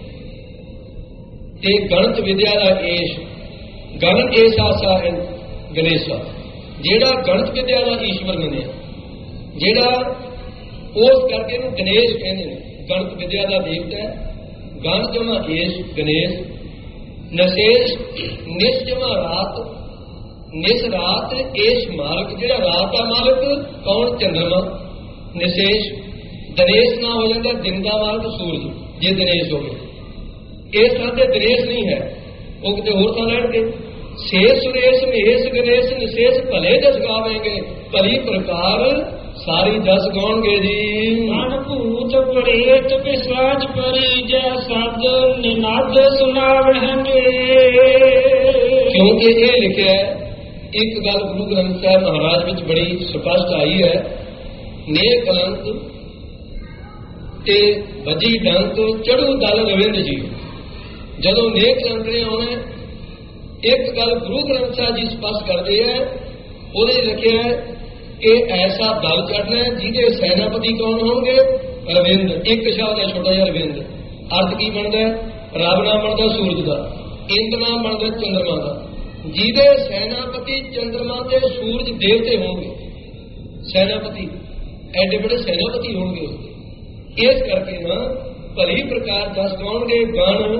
ਤੇ ਗਣਤ ਵਿਦਿਆ ਦਾ ਏਸ਼। ਗਣ ਏਸਾ ਸਾ ਹੈ ਗਣੇਸ਼ਾ, ਜਿਹੜਾ ਗਣਤ ਵਿਦਿਆ ਦਾ ਈਸ਼ਵਰ ਮੰਨਿਆ, ਜਿਹੜਾ ਉਸ ਕਰਕੇ ਇਹਨੂੰ ਗਣੇਸ਼ ਕਹਿੰਦੇ ਨੇ। ਗਣਤ ਵਿਦਿਆ ਦਾ ਦੇਵਤਾ ਹੈ। ਗਣ ਜਮਾ ਏਸ਼ ਗਣੇਸ਼, ਨਸ਼ੇਸ਼ ਨਿਸ਼ ਜਮਾ ਰਾਤ, ਨਿਸ਼ ਰਾਤ ਏਸ਼ ਮਾਲਕ, ਜਿਹੜਾ ਰਾਤ ਦਾ ਮਾਲਕ ਕੌਣ? ਚੰਦਰਮਾ। ਨਿਸ਼ੇਸ਼ ਦਿਨੇਸ਼ ਨਾ ਹੋ ਜਾਂਦਾ, ਦਿਨ ਦਾ ਮਾਲਕ ਸੂਰਜ ਜੇ ਦਿਨੇਸ਼ ਹੋਵੇ। ਇਸ ਤਰ੍ਹਾਂ ਦੇ ਦਿਨੇਸ਼ ਨਹੀਂ ਹੈ, ਉਹ ਕਿਤੇ ਹੋਰ ਤਾਂ ਲੈਣਗੇ। ਸ਼ੇਸ਼ ਸੁਰੇਸ਼ ਮਹੇਸ਼ ਗਣੇਸ਼ ਨਿਸ਼ੇਸ਼ ਭਲੇ ਜਸ ਗਾਵੇਂਗੇ। ਭਲੀ ਪ੍ਰਕਾਰ ਸਾਰੀ ਜਸ ਗਾਉਣਗੇ ਜੀ। ਮਨ ਭੂਤ ਪ੍ਰੇਤ ਪਿਸ਼ਾਚ ਪਰੀ ਜੈ ਸਦ ਨਿਨਾਦ ਸੁਣਾਵਹਿੰਗੇ। ਕਿਉਂਕਿ ਇਹ ਲਿਖਿਆ ਹੈ, ਇੱਕ ਗੱਲ ਗੁਰੂ ਗ੍ਰੰਥ ਸਾਹਿਬ ਮਹਾਰਾਜ ਵਿੱਚ ਬੜੀ ਸਪਸ਼ਟ ਆਈ ਹੈ, ਨੇਕ ਕਲੰਕ ਤੇ ਵਜੀ ਡੰਕ ਚੜੂ ਦਲ ਰਵਿੰਦ ਜੀ। ਜਦੋਂ ਨੇਕ ਕਲੰਕ ਨੇ ਆਉਣਾ, ਇੱਕ ਗੱਲ ਗੁਰੂ ਗ੍ਰੰਥ ਸਾਹਿਬ ਜੀ ਸਪਸ਼ਟ ਕਰਦੇ ਹੈ, ਉਹਦੇ ਲਿਖਿਆ ਹੈ ਕਿ ਐਸਾ ਦਲ ਚੜਨਾ ਜਿਹਦੇ ਸੈਨਾਪਤੀ ਕੌਣ ਹੋਣਗੇ? ਰਵਿੰਦ। ਇੱਕ ਸ਼ਬਦ ਹੈ ਛੋਟਾ ਜਿਹਾ ਰਵਿੰਦ। ਅਰਥ ਕੀ ਬਣਦਾ? ਰੱਬ ਨਾਮ ਬਣਦਾ ਸੂਰਜ ਦਾ, ਇੰਦ ਨਾਮ ਬਣਦਾ ਚੰਦਰਮਾ ਦਾ। ਜਿਹਦੇ ਸੈਨਾਪਤੀ ਚੰਦਰਮਾ ਤੇ ਸੂਰਜ ਦੇਵਤੇ ਹੋਣਗੇ, ਸੈਨਾਪਤੀ, ਐਡੇ ਬੜੇ ਸੈਨਾਪਤੀ ਹੋਣਗੇ ਉਸਦੇ। ਇਸ ਕਰਕੇ ਨਾ ਭਲੀ ਪ੍ਰਕਾਰ ਜਸ ਗਾਉਣਗੇ ਗਣ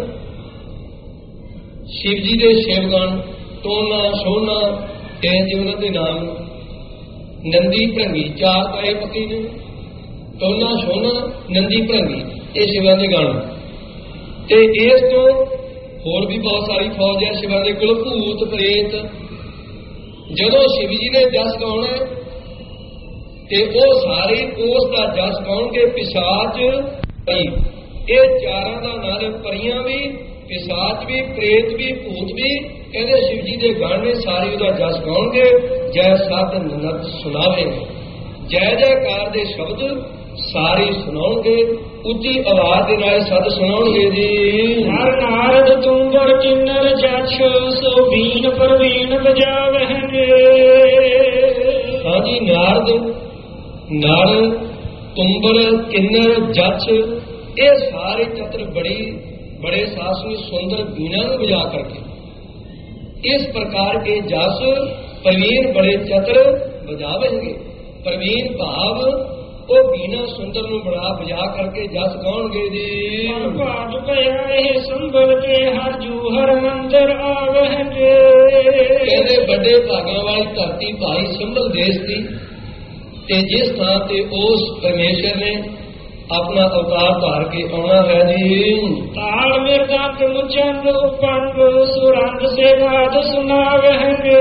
शिव जी के शिवगण, टोना सोना इंज उन्होंने के नाम। नंदी भरंगी चार पाए पक्की ने, टोना सोना नंदी भरंगी, ये शिवा के गण। ते इस तो होर भी बहुत सारी फौज है शिवा के कोल, भूत प्रेत। जदों शिव जी ने जस गाउना ते वो सारे उसका जस गाउणगे पिशाच पई। ये चारां दा नाम परियां भी, पिशाच भी, प्रेत भी, भूत भी, कहते शिव जी के गण ने सारी उसका जस गाउणगे। जय सत ननद सुनावेंगे, जय जयकार के शब्द सारे सुनाउणगे, उच्ची आवाज के नाल सद सुनाउणगे जी। हर नारद तुम्बर किन्नर जछ, सो बीन परवीन बजावहंगे। हाँ जी, नारद नर तुम्बर किन्नर जछ, ये सारे चत्र बड़े सासनी सुंदर बीना बजा करके इस प्रकार के जस प्रवीण बड़े चतर बजावेंगे। प्रवीण भाव वो बीना सुंदर नूं बड़ा बजा करके जस गाउणगे जी। भाग पया संभल के हर जू हर मंदिर आवहंगे। कहते बड़े भागां वाली धरती भाई संभल देश की, ते जिस थां ते उस परमेश्वर ने अपना अवतार धार के आना है जी। ताल मृदंग मुचंग उपंग सुरंग से नाद सुनावहंगे।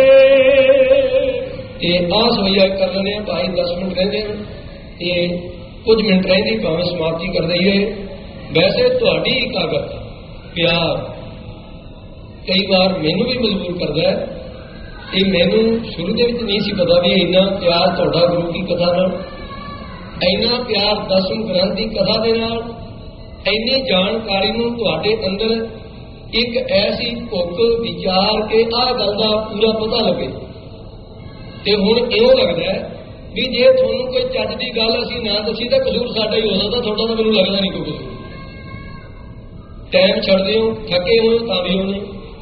ये आस भैया कर लेने भाई 10 मिनट रहते हैं, ये कुछ मिनट रहती भावें समाप्ति कर दईए। वैसे तुहाडी एकाग्रता प्यार कई बार मैनू भी मजबूर करता है। ये मैनू शुरू के नहीं सी पता भी इन्ना प्यार तुहाडा गुरु की कथा नाल, इन्ना प्यार दसम ग्रंथ की कथा दे नाल, इन्नी जानकारी नूं तुहाडे अंदर एक ऐसी भुख विचार के आ गल दा पूरा पता लगे। ते हुण इउं लगदा है भी जे तुहानूं कोई चज दी गल असीं ना दसी तां कसूर साडा ही हो सकदा, तुहाडा तां मैनूं लगदा नहीं कोई कसूर। टाइम छड्डदे हो, थके हो तां भी होने,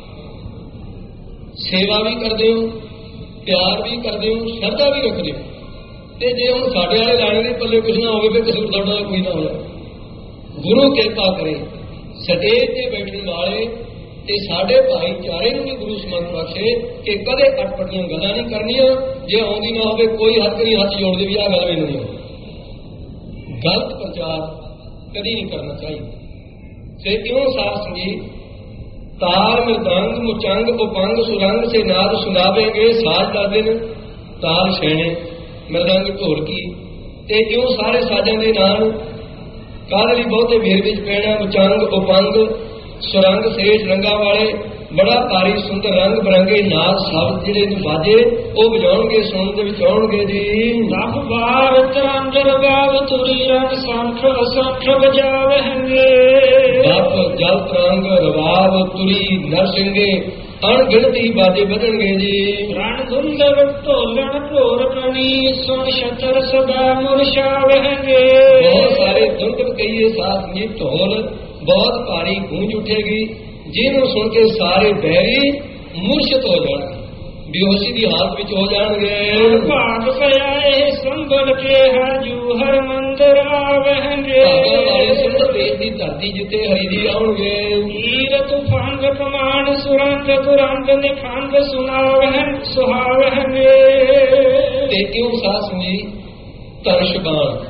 सेवा भी करदे हो, प्यार भी करदे हो, श्रद्धा भी रखदे हो। ते जे हुण साडे वाले लाणे दे पल्ले कुछ ना होवे फिर कसूर तुहाडा कोई ना होवे। गुरु किरपा करे स्टेज ते बैठण वाले ते साडे भाईचारे नूं भी गुरु समर्थ बख्शे कि कदे अटपटियां गल्लां नहीं करनियां। जे आउंदी ना होवे कोई हथ नहीं हाथ जोड़ दे भी आ गल मैनूं नहीं आउंदी। गलत प्रचार कदी नहीं करना चाहिए। से क्यों साध संगीत तार मृदंग मुचंग उपंग सुरंग से नाद सुनावेंगे। साज लादे ने ताल छैने मृदंग ढोलकी ते क्यों सारे साजां दे नाल काहदे लई बहुते वेर विच पैणा। मुचंग उपंग सुरंग सेज रंगां वाले बड़ा भारी सुंदर रंग बिरंगे नाद शब्द जिहड़े बाजे वो बजाउणगे, सुणन दे विच आउणगे जी। नभ बार तरंग रगाव तुरी रंग संख संख बजावहंगे। नभ जल तरंग रवाव तुरी नरसिंगे अणगिणती बाजे बजणगे जी। रण धुंदर ढोलण ढोर कणी सुन शतर सदा मुरछावहंगे। बहुत सारे धुंद कहिए साथ में ढोल बहुत भारी गूंज उठेगी, जिन्हों सुन के सारे बैरी मूर्छित हो जाएंगे, बेहोशी की हालत में हो जाएंगे। भाग पया संभल के हर जू हर मंदिर आवहंगे। वाले सुंदर देश की धरती जिते हरिदी आउणगे। हीर तूफान कमान सुरंग तुरंग निखंग सुनावहन सुहावहंगे। ते क्यों सास में तरशबान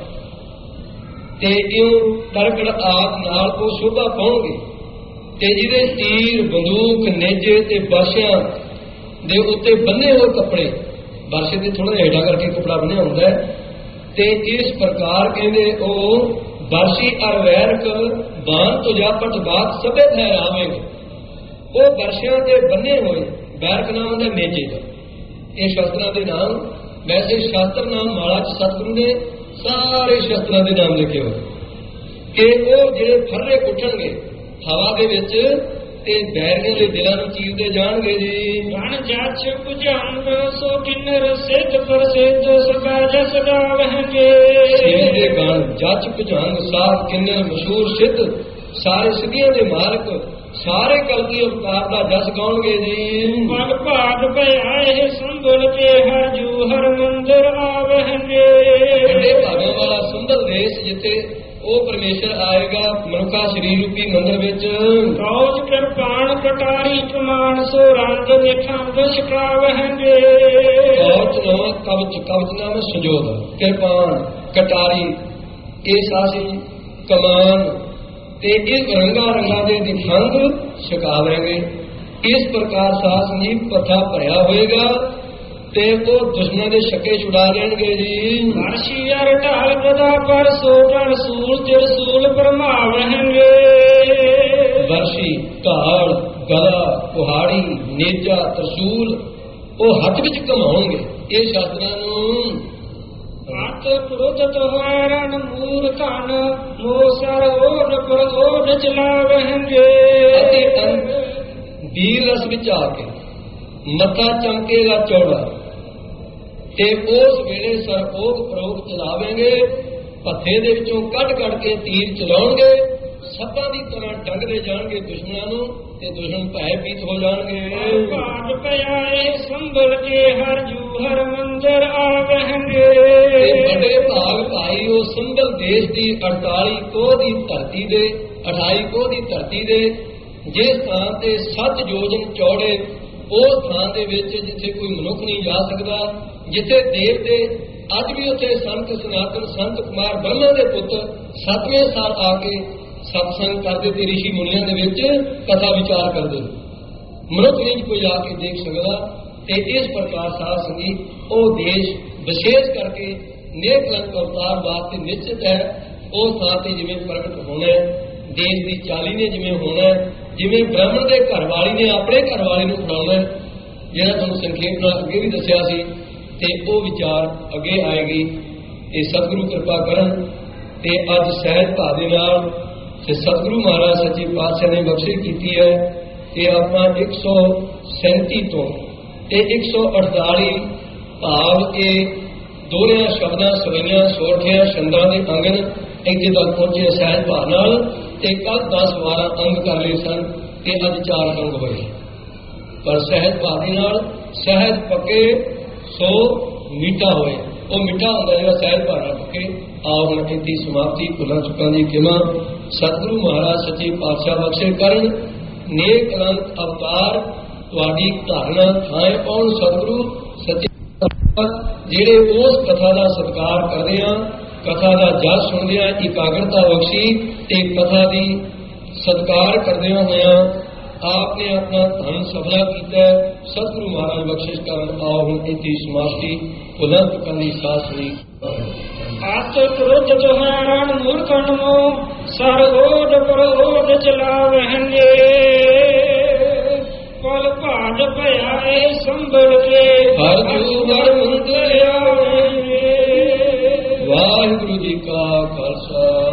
ते क्यों तरकड़ आग नाल को शोभा पाउणगे। ते जिहदे तीर बंदूक नेजे ते बाशियां दे उत्ते बन्ने हुए कपड़े, बाशे ते थोड़ा हेठा करके कपड़ा बन्निया हुंदा है। ते इस प्रकार कहंदे ओ बाशी अर वैरक बाण तो जा पट बात सबे ठहरावेंगे। वो बरशियां ते बन्ने हुए वैरक नाम हुंदा नेजे दा। ये शास्त्रां दे नाम, वैसे शास्त्र नाम माला च सतगुरु ने सारे शास्त्रां दे नाम लिखे हुए कि वो जिहड़े फर्रे उठणगे हवा दे विच ते बैरियां दे दिलां नूं चीरदे जाणगे जी। गण जछ भुजंग सो किन्नर सिद्ध प्रसिद्ध सदा जस गावहंगे। शिव दे गण जछ भुजंग साध किन्नर मशहूर सिद्ध ਸਾਰੇ ਸਿੱਧੀਆਂ ਦੇ ਮਾਲਕ ਸਾਰੇ ਕਲਗੀ ਅਵਤਾਰ ਦਾ ਜਸ ਗਾਉਣਗੇ ਜੀ। ਮਨ ਭਾਗ ਭਿਆਏ ਸੰਭਲ ਕੇ ਹਜੂ ਹਰ ਮੰਦਰ ਆਵਹਿੰਗੇ। ਵੱਡੇ ਭਾਗਾਂ ਵਾਲਾ ਸੰਭਲ ਦੇਸ਼ ਜਿੱਥੇ ਉਹ ਪਰਮੇਸ਼ਰ ਆਏਗਾ ਮਨੁੱਖਾ ਸਰੀਰ ਰੂਪੀ ਮੰਦਰ ਵਿੱਚ। ਰੋਜ ਕਿਰਪਾਨ ਕਟਾਰੀ ਕਮਾਨ ਸੋ ਰੰਗ ਨਿਖੰਦ ਛਕਾਵਹਿੰਗੇ। ਕਵਚ ਨਾਮ ਸੰਜੋਗ ਕਿਰਪਾਨ ਕਟਾਰੀ ਇਹ ਸਾਸੀ ਕਮਾਨ ਤੇ ਇਹ ਰੰਗਾਂ ਦੇ ਨਿਖੰਗ ਛਕਾਵੇਂਗੇ। ਇਸ ਪ੍ਰਕਾਰ ਸਾਧ ਸੰਗੀਤ ਪੱਥਾ ਭਰਿਆ ਹੋਏਗਾ ਤੇ ਉਹ ਦੁਸ਼ਮਣਾਂ ਦੇ ਛੱਕੇ ਛੁਡਾ ਲੈਣਗੇ ਜੀ। ਵਰਸ਼ੀ ਅਰ ਢਾਲ ਗਦਾ ਪਰ ਸੋਗਣ ਸੂਲ ਤਿਰਸੂਲ ਭਰਮਾਵਹਿੰਗੇ। ਵਰਸ਼ੀ ਢਾਲ ਗਦਾ ਕੁਹਾੜੀ ਨੇਜਾ ਤਰਸੂਲ ਉਹ ਹੱਥ ਵਿੱਚ ਘਮਾਉਣਗੇ। ਇਹ ਸ਼ਾਸਤਰਾਂ ਨੂੰ ਹੱਥ ਕ੍ਰੋਧਤ ਹੋਇ ਰਣ ਮੂਰ ਧਨ ਮੋਸਰ ਓਢ ਪਰ ਓਢ ਚਲਾਵਹਿੰਗੇ। ਅਤੇ ਵੀਰ ਰਸ ਵਿੱਚ ਆ ਕੇ ਮੱਥਾ ਚਮਕੇਗਾ ਚੌੜਾ ਤੇ ਉਸ ਵੇਲੇ ਸਰਪੋਗ ਪ੍ਰੋਗ ਚਲਾਵੇਂਗੇ। ਪੱਥੇ ਦੇ ਵਿੱਚੋਂ ਕੱਢ ਕੇ ਤੀਰ ਚਲਾਉਣਗੇ। ਸੱਪਾਂ ਦੀ ਤਰ੍ਹਾਂ ਡੰਗਦੇ ਜਾਣਗੇ ਦੁਸ਼ਮਣਾਂ ਨੂੰ ਤੇ ਦੁਸ਼ਮਣ ਭੈਭੀਤ ਹੋ ਜਾਣਗੇ। ਭਾਗ ਪਿਆਏ ਸੰਭਲ ਕੇ ਹਰ ਜੂ ਹਰ ਮੰਦਰ ਆਵਹਿੰਗੇ। ਵੱਡੇ ਭਾਗ ਭਾਈ ਉਹ ਸੰਭਲ ਦੇਸ਼ ਦੀ 48 ਕੋਹ ਦੀ ਧਰਤੀ ਦੇ 28 ਕੋਹ ਦੀ ਧਰਤੀ ਦੇ ਜਿਸ ਥਾਂ ਤੇ 7 ਯੋਜਨ ਚੌੜੇ ਉਸ ਥਾਂ ਦੇ ਵਿੱਚ ਜਿੱਥੇ ਕੋਈ ਮਨੁੱਖ ਨਹੀਂ ਜਾ ਸਕਦਾ, ਜਿੱਥੇ ਦੇਵਤੇ ਅੱਜ ਵੀ ਉੱਥੇ ਸੰਤ ਸਨਾਤਨ ਸੰਤ ਕੁਮਾਰ ਬ੍ਰਹਮਾ ਦੇ ਪੁੱਤ 7ਵੇਂ ਸਾਲ ਆ ਕੇ ਸਤਸੰਗ ਕਰਦੇ ਤੇ ਰਿਸ਼ੀ ਮੁਨੀਆਂ ਦੇ ਵਿੱਚ ਕਥਾ ਵਿਚਾਰ ਕਰਦੇ। ਮਨੁੱਖ ਨਹੀਂ ਕੋਈ ਆ ਕੇ ਦੇਖ ਸਕਦਾ। ਤੇ ਇਸ ਪ੍ਰਕਾਰ ਸਾਧ ਸੰਗੀਤ ਉਹ ਦੇਸ਼ ਵਿਸ਼ੇਸ਼ ਕਰਕੇ ਨੇਕ ਲੰਕ ਅਵਤਾਰ ਵਾਸਤੇ ਨਿਸ਼ਚਿਤ ਹੈ। ਉਸ ਥਾਂ ਤੇ ਜਿਵੇਂ ਪ੍ਰਗਟ ਹੋਣਾ ਦੇਸ਼ ਦੀ ਚਾਲੀ ਨੇ ਜਿਵੇਂ ਹੋਣਾ, ਜਿਵੇਂ ਬ੍ਰਾਹਮਣ ਦੇ ਘਰ ਵਾਲੀ ਨੇ ਆਪਣੇ ਘਰ ਵਾਲੇ ਨੂੰ ਫੜਾਉਣਾ, ਜਿਹੜਾ ਤੁਹਾਨੂੰ ਸੰਖੇਪ ਨਾਲ ਅੱਗੇ ਵੀ ਦੱਸਿਆ ਸੀ। ਤੇ ਉਹ ਵਿਚਾਰ ਅੱਗੇ ਆਏਗੀ। ਇਹ ਸਤਿਗੁਰੂ ਕਿਰਪਾ ਕਰਨ ਤੇ ਅੱਜ ਸਹਿਜ ਭਾਅ ਦੇ ਨਾਲ ਤੇ ਸਤਿਗੁਰੂ ਮਹਾਰਾਜ ਸੱਚੇ ਪਾਤਸ਼ਾਹ ਨੇ ਬਖਸ਼ਿਸ਼ ਕੀਤੀ ਹੈ ਕਿ ਆਪਾਂ 137 ਤੋਂ ਤੇ 148 ਭਾਵ ਇਹ ਦੋਹਰਿਆਂ ਸ਼ਬਦਾਂ ਸਵਈਆਂ ਸੋਠਿਆਂ ਛੰਦਾਂ ਦੇ ਅੰਗਨ ਇੱਥੇ ਤੱਕ ਪਹੁੰਚੇ ਸਹਿਜ ਭਾਅ ਨਾਲ। ਤੇ ਕੱਲ 10-12 ਅੰਗ ਕਰ ਲਏ ਸਨ ਤੇ ਅੱਜ 4 ਅੰਗ ਹੋਏ। ਪਰ ਸਹਿਜ ਭਾਅ ਦੇ ਨਾਲ ਸਹਿਜ ਪੱਕੇ ਸੋ ਮੀਠਾ ਹੋਏ। ਉਹ ਮਿੱਠਾ ਹੁੰਦਾ ਜਿਹੜਾ ਸਹਿਜ ਭਾਅ ਨਾਲ ਪੱਕੇ। ਆਓ ਹੁਣ ਇੱਥੇ ਸਮਾਪਤੀ ਭੁੱਲਾਂ ਚੁੱਕਾਂ ਦੀ ਖਿਮਾ ਸਤਿਗੁਰੂ ਮਹਾਰਾਜ ਸੱਚੇ ਪਾਤਸ਼ਾਹ ਬਖਸ਼ੇ ਕਰਨ। ਨੇਕ ਅਨੰਤ ਅਵਤਾਰ ਤੁਹਾਡੀ ਧਾਰਨਾ ਥਾਂ ਪਾਉਣ ਸਤਿਗੁਰੂ ਸੱਚੇ ਜਿਹੜੇ ਉਸ ਕਥਾ ਦਾ ਸਤਿਕਾਰ ਕਰਦੇ ਆ, ਕਥਾ ਦਾ ਜਸ ਸੁਣਦੇ ਆ, ਇਕਾਗਰਤਾ ਬਖਸ਼ੀ ਤੇ ਕਥਾ ਦੀ ਸਤਿਕਾਰ ਕਰਦਿਆਂ ਹੋਇਆਂ ਆਪ ਨੇ ਆਪਣਾ ਧਨ ਸਫਲਾ ਕੀਤਾ। ਸਤਿਗੁਰੂ ਮਹਾਰਾਜ ਬਖਸ਼ਿਸ਼ ਕਰਨ। ਆਓ ਹੁਣ ਇੱਥੇ ਸਮਾਪਤੀ ਭੁੱਲਾਂ ਚੁੱਕਾਂ ਦੀ ਸਾਥ ਸੁਣੀ। ਹੱਥ ਕ੍ਰੋਧ ਤੁਹਾਰਨ ਮੂਰਖਣ ਮੋ ਸਰ ਓਢ ਪਰ ਓਢ ਚਲਾਵਹਿੰਗੇ। ਪਲ ਭਾਜ ਭਿਆਏ ਸੰਭਲ ਕੇ ਹਰ ਜੂ ਹਰ ਮੰਦਰ ਆਵਹਿੰਗੇ। ਵਾਹਿਗੁਰੂ ਜੀ ਕਾ ਖਾਲਸਾ